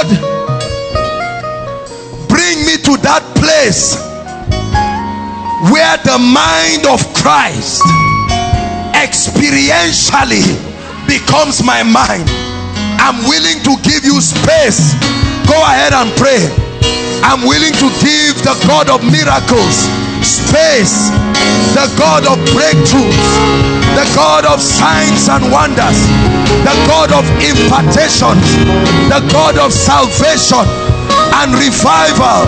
bring me to that place where the mind of Christ experientially becomes my mind. I'm willing to give you space. Go ahead and pray. I'm willing to give the God of miracles space, the God of breakthroughs, the God of signs and wonders, the God of impartations, the God of salvation and revival.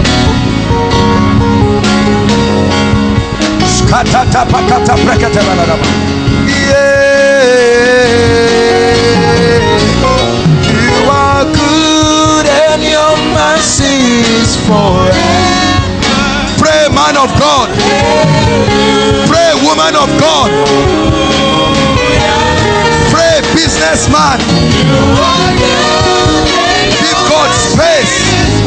You are good and your mercy is forever. Pray, man of God. Pray, woman of God. Pray, businessman. Give God space.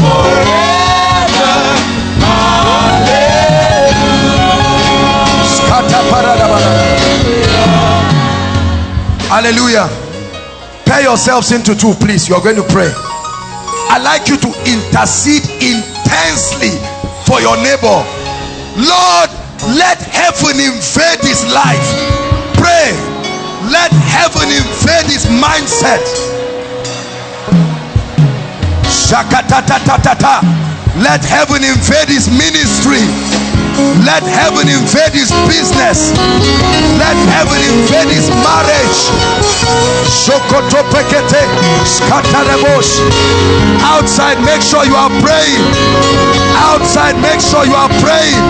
Hallelujah. Pair yourselves into 2, please. You are going to pray. I'd like you to intercede intensely for your neighbor. Lord, let heaven invade his life. Pray. Let heaven invade his mindset. Shakatatatata. Let heaven invade his ministry. Let heaven invade his business. Let heaven invade his marriage. Outside, make sure you are praying. Outside, make sure you are praying.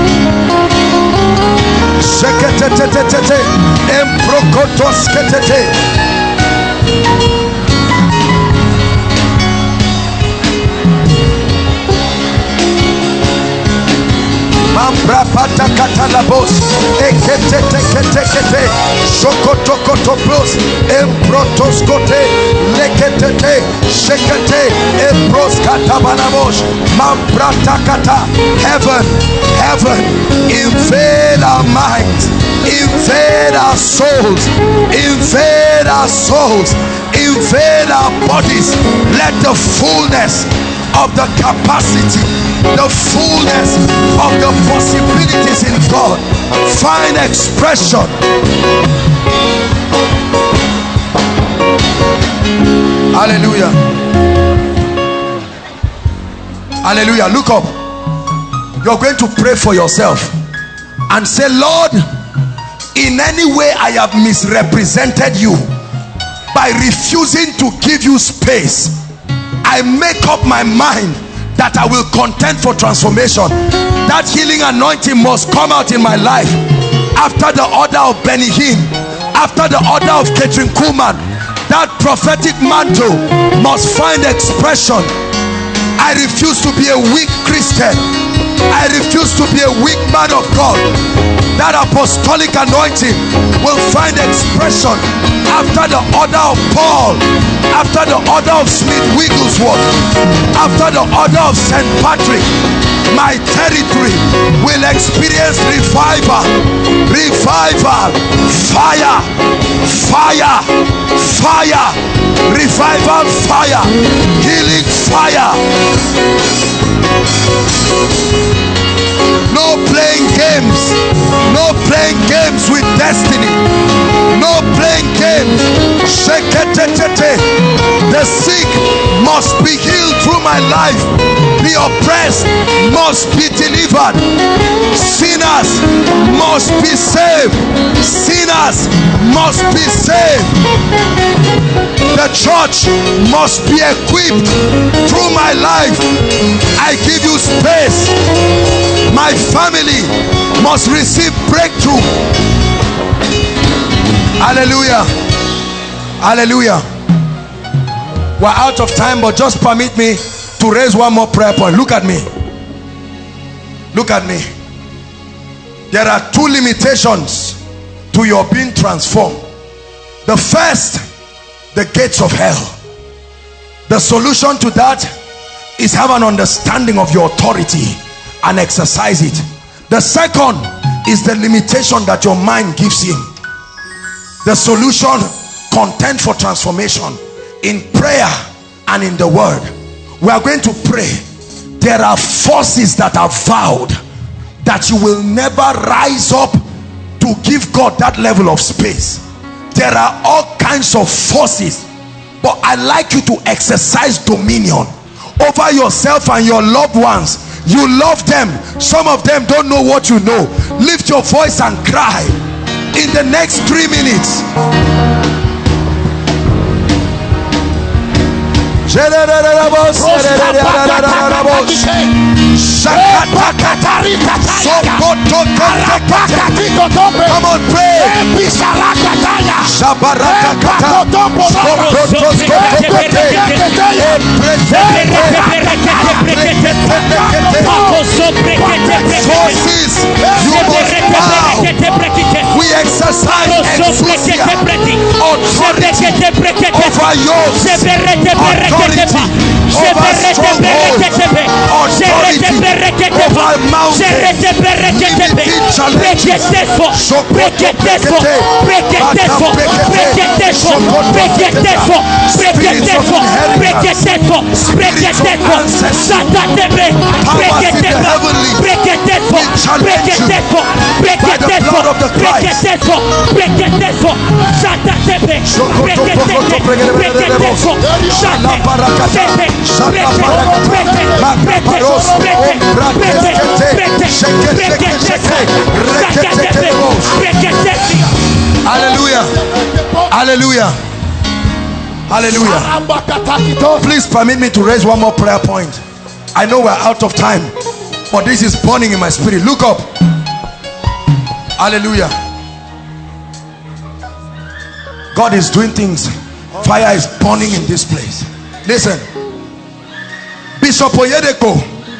Mambrapata katalabos, ekete, shokotokotoplos, embrotoskote, lekete, shekete, embroskatabanamos, mambrata kata. Heaven, invade our minds. Invade our souls. Invade our souls. Invade our bodies. Let the fullness of the capacity, the fullness of the possibilities in God find expression. Hallelujah. Hallelujah. Look up. You're going to pray for yourself and say, Lord, in any way I have misrepresented you by refusing to give you space, I make up my mind that I will contend for transformation. That healing anointing must come out in my life after the order of Benny Hinn, after the order of Catherine Kuhlman. That prophetic mantle must find expression. I refuse to be a weak Christian. I refuse to be a weak man of God. That apostolic anointing will find expression after the order of Paul, after the order of Smith Wigglesworth, after the order of St. Patrick. My territory will experience revival. Revival. Fire. Fire. Fire. Revival fire. Healing fire. No playing games. No playing games with destiny. No playing games. The sick must be healed through my life. The oppressed must be delivered. Sinners must be saved. Sinners must be saved. The church must be equipped through my life. I give you space. My family must receive breakthrough. Hallelujah. Hallelujah. We're out of time, but just permit me to raise one more prayer point. Look at me. Look at me. There are two limitations to your being transformed. The first, the gates of hell. The solution to that is have an understanding of your authority and exercise it. The second is the limitation that your mind gives him. The solution, contend for transformation in prayer and in the word. We are going to pray. There are forces that are vowed that you will never rise up to give God that level of space. There are all kinds of forces, but I like you to exercise dominion over yourself and your loved ones. You love them. Some of them don't know what you know. Lift your voice and cry in the next 3 minutes. Come on, pray. Forces, you must bow. We exercise exousia, authority over yours, authority over strongholds, authority over mountains, limiting challenges. Hallelujah. Hallelujah. Hallelujah. Please permit me to raise one more prayer point. I know we're out of time, but this is burning in my spirit. Look up. Hallelujah. God is doing things. Fire is burning in this place. Listen. Bishop Oyedeko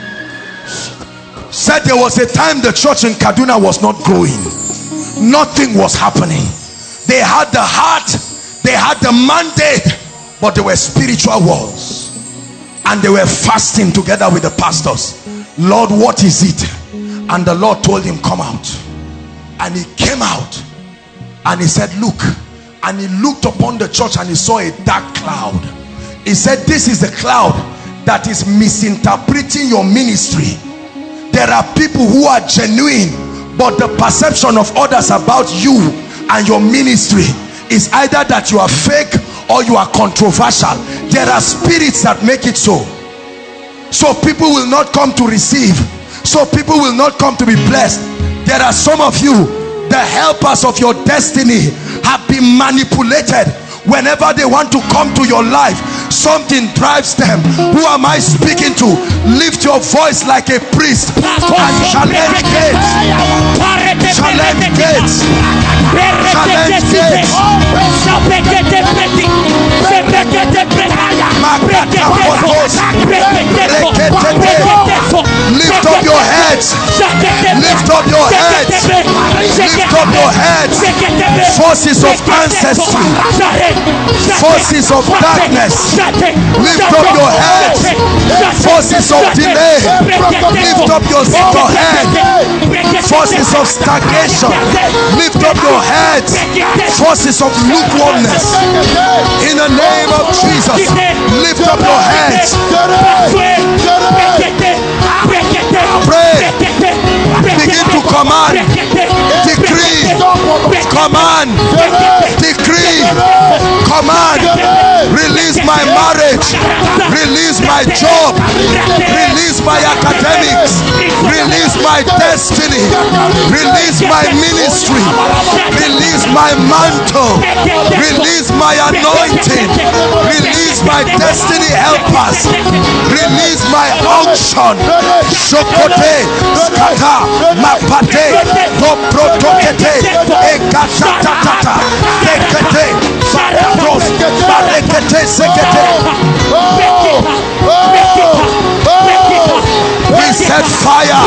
said there was a time the church in Kaduna was not growing. Nothing was happening. They had the heart, they had the mandate, but they were spiritual walls. And they were fasting together with the pastors. Lord, what is it? And the Lord told him, come out. And he came out and he said, look. And he looked upon the church and he saw a dark cloud. He said, this is the cloud that is misinterpreting your ministry. There are people who are genuine, but the perception of others about you and your ministry is either that you are fake or you are controversial. There are spirits that make it so. So people will not come to receive. So people will not come to be blessed. There are some of you, the helpers of your destiny have been manipulated. Whenever they want to come to your life, something drives them. Who am I speaking to? Lift your voice like a priest and challenge gates. Challenge gates. Challenge gates. Lift up your heads. Lift up your heads. Lift up your heads. Forces of ancestry, forces of darkness, lift up your heads. Forces of delay, lift up your head. Forces of stagnation, lift up your heads. Forces of lukewarmness, in the name of Jesus, lift up your heads. Pray. Begin to command, decree, command, decree, command. Release my marriage, release my job, release my academics, release my destiny, release my ministry, release my mantle, release my anointing, release my destiny helpers, release my unction. Shokote, skata, mapate, toprotokete, ekatatata, tekete, farados, barekete, sekete. We set fire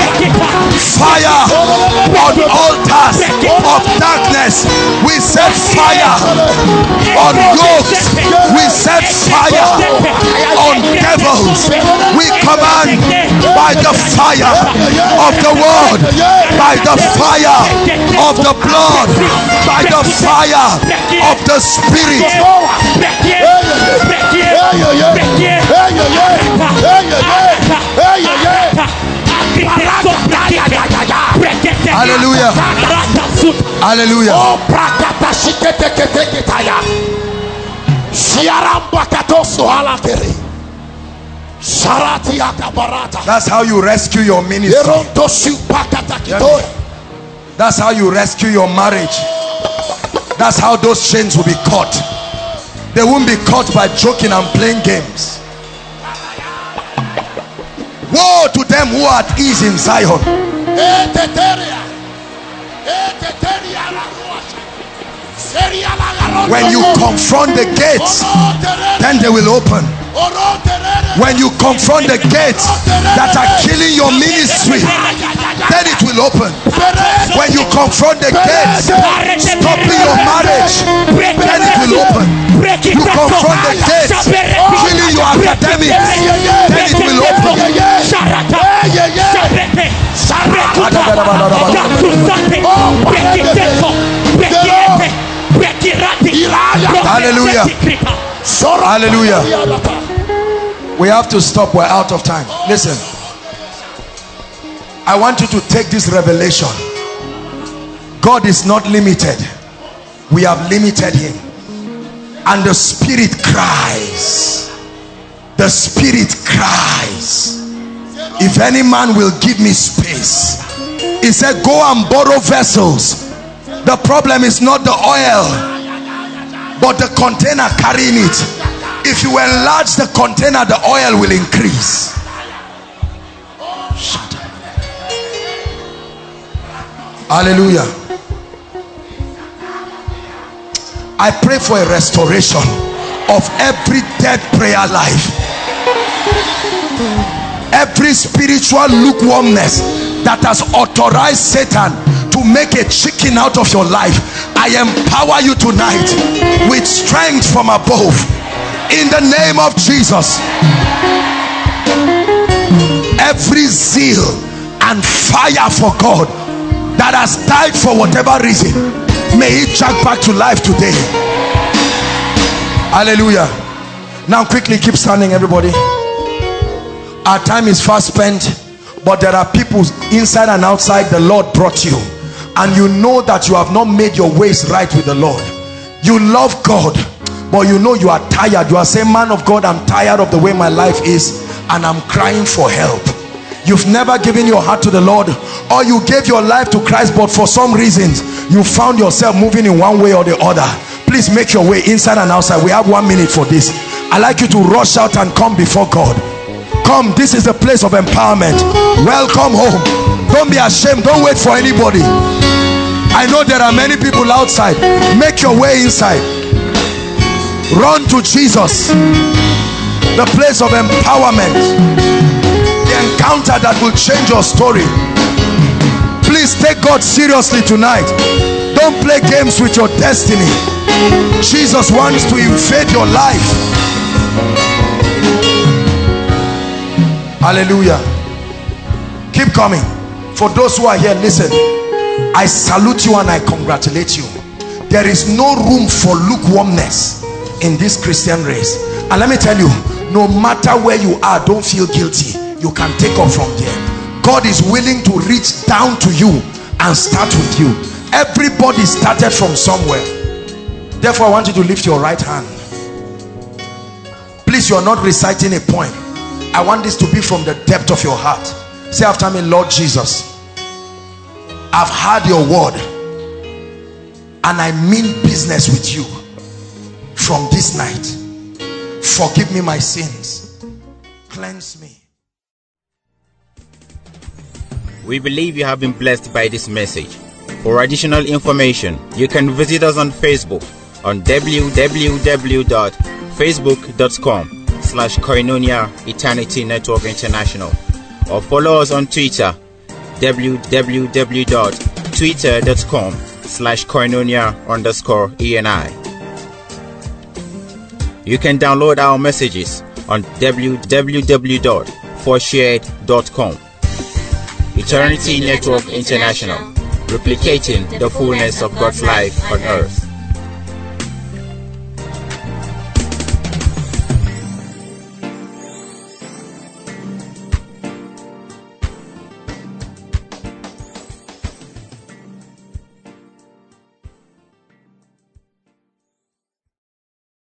on altars of darkness. We set fire on yokes. We set fire on devils. We command by the fire of the word, by the fire of the blood, by the fire of the spirit. Hallelujah. Hallelujah. That's how you rescue your ministry. That's how you rescue your marriage. That's how those chains will be caught. They won't be caught by joking and playing games. Woe to them who are at ease in Zion. When you confront the gates, then they will open. When you confront the gates that are killing your ministry, then it will open. When you confront the gates stopping your marriage, then it will open. You confront the gates killing your academics, then it will open. Hallelujah. Hallelujah. We have to stop. We're out of time. Listen, I want you to take this revelation. God is not limited. We have limited him. And the spirit cries. The spirit cries, if any man will give me space. He said, go and borrow vessels. The problem is not the oil, but the container carrying it. If you enlarge the container, the oil will increase. Hallelujah. I pray for a restoration of every dead prayer life, every spiritual lukewarmness that has authorized Satan to make a chicken out of your life. I empower you tonight with strength from above in the name of Jesus. Every zeal and fire for God that has died for whatever reason, may it jack back to life today. Hallelujah. Now quickly keep standing, everybody. Our time is fast spent, but there are people inside and outside the Lord brought you, and you know that you have not made your ways right with the Lord. You love God, but you know you are tired. You are saying, man of God, I'm tired of the way my life is, and I'm crying for help. You've never given your heart to the Lord, or you gave your life to Christ, but for some reasons you found yourself moving in one way or the other. Please make your way inside and outside. We have 1 minute for this. I'd like you to rush out and come before God. Come, this is a place of empowerment. Welcome home. Don't be ashamed. Don't wait for anybody. I know there are many people outside. Make your way inside. Run to Jesus, the place of empowerment, the encounter that will change your story. Please take God seriously tonight. Don't play games with your destiny. Jesus wants to invade your life. Hallelujah. Keep coming. For those who are here, listen, I salute you and I congratulate you. There is no room for lukewarmness in this Christian race. And let me tell you, no matter where you are, don't feel guilty. You can take off from there. God is willing to reach down to you and start with you. Everybody started from somewhere. Therefore, I want you to lift your right hand. Please, you are not reciting a poem. I want this to be from the depth of your heart. Say after me, Lord Jesus, I've heard your word and I mean business with you from this night. Forgive me my sins. Cleanse me. We believe you have been blessed by this message. For additional information, you can visit us on Facebook on www.facebook.com/Koinonia Eternity Network International, or follow us on Twitter www.twitter.com/Koinonia_ENI. You can download our messages on www.forshared.com. Eternity Network International, replicating the fullness of God's life on earth.